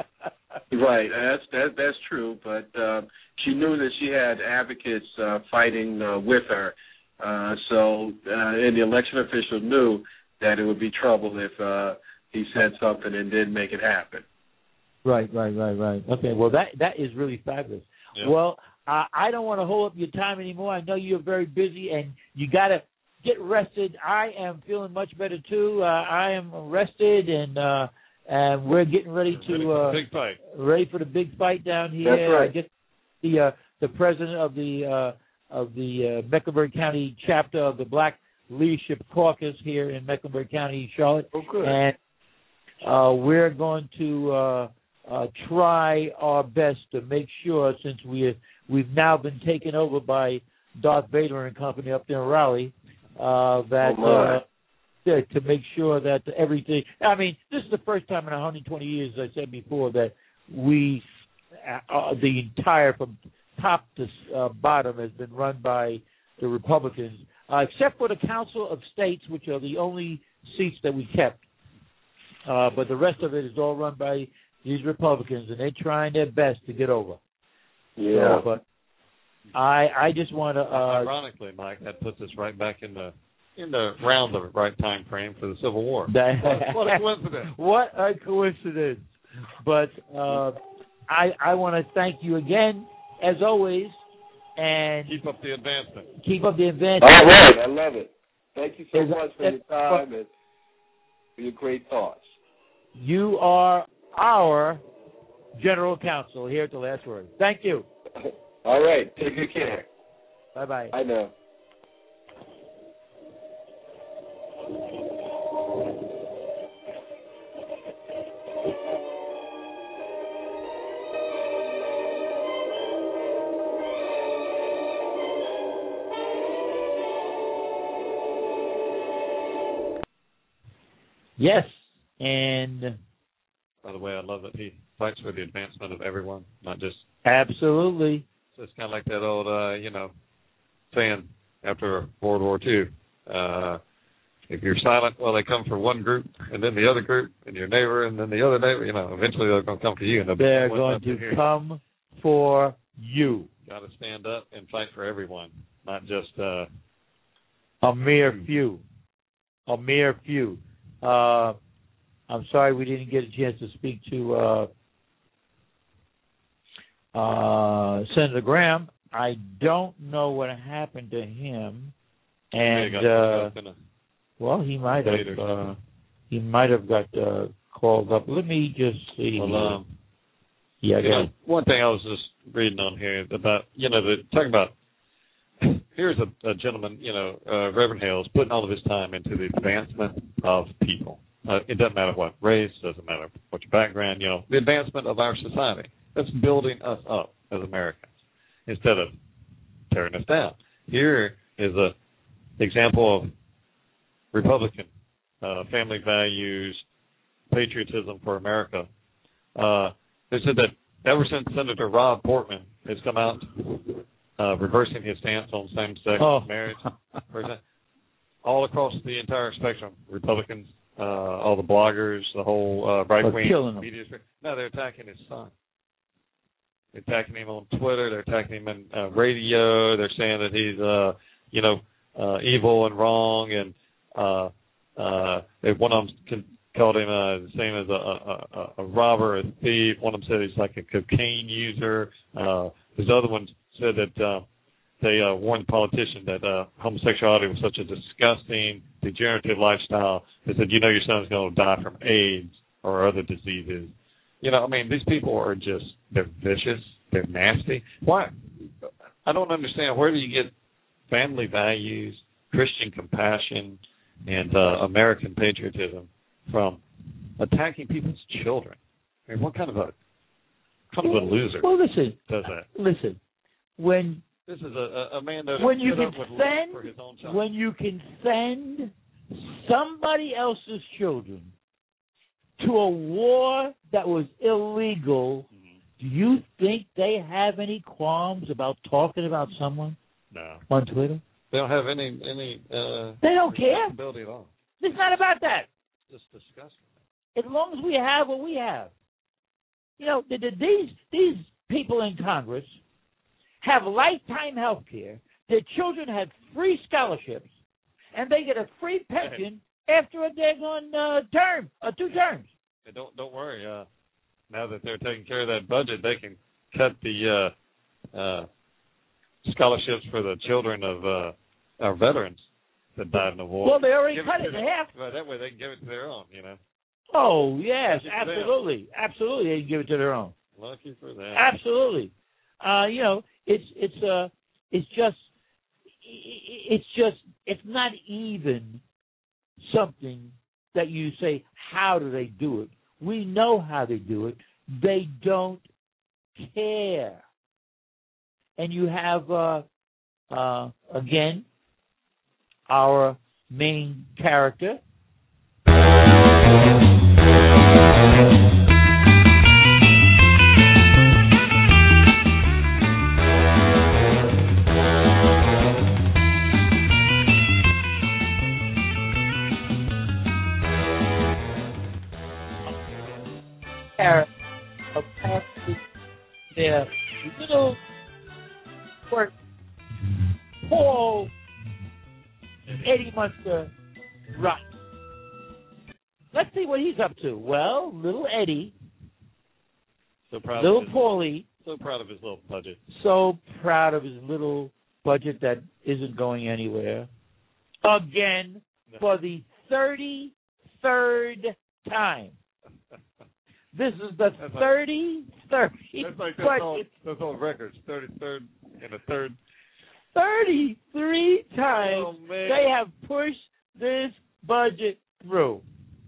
Right, that's that, that's true. But uh, she knew that she had advocates uh, fighting uh, with her. Uh, so, uh, and the election official knew that it would be trouble if uh, he said something and didn't make it happen. Right, right, right, right. Okay, well, that that is really fabulous. Yeah. Well, uh, I don't want to hold up your time anymore. I know you're very busy, and you got to get rested. I am feeling much better, too. Uh, I am rested, and uh, and we're getting ready to uh, big fight. Ready for the big fight down here. That's right. I guess the uh, the president of the uh, of the uh, Mecklenburg County chapter of the Black Leadership Caucus here in Mecklenburg County, Charlotte, oh, good. and uh, we're going to uh, uh, try our best to make sure, since we we've now been taken over by Darth Vader and company up there in Raleigh, uh, that. Oh, uh, To, to make sure that everything, I mean, this is the first time in one hundred twenty years, as I said before, that we, uh, the entire, from top to uh, bottom, has been run by the Republicans, uh, except for the Council of States, which are the only seats that we kept. Uh, but the rest of it is all run by these Republicans, and they're trying their best to get over. Yeah. So, but I, I just want to. Uh, Ironically, Mike, that puts us right back in the. in the round the right time frame for the Civil War. That, what a coincidence. What a coincidence. But uh, I I want to thank you again, as always, and keep up the advancement. Keep up the advancement. All right, I love it. Thank you so Is, much for your time and for your great thoughts. You are our general counsel here at The Last Word. Thank you. All right, take good care. Bye-bye. I know. Yes, and by the way, I love that he fights for the advancement of everyone, not just absolutely. So it's kind of like that old, uh, you know, saying after World War Two. Uh, if you're silent, well, they come for one group, and then the other group, and your neighbor, and then the other neighbor. You know, eventually they're going to come for you. And they're going to come for you. Got to stand up and fight for everyone, not just uh, a mere few. A mere few. Uh, I'm sorry we didn't get a chance to speak to uh, uh, Senator Graham. I don't know what happened to him, and uh, well, he might have uh, he might have got uh, called up. Let me just see. Well, um, yeah, you know, one thing I was just reading on here about, you know, the, talking about. Here's a, a gentleman, you know, uh, Reverend Hales, putting all of his time into the advancement of people. Uh, it doesn't matter what race, doesn't matter what your background, you know, the advancement of our society. That's building us up as Americans instead of tearing us down. Here is a example of Republican uh, family values, patriotism for America. Uh, they said that ever since Senator Rob Portman has come out Uh, reversing his stance on same-sex oh. marriage. for example, all across the entire spectrum, Republicans, uh, all the bloggers, the whole uh, right-wing media. No, they're attacking his son. They're attacking him on Twitter. They're attacking him on uh, radio. They're saying that he's, uh, you know, uh, evil and wrong, and uh, uh, they, one of them can, called him uh, the same as a, a, a robber, a thief. One of them said he's like a cocaine user. Uh, this other one said that uh, they uh, warned the politician that uh, homosexuality was such a disgusting, degenerative lifestyle. They said, you know, your son's going to die from AIDS or other diseases. You know, I mean, these people are just, they're vicious. They're nasty. Why? I don't understand. Where do you get family values, Christian compassion, and uh, American patriotism from attacking people's children? I mean, what kind of a kind of a loser well, listen, does that? Listen, when this is a, a man that when you can up with send for his own child. when you can send somebody else's children to a war that was illegal, mm-hmm. do you think they have any qualms about talking about someone no. on Twitter? They don't have any any. Uh, they don't care. Ability at all. It's not about that. It's just disgusting. As long as we have what we have, you know, the, the, these these people in Congress have lifetime health care. Their children have free scholarships, and they get a free pension after a daggone uh, term, uh, two terms. Hey, don't don't worry. Uh, now that they're taking care of that budget, they can cut the uh, uh, scholarships for the children of uh, our veterans that died in the war. Well, they already give cut it it to in them. half. Well, that way they can give it to their own, you know. Oh, yes, Lucky absolutely. Absolutely, they can give it to their own. Lucky for that. Absolutely. Uh, you know, it's it's uh it's just it's just it's not even something that you say, how do they do it? We know how they do it. They don't care. And you have uh uh again our main character. Apparently, their little work, poor Eddie Munster, right. Let's see what he's up to. Well, little Eddie, so proud little of his, Paulie, so proud of his little budget. So proud of his little budget that isn't going anywhere. Again, no. For the thirty-third time. This is the that's thirty-third. That's like that's all, that's all records. thirty-third and a third. thirty-three times oh, man. They have pushed this budget through,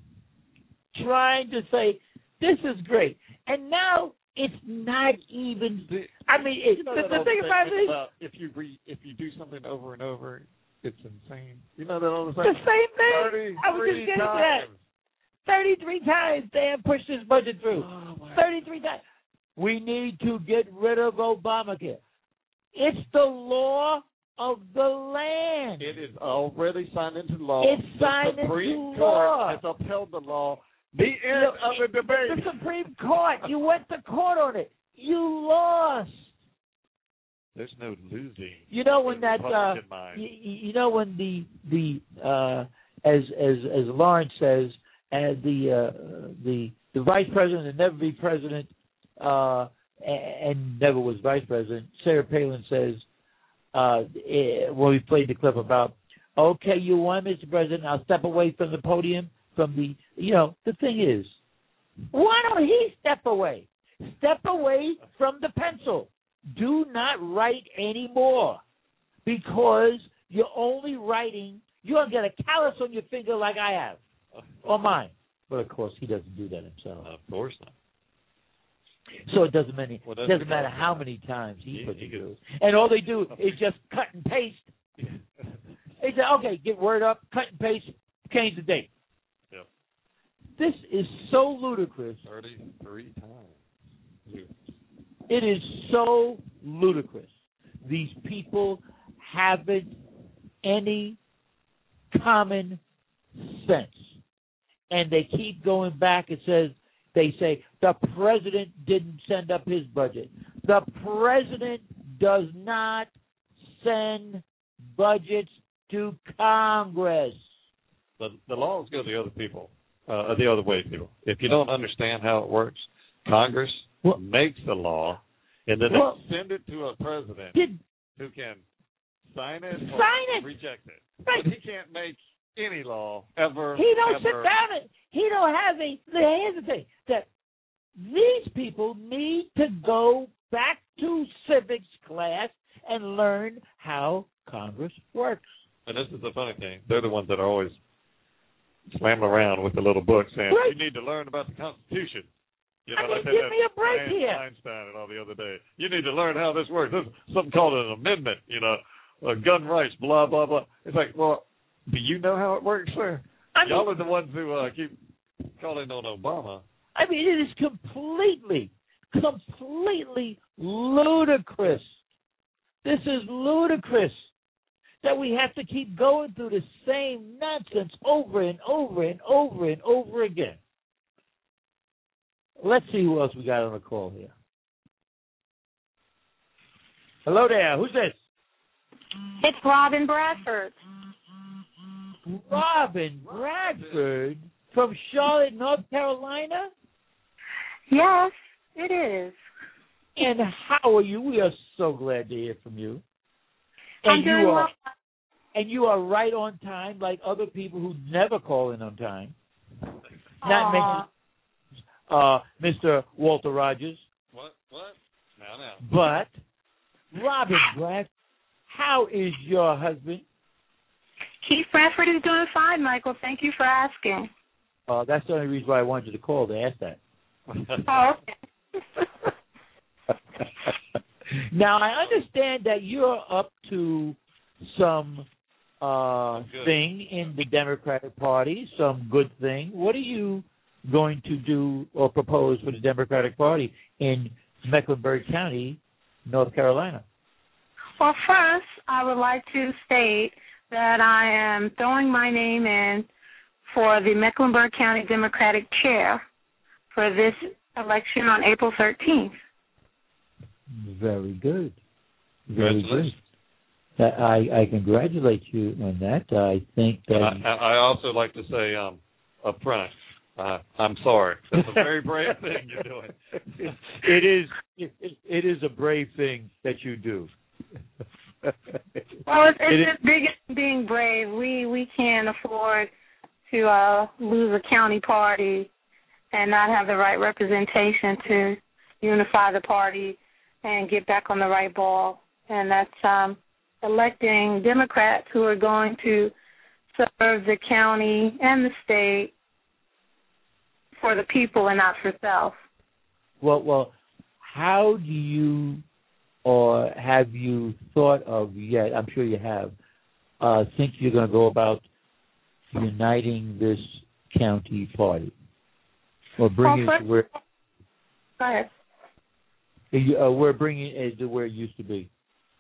trying to say, this is great. And now it's not even, I mean, it, you know the, the thing about it is, about if you re, if you do something over and over, it's insane. You know that all the the time? same thing. I was just getting to that. thirty-three times they have pushed this budget through. Oh, thirty-three times. We need to get rid of Obamacare. It's the law of the land. It is already signed into law. It's the signed Supreme into Court law. has upheld the law. The end you know, of the debate. The Supreme Court. You went to court on it. You lost. There's no losing. You know when that. Uh, you, you know when the the uh, as as as Lawrence says, and the uh, the the vice president and never be president, uh, and never was vice president. Sarah Palin says uh, when we played the clip about, okay, you won, Mister President. I'll step away from the podium. From the, you know, the thing is, why don't he step away? Step away from the pencil. Do not write anymore, because you're only writing. You're gonna get a callus on your finger like I have, or mine. But of course, he doesn't do that himself. Of course not. So it doesn't matter. Well, it doesn't matter how many times he, he puts he it through, and all they do is just cut and paste. They say, okay, get word up, cut and paste, change the date. Yep. This is so ludicrous. Thirty-three times. It is so ludicrous. These people haven't any common sense. And they keep going back and says they say the president didn't send up his budget. The president does not send budgets to Congress. The, the laws go the other people, uh, the other way, people. If you don't understand how it works, Congress well, makes the law, and then well, they send it to a president did, who can sign it or sign it. reject it. Right. But he can't make any law ever. He don't ever. sit down and he don't have a. Here's the thing that these people need to go back to civics class and learn how Congress works. And this is the funny thing. They're the ones that are always slamming around with the little book saying, right. you need to learn about the Constitution. You know, I mean, like give me a break Einstein here. Einstein and all the other day. You need to learn how this works. There's something called an amendment, you know, uh, gun rights, blah, blah, blah. It's like, well, do you know how it works, sir? I mean, Y'all are the ones who uh, keep calling on Obama. I mean, it is completely, completely ludicrous. This is ludicrous that we have to keep going through the same nonsense over and over and over and over again. Let's see who else we got on the call here. Hello there. Who's this? It's Robin Bradford. Robin Bradford from Charlotte, North Carolina? Yes, it is. And how are you? We are so glad to hear from you. And I'm doing you are, well. And you are right on time, like other people who never call in on time. Not mention uh, Mister Walter Rogers. What? What? Now, now. But, Robin Bradford, how is your husband? Keith Bradford is doing fine, Michael. Thank you for asking. Uh, that's the only reason why I wanted you to call, to ask that. Oh, okay. Now, I understand that you're up to some uh, thing in the Democratic Party, some good thing. What are you going to do or propose for the Democratic Party in Mecklenburg County, North Carolina? Well, first, I would like to state that I am throwing my name in for the Mecklenburg County Democratic Chair for this election on April thirteenth. Very good. Very good. I, I congratulate you on that. I think that... I, I also like to say um, up front, uh, I'm sorry. That's a very brave thing you're doing. It is it, it is a brave thing that you do. Well, it's, it's just big as being brave. We, we can't afford to uh, lose a county party and not have the right representation to unify the party and get back on the right ball. And that's um, electing Democrats who are going to serve the county and the state for the people and not for self. Well, well, how do you, or have you thought of yet, I'm sure you have, uh, think you're going to go about uniting this county party? Or bringing well, it to where... Go ahead. Uh, we're bringing it to where it used to be.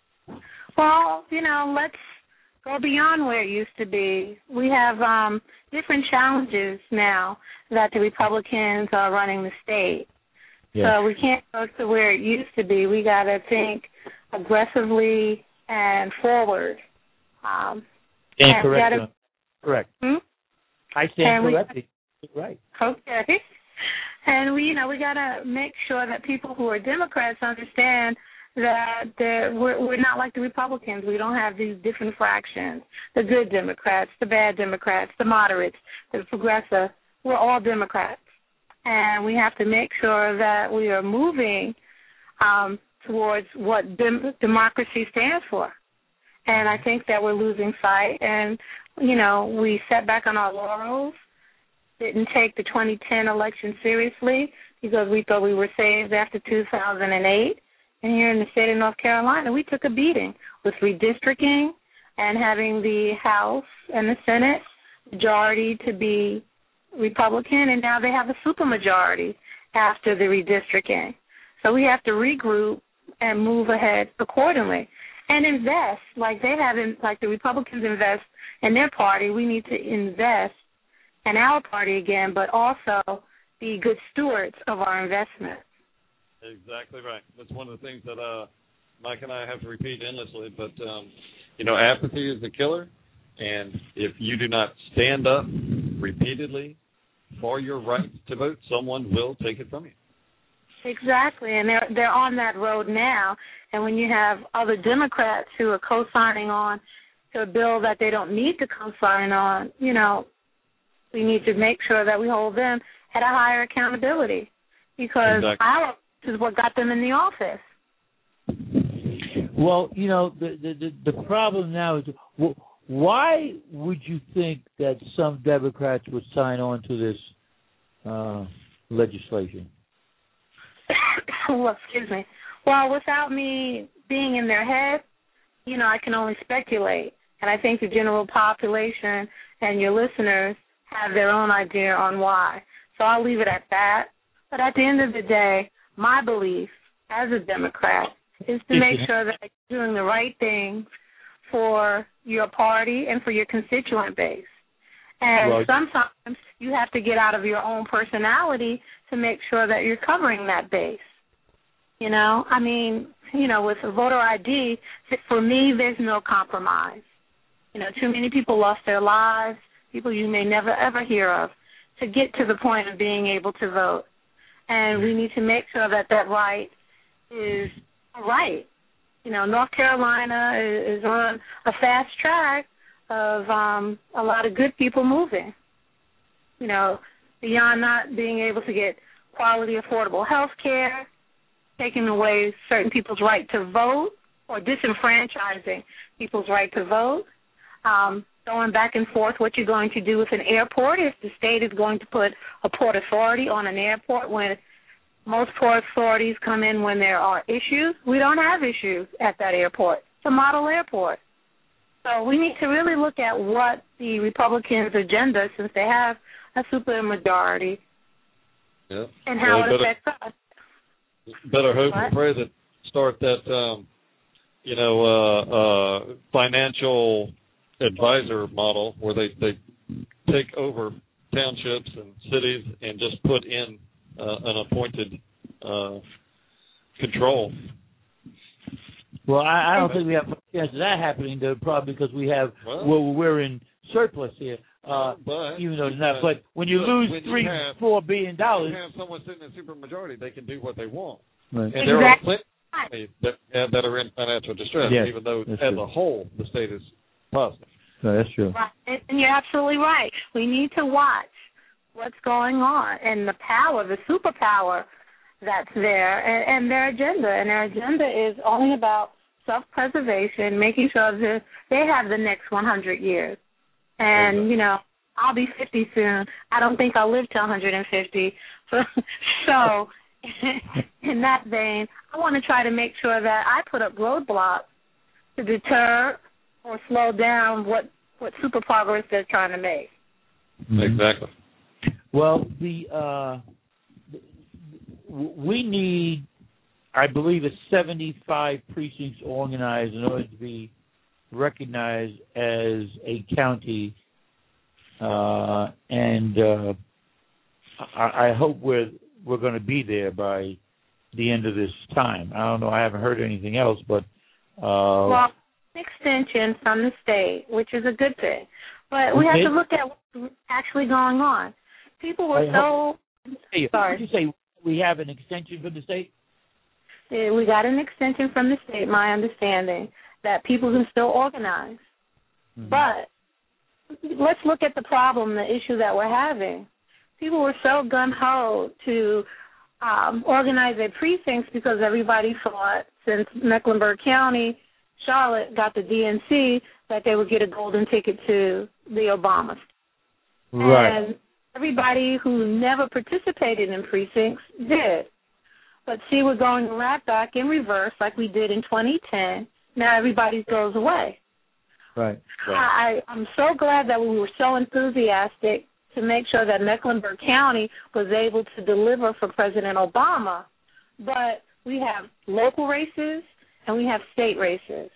Well, you know, let's go beyond where it used to be. We have um, different challenges now that the Republicans are running the state. Yeah. So we can't go to where it used to be. We got to think aggressively and forward. Um, and and correct. Gotta, correct. Hmm? I stand and corrected. We, right. Okay. And we, you know, we got to make sure that people who are Democrats understand that we're, we're not like the Republicans. We don't have these different fractions, the good Democrats, the bad Democrats, the moderates, the progressive. We're all Democrats. And we have to make sure that we are moving um, towards what dem- democracy stands for. And I think that we're losing sight. And, you know, we sat back on our laurels, didn't take the twenty ten election seriously because we thought we were saved after two thousand eight. And here in the state of North Carolina, we took a beating with redistricting and having the House and the Senate majority to be Republican, and now they have a supermajority after the redistricting. So we have to regroup and move ahead accordingly. and invest like they have, in, like the Republicans invest in their party. We need to invest in our party again, but also be good stewards of our investment. Exactly right. That's one of the things that uh, Mike and I have to repeat endlessly. But, um, you know, apathy is the killer. And if you do not stand up repeatedly for your right to vote, someone will take it from you. Exactly. And they're, they're on that road now. And when you have other Democrats who are co-signing on to a bill that they don't need to co-sign on, you know, we need to make sure that we hold them at a higher accountability, because exactly. our is what got them in the office. Well, you know, the the, the problem now is, well, why would you think that some Democrats would sign on to this uh, legislation? Well, excuse me. Well, without me being in their head, you know, I can only speculate. And I think the general population and your listeners have their own idea on why. So I'll leave it at that. But at the end of the day, my belief as a Democrat is to make sure that you're doing the right things for your party and for your constituent base. And well, sometimes you have to get out of your own personality to make sure that you're covering that base. You know, I mean, you know, with voter I D, for me, there's no compromise. You know, too many people lost their lives, people you may never, ever hear of, to get to the point of being able to vote. And we need to make sure that that right is a right. You know, North Carolina is on a fast track of um, a lot of good people moving. You know, beyond not being able to get quality, affordable health care, taking away certain people's right to vote, or disenfranchising people's right to vote, um, going back and forth what you're going to do with an airport, if the state is going to put a port authority on an airport when most port authorities come in when there are issues. We don't have issues at that airport. It's a model airport. So we need to really look at what the Republicans' agenda, since they have a supermajority, yeah. and how well, it better, affects us. Better hope what? and pray that start that, um, you know, uh, uh, financial advisor model where they, they take over townships and cities and just put in uh, an appointed uh, control. Well, I, I don't think we have much chance of that happening, though, probably because we have well, well, we're in surplus here. Uh, but, even though it's not, but when you but lose when three, you have, four billion dollars, you have someone sitting in supermajority, they can do what they want. Right. And exactly. there are plenty that that are in financial distress, yes, even though as true. a whole the state is positive. No, that's true. Right. And you're absolutely right. We need to watch what's going on and the power, the superpower that's there, and, and their agenda. And their agenda is only about self-preservation, making sure that they have the next one hundred years. And, exactly. you know, I'll be fifty soon. I don't think I'll live to one hundred fifty. So, so in that vein, I want to try to make sure that I put up roadblocks to deter or slow down what, what super progress they're trying to make. Exactly. Well, the uh, we need, I believe, it's seventy-five precincts organized in order to be recognized as a county, uh, and uh, I, I hope we're we're going to be there by the end of this time. I don't know. I haven't heard anything else, but uh, well, extension from the state, which is a good thing, but we okay. have to look at what's actually going on. People were Wait, so hey, sorry. Did you say we have an extension from the state? Yeah, we got an extension from the state. My understanding that people can still organize, mm-hmm. but let's look at the problem, the issue that we're having. People were so gung-ho to um, organize their precincts because everybody thought, since Mecklenburg County, Charlotte got the D N C, that they would get a golden ticket to the Obamas. Right. And everybody who never participated in precincts did. But see, we're going right back in reverse like we did in twenty ten. Now everybody goes away. Right. right. I, I'm so glad that we were so enthusiastic to make sure that Mecklenburg County was able to deliver for President Obama. But we have local races and we have state races.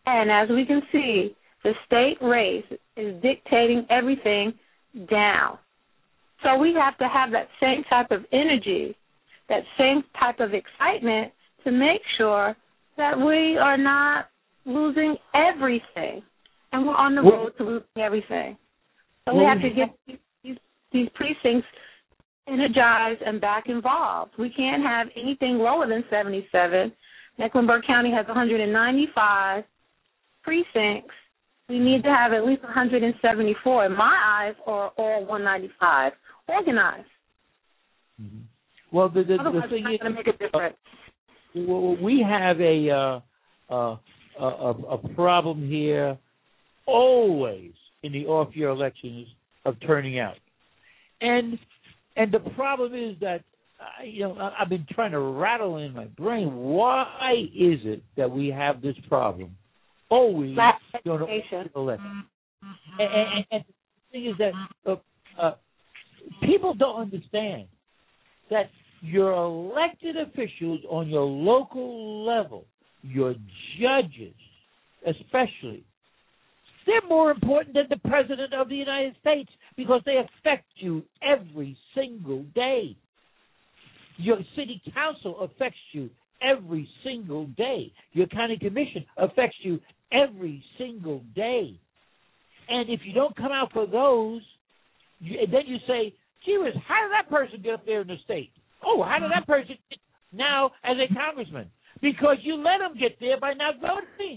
And as we can see, the state race is dictating everything down. So we have to have that same type of energy, that same type of excitement to make sure that we are not losing everything. And we're on the road to losing everything. So we have to get these, these precincts energized and back involved. We can't have anything lower than seventy-seven. Mecklenburg County has one hundred ninety-five precincts. We need to have at least one hundred seventy-four, in my eyes, or all one ninety-five organized. Mm-hmm. Well, the, the, the thing is, make a difference. Uh, well, we have a, uh, uh, a a problem here always in the off-year elections of turning out, and and the problem is that uh, you know I've been trying to rattle in my brain, why is it that we have this problem always during the election? And, and, and the thing is that uh, uh, people don't understand that your elected officials on your local level, your judges especially, they're more important than the President of the United States because they affect you every single day. Your city council affects you every single day. Your county commission affects you every single day. And if you don't come out for those, you, and then you say, gee whiz, how did that person get up there in the state? Oh, how did that person get now as a congressman? Because you let them get there by not voting.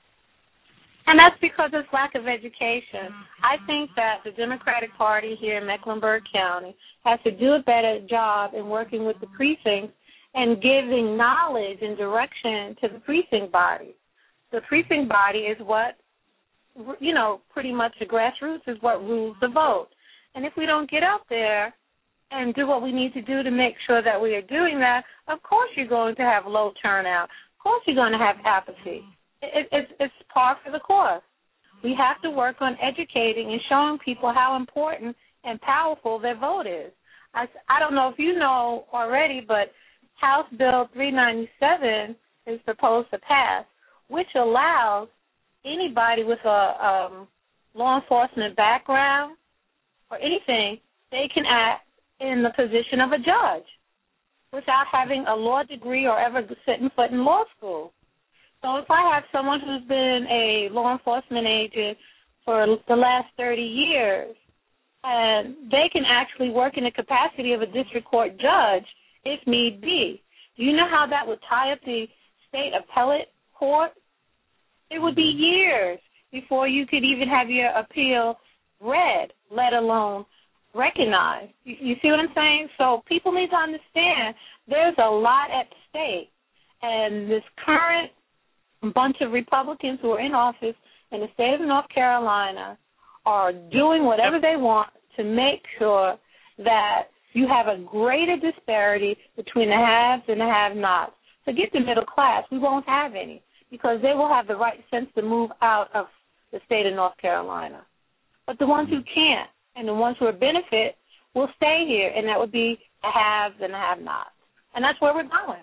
And that's because of lack of education. I think that the Democratic Party here in Mecklenburg County has to do a better job in working with the precincts and giving knowledge and direction to the precinct body. The precinct body is what, you know, pretty much the grassroots is what rules the vote. And if we don't get out there and do what we need to do to make sure that we are doing that, of course you're going to have low turnout. Of course you're going to have apathy. It, it's, it's par for the course. We have to work on educating and showing people how important and powerful their vote is. I, I don't know if you know already, but House Bill three ninety-seven is proposed to pass, which allows anybody with a um, law enforcement background or anything, they can act in the position of a judge without having a law degree or ever setting foot in law school. So if I have someone who's been a law enforcement agent for the last thirty years, and they can actually work in the capacity of a district court judge if need be. Do you know how that would tie up the state appellate court? It would be years before you could even have your appeal read, let alone recognized. You, you see what I'm saying? So people need to understand there's a lot at stake, and this current bunch of Republicans who are in office in the state of North Carolina are doing whatever they want to make sure that you have a greater disparity between the haves and the have-nots. Forget the middle class. We won't have any because they will have the right sense to move out of the state of North Carolina. But the ones who can't and the ones who are benefit will stay here, and that would be the haves and the have-nots. And that's where we're going.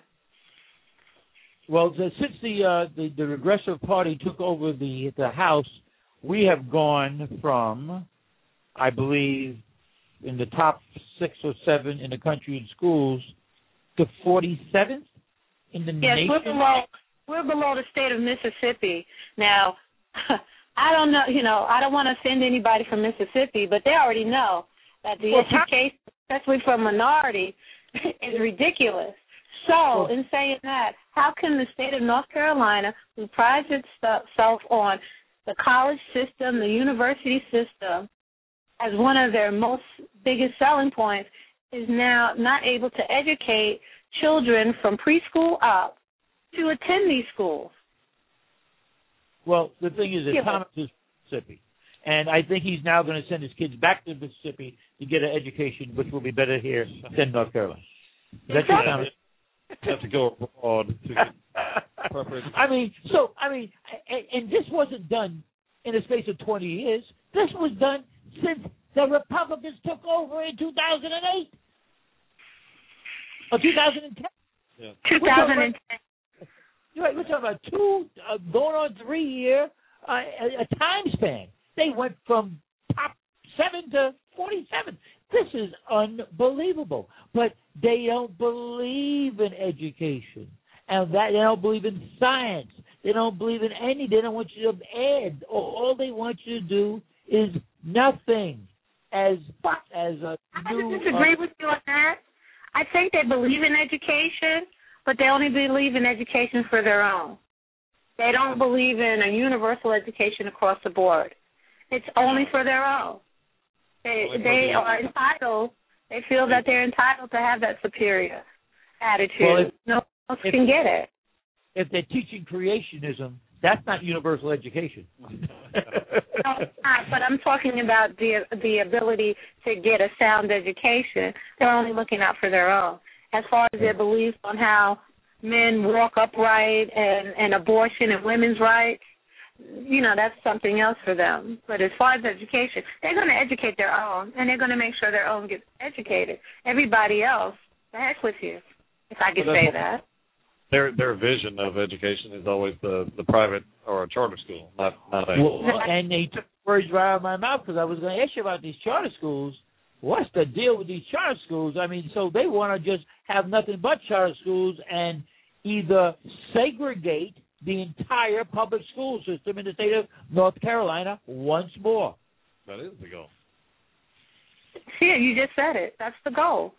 Well, the, since the, uh, the the Regressive Party took over the the House, we have gone from, I believe, in the top six or seven in the country in schools to forty-seventh in the yes, nation. Yes, we're below, we're below the state of Mississippi. Now, I don't know, you know, I don't want to offend anybody from Mississippi, but they already know that the well, education, especially for a minority, is ridiculous. So, in saying that, how can the state of North Carolina, who prides itself on the college system, the university system, as one of their most biggest selling points, is now not able to educate children from preschool up to attend these schools? Well, the thing is that yeah. Thomas is Mississippi, and I think he's now going to send his kids back to Mississippi to get an education, which will be better here than North Carolina. Is that exactly. your comment? Have to go abroad to get preference. I mean, so I mean, and, and this wasn't done in the space of twenty years. This was done since the Republicans took over in two thousand eight or two thousand ten. Yeah. two thousand ten. Right, we're talking about two, uh, going on three year uh, a, a time span. They went from top seven to forty-seven. This is unbelievable. But they don't believe in education, and that they don't believe in science. They don't believe in any. They don't want you to add. All they want you to do is nothing. As as a I new, disagree uh, with you on that. I think they believe in education, but they only believe in education for their own. They don't believe in a universal education across the board. It's only for their own. They they are entitled. They feel that they're entitled to have that superior attitude. Well, if, no one else if, can get it. If they're teaching creationism, that's not universal education. No, it's not, but I'm talking about the the ability to get a sound education. They're only looking out for their own. As far as their beliefs on how men walk upright and, and abortion and women's rights, you know, that's something else for them. But as far as education, they're going to educate their own, and they're going to make sure their own gets educated. Everybody else, the heck with you, if I could Well, say that. Their their vision of education is always the, the private or a charter school, not not a. Well, and they took words right out of my mouth because I was going to ask you about these charter schools. What's the deal with these charter schools? I mean, so they want to just have nothing but charter schools and either segregate the entire public school system in the state of North Carolina once more. That is the goal. Yeah, you just said it. That's the goal.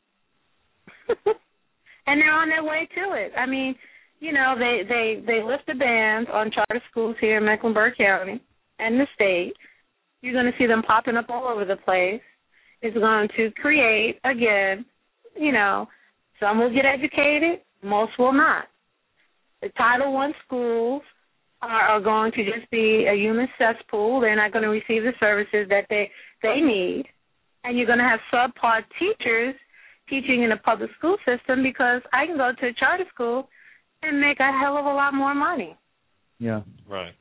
And they're on their way to it. I mean, you know, they, they, they lift the bans on charter schools here in Mecklenburg County and the state. You're going to see them popping up all over the place. It's going to create, again, you know, some will get educated, most will not. The Title One schools are, are going to just be a human cesspool. They're not going to receive the services that they, they need. And you're going to have subpar teachers teaching in a public school system because I can go to a charter school and make a hell of a lot more money. Yeah. Right.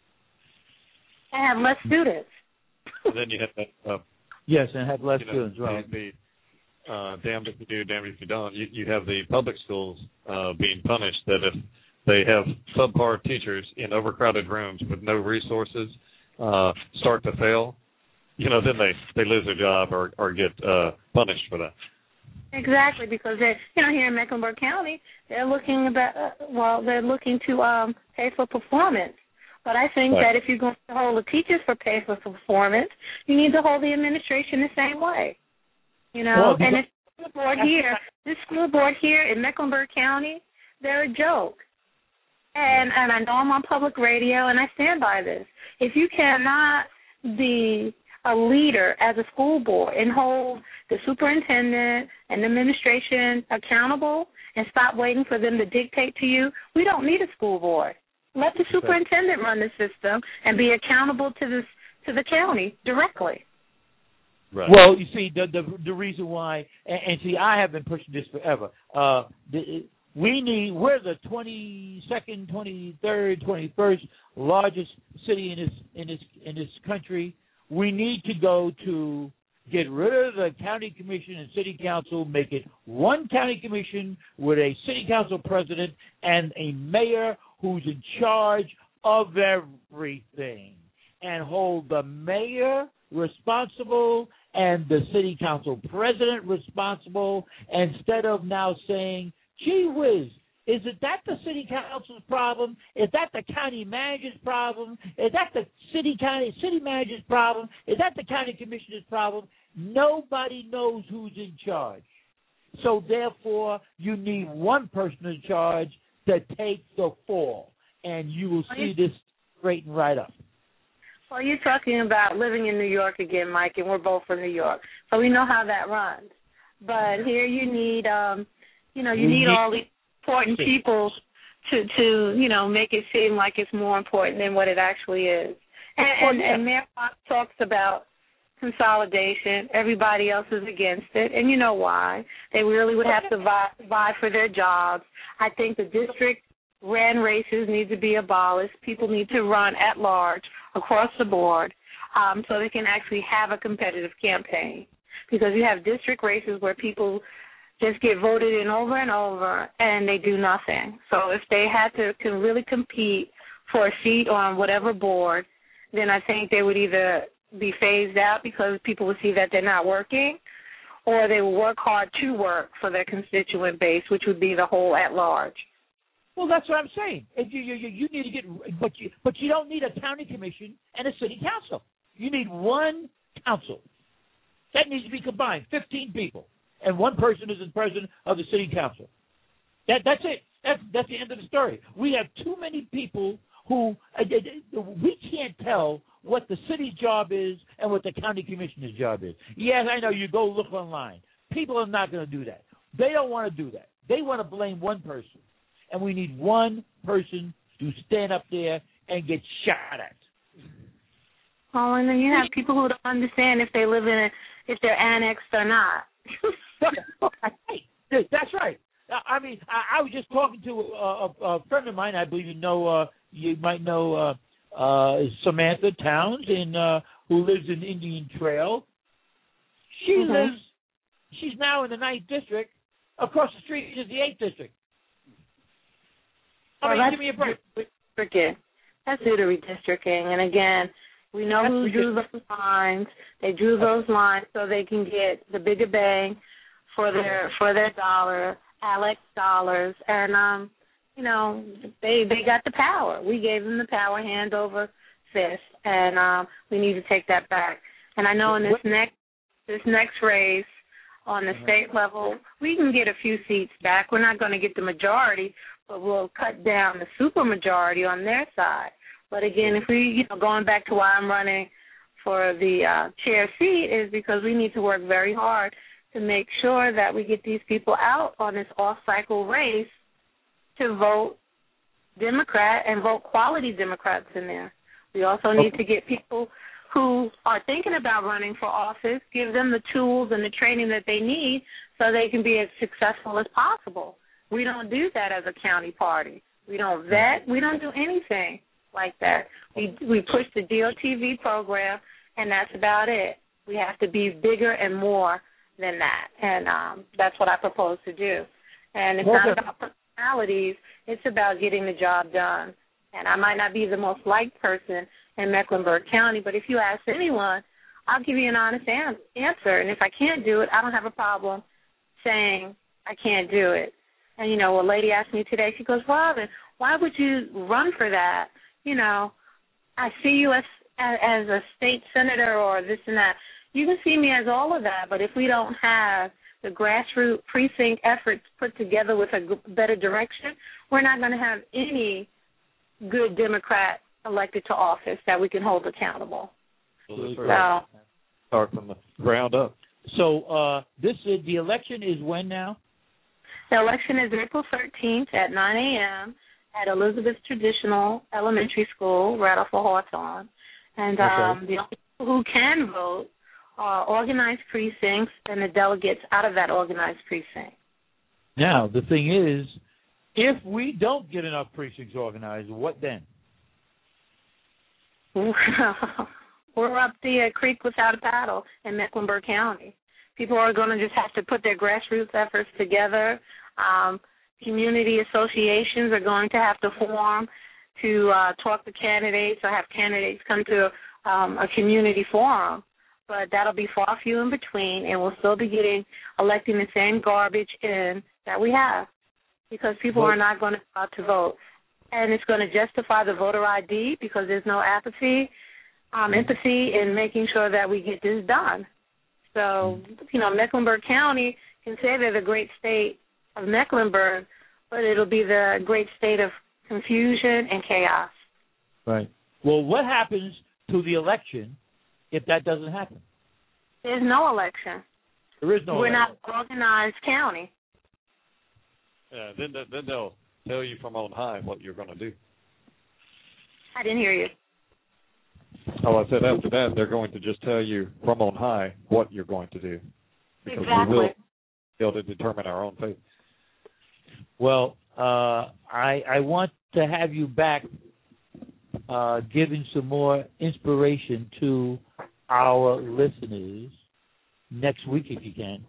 And have less students. And then you have that. Uh, yes, and have less you know, students, right. The, the uh, damned if you do, damned if you don't. You, you have the public schools uh, being punished that if they have subpar teachers in overcrowded rooms with no resources uh, start to fail, you know, then they, they lose their job or, or get uh, punished for that. Exactly, because they, you know, here in Mecklenburg County, they're looking about, uh, well, they're looking to um, pay for performance. But I think right. that if you're going to hold the teachers for pay for performance, you need to hold the administration the same way. You know, well, and this school board here, this school board here in Mecklenburg County, they're a joke. And and I know I'm on public radio, and I stand by this. If you cannot be a leader as a school board and hold the superintendent and the administration accountable and stop waiting for them to dictate to you, we don't need a school board. Let the superintendent run the system and be accountable to this to the county directly. Right. Well, you see, the the, the reason why, and, and see, I have been pushing this forever. Uh, the, we need, we're the twenty-second, twenty-third, twenty-first largest city in this in this in this country. We need to go to get rid of the county commission and city council, make it one county commission with a city council president and a mayor who's in charge of everything, and hold the mayor responsible and the city council president responsible, instead of now saying, gee whiz, is it that the city council's problem? Is that the county manager's problem? Is that the city county city manager's problem? Is that the county commissioner's problem? Nobody knows who's in charge. So therefore, you need one person in charge to take the fall, and you will see this straighten right up. Well, you're talking about living in New York again, Mike, and we're both from New York, so we know how that runs. But here you need, um, you know, you need all these important people to, to, you know, make it seem like it's more important than what it actually is. And, and, and Mayor Fox talks about consolidation. Everybody else is against it, and you know why. They really would have to vie, vie for their jobs. I think the district ran races need to be abolished. People need to run at large across the board um, so they can actually have a competitive campaign, because you have district races where people just get voted in over and over, and they do nothing. So if they had to can really compete for a seat on whatever board, then I think they would either be phased out because people would see that they're not working, or they will work hard to work for their constituent base, which would be the whole at large. Well, that's what I'm saying. If you, you, you need to get, but you, but you don't need a county commission and a city council. You need one council. That needs to be combined, fifteen people, and one person is the president of the city council. That that's it. That's that's the end of the story. We have too many people who uh, we can't tell what the city's job is and what the county commissioner's job is. Yes, I know, you go look online. People are not going to do that. They don't want to do that. They want to blame one person, and we need one person to stand up there and get shot at. Oh, and then you have people who don't understand if they live in a, if they're annexed or not. That's right. I mean, I, I was just talking to a, a, a friend of mine. I believe you know, uh, you might know uh, uh, Samantha Towns, in uh, who lives in Indian Trail. She mm-hmm. lives. She's now in the ninth district. Across the street is the eighth district. I well, mean, give me a break. Redistricting. That's due to redistricting, and again, we know who drew those lines. They drew those lines so they can get the bigger bang for their for their dollar, Alex dollars, and um, you know, they they got the power. We gave them the power, hand over fist, and um, we need to take that back. And I know in this next this next race on the state level, we can get a few seats back. We're not going to get the majority, but we'll cut down the supermajority on their side. But again, if we, you know, going back to why I'm running for the uh, chair seat is because we need to work very hard to make sure that we get these people out on this off-cycle race to vote Democrat and vote quality Democrats in there. We also need to get people who are thinking about running for office, give them the tools and the training that they need so they can be as successful as possible. We don't do that as a county party. We don't vet. We don't do anything like that. We we push the D O T V program, and that's about it. We have to be bigger and more than that, and um, that's what I propose to do. And it's not about personalities. It's about getting the job done. And I might not be the most liked person in Mecklenburg County, but if you ask anyone, I'll give you an honest an- answer. And if I can't do it, I don't have a problem saying I can't do it. And, you know, a lady asked me today, she goes, Robin, why would you run for that? You know, I see you as, as a state senator or this and that. You can see me as all of that, but if we don't have the grassroots precinct efforts put together with a better direction, we're not going to have any good Democrat elected to office that we can hold accountable. So, start from the ground up. So uh, this is, the election is when now? The election is April thirteenth at nine a.m. at Elizabeth Traditional Elementary School, right off of Hawthorne. And um, okay. the only people who can vote are organized precincts and the delegates out of that organized precinct. Now, the thing is, if we don't get enough precincts organized, what then? We're up the uh, creek without a paddle in Mecklenburg County. People are going to just have to put their grassroots efforts together. Um, community associations are going to have to form to uh, talk to candidates or have candidates come to um, a community forum. But that'll be far few in between, and we'll still be getting electing the same garbage in that we have because people are not going to go out to vote. And it's going to justify the voter I D because there's no apathy, um, empathy in making sure that we get this done. So, you know, Mecklenburg County can say they're the great state of Mecklenburg, but it'll be the great state of confusion and chaos. Right. Well, what happens to the election if that doesn't happen? There's no election. There is no We're election. not an organized county. Yeah, then, then they'll tell you from on high what you're going to do. I didn't hear you. Oh, I said after that they're going to just tell you from on high what you're going to do. Because exactly. we will be able to determine our own fate. Well, uh, I, I want to have you back uh, giving some more inspiration to our listeners next week if you can.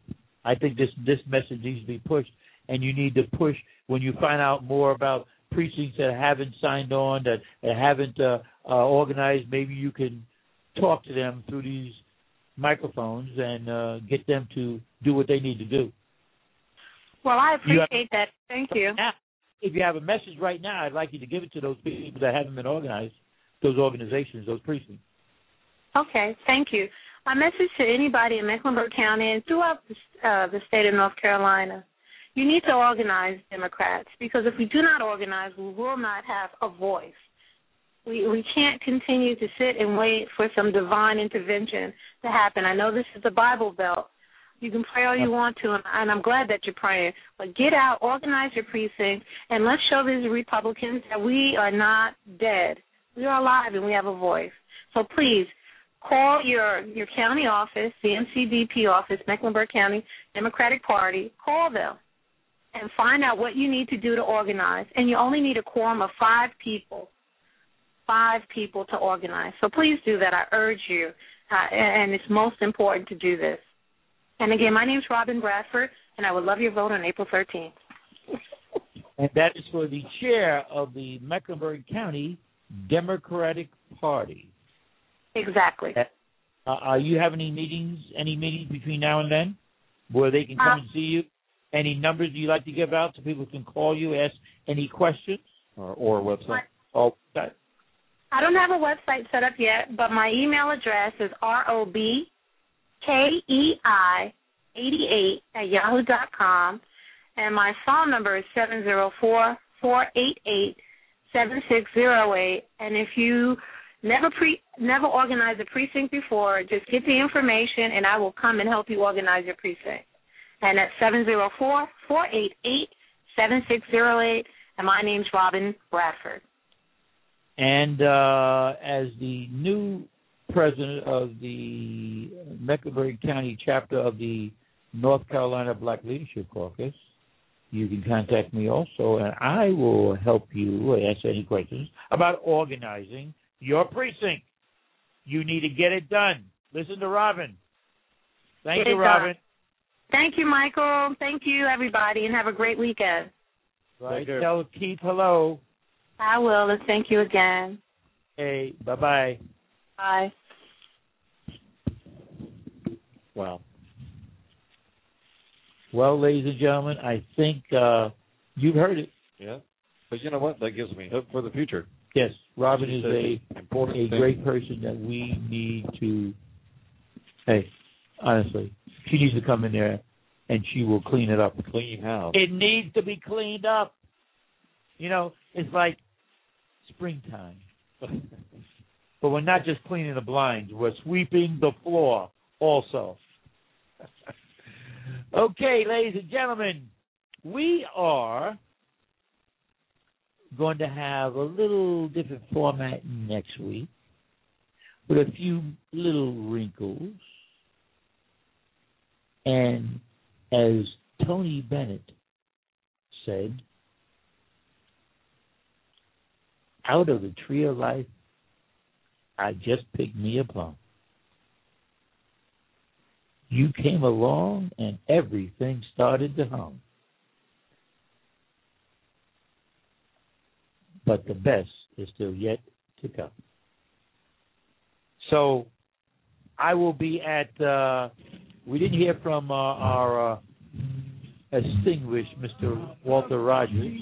I think this this message needs to be pushed, and you need to push when you find out more about precincts that haven't signed on, that, that haven't uh, uh, organized. Maybe you can talk to them through these microphones and uh, get them to do what they need to do. Well, I appreciate have, that. Thank you. Now, if you have a message right now, I'd like you to give it to those people that haven't been organized, those organizations, those precincts. Okay, thank you. My message to anybody in Mecklenburg County and throughout the, uh, the state of North Carolina, you need to organize, Democrats, because if we do not organize, we will not have a voice. We we can't continue to sit and wait for some divine intervention to happen. I know this is the Bible Belt. You can pray all you want to, and, and I'm glad that you're praying. But get out, organize your precinct, and let's show these Republicans that we are not dead. We are alive, and we have a voice. So please, call your, your county office, the M C D P office, Mecklenburg County Democratic Party. Call them and find out what you need to do to organize. And you only need a quorum of five people. Five people to organize. So please do that. I urge you. Uh, and it's most important to do this. And again, my name is Robin Bradford, and I would love your vote on April thirteenth. And that is for the chair of the Mecklenburg County Democratic Party. Exactly. Uh, are you having any meetings, any meetings between now and then where they can come uh, and see you? Any numbers you'd like to give out so people can call you, ask any questions? Or, or a website? Oh, okay. I don't have a website set up yet, but my email address is R O B K E I eighty-eight at yahoo dot com, and my phone number is seven zero four, four eight eight, seven six zero eight. And if you never pre never organized a precinct before, just get the information, and I will come and help you organize your precinct. And that's seven zero four, four eight eight, seven six zero eight, and my name's Robin Bradford. And uh, as the new president of the Mecklenburg County chapter of the North Carolina Black Leadership Caucus, you can contact me also, and I will help you answer any questions about organizing your precinct. You need to get it done. Listen to Robin. Thank Get you, Robin. Done. Thank you, Michael. Thank you, everybody, and have a great weekend. Right. Tell Keith hello. I will, and thank you again. Hey, bye-bye. Bye. Wow. Well, ladies and gentlemen, I think uh, you've heard it. Yeah. But you know what? That gives me hope for the future. Yes, Robin is a, important a great person that we need to, hey, honestly, she needs to come in there and she will clean it up. Clean house. It needs to be cleaned up. You know, it's like springtime. But we're not just cleaning the blinds. We're sweeping the floor also. Okay, ladies and gentlemen, we are going to have a little different format next week with a few little wrinkles. And as Tony Bennett said, out of the tree of life, I just picked me a plum. You came along and everything started to hum. But the best is still yet to come. So I will be at, uh, we didn't hear from uh, our uh, distinguished Mister Walter Rogers,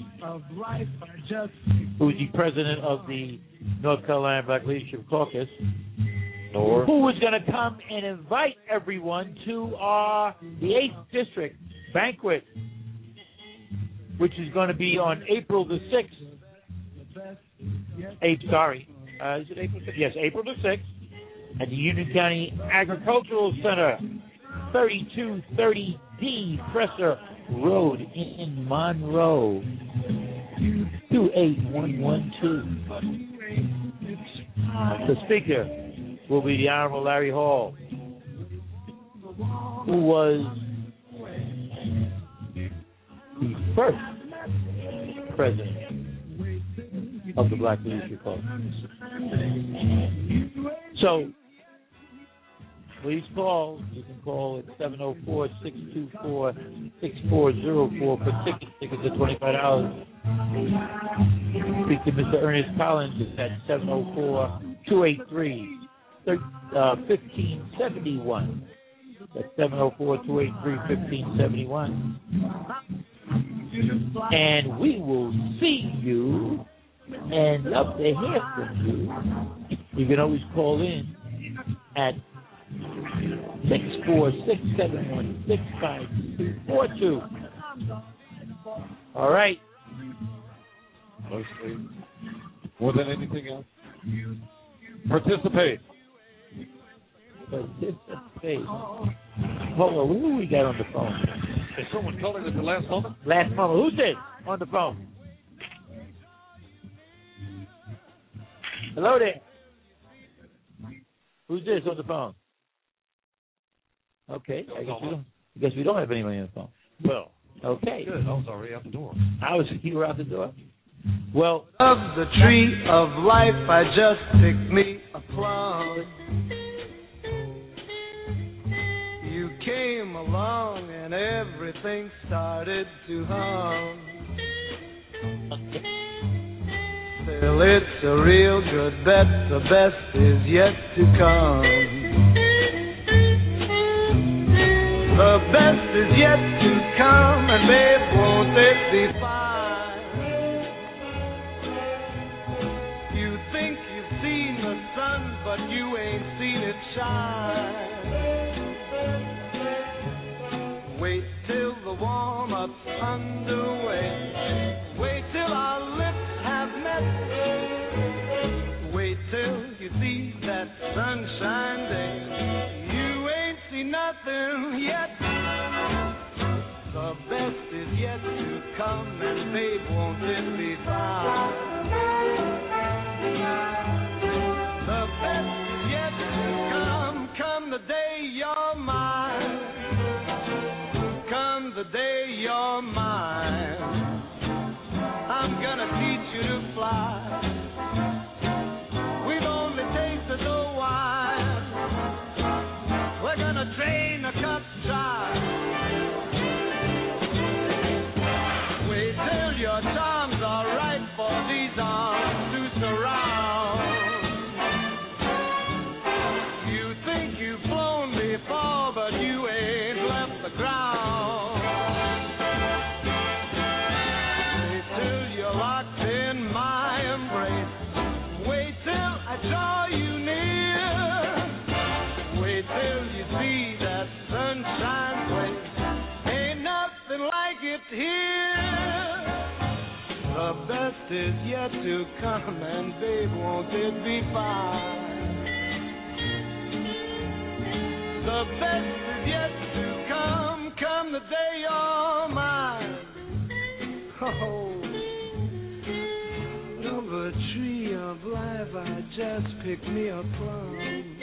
who's the president of the North Carolina Black Leadership Caucus, Nor. who was going to come and invite everyone to our the eighth District banquet, which is going to be on April the sixth. Eight, sorry. Uh, is it April sixth? Yes, April the sixth at the Union County Agricultural Center, thirty-two thirty D Presser Road in Monroe, two eight one one two. The speaker will be the Honorable Larry Hall, who was the first president of the Black Leadership Caucus. So, please call. You can call at seven oh four, six two four, six four zero four for tickets. Tickets are twenty-five dollars. Speak to Mister Ernest Collins at seven oh four, two eight three, one five seven one. That's seven oh four, two eight three, one five seven one. And we will see you and love to hear from you. You can always call in at six four six, seven one six, five two four two. All right. Mostly, more than anything else, participate. Participate. Hold on, who we got on the phone? Is someone calling at the last moment? Last moment. Who's this on the phone? Hello there. Who's this on the phone? Okay, I guess we don't. I guess we don't have anyone on the phone. Well, okay. Good. I was already out the door. I was. You were out the door. Well, of the tree of life, I just picked me a plum. You came along and everything started to hum. Still, it's a real good bet. The best is yet to come. The best is yet to come, and babe, won't it be fine? You think you've seen the sun, but you ain't seen it shine. Wait till the warm-up's underway. Wait till our lips have met. Wait till you see that sunshine day. You ain't seen nothing yet. The best is yet to come, and babe, won't it be fine? The best is yet to come, come the day you're mine. Come the day you're mine. I'm gonna teach you to fly. We've only tasted the wine. We're gonna drain a cup dry. Wait till your charms are right for these arms to surround. You think you've flown before, but you ain't left the ground. Wait till you're locked in my embrace. Wait till I draw you near. Wait till you see that sunshine place. Ain't nothing like it here. The best is yet to come, and babe, won't it be fine? The best is yet to come, come the day you're mine. Oh, of a tree of life, I just picked me a plum.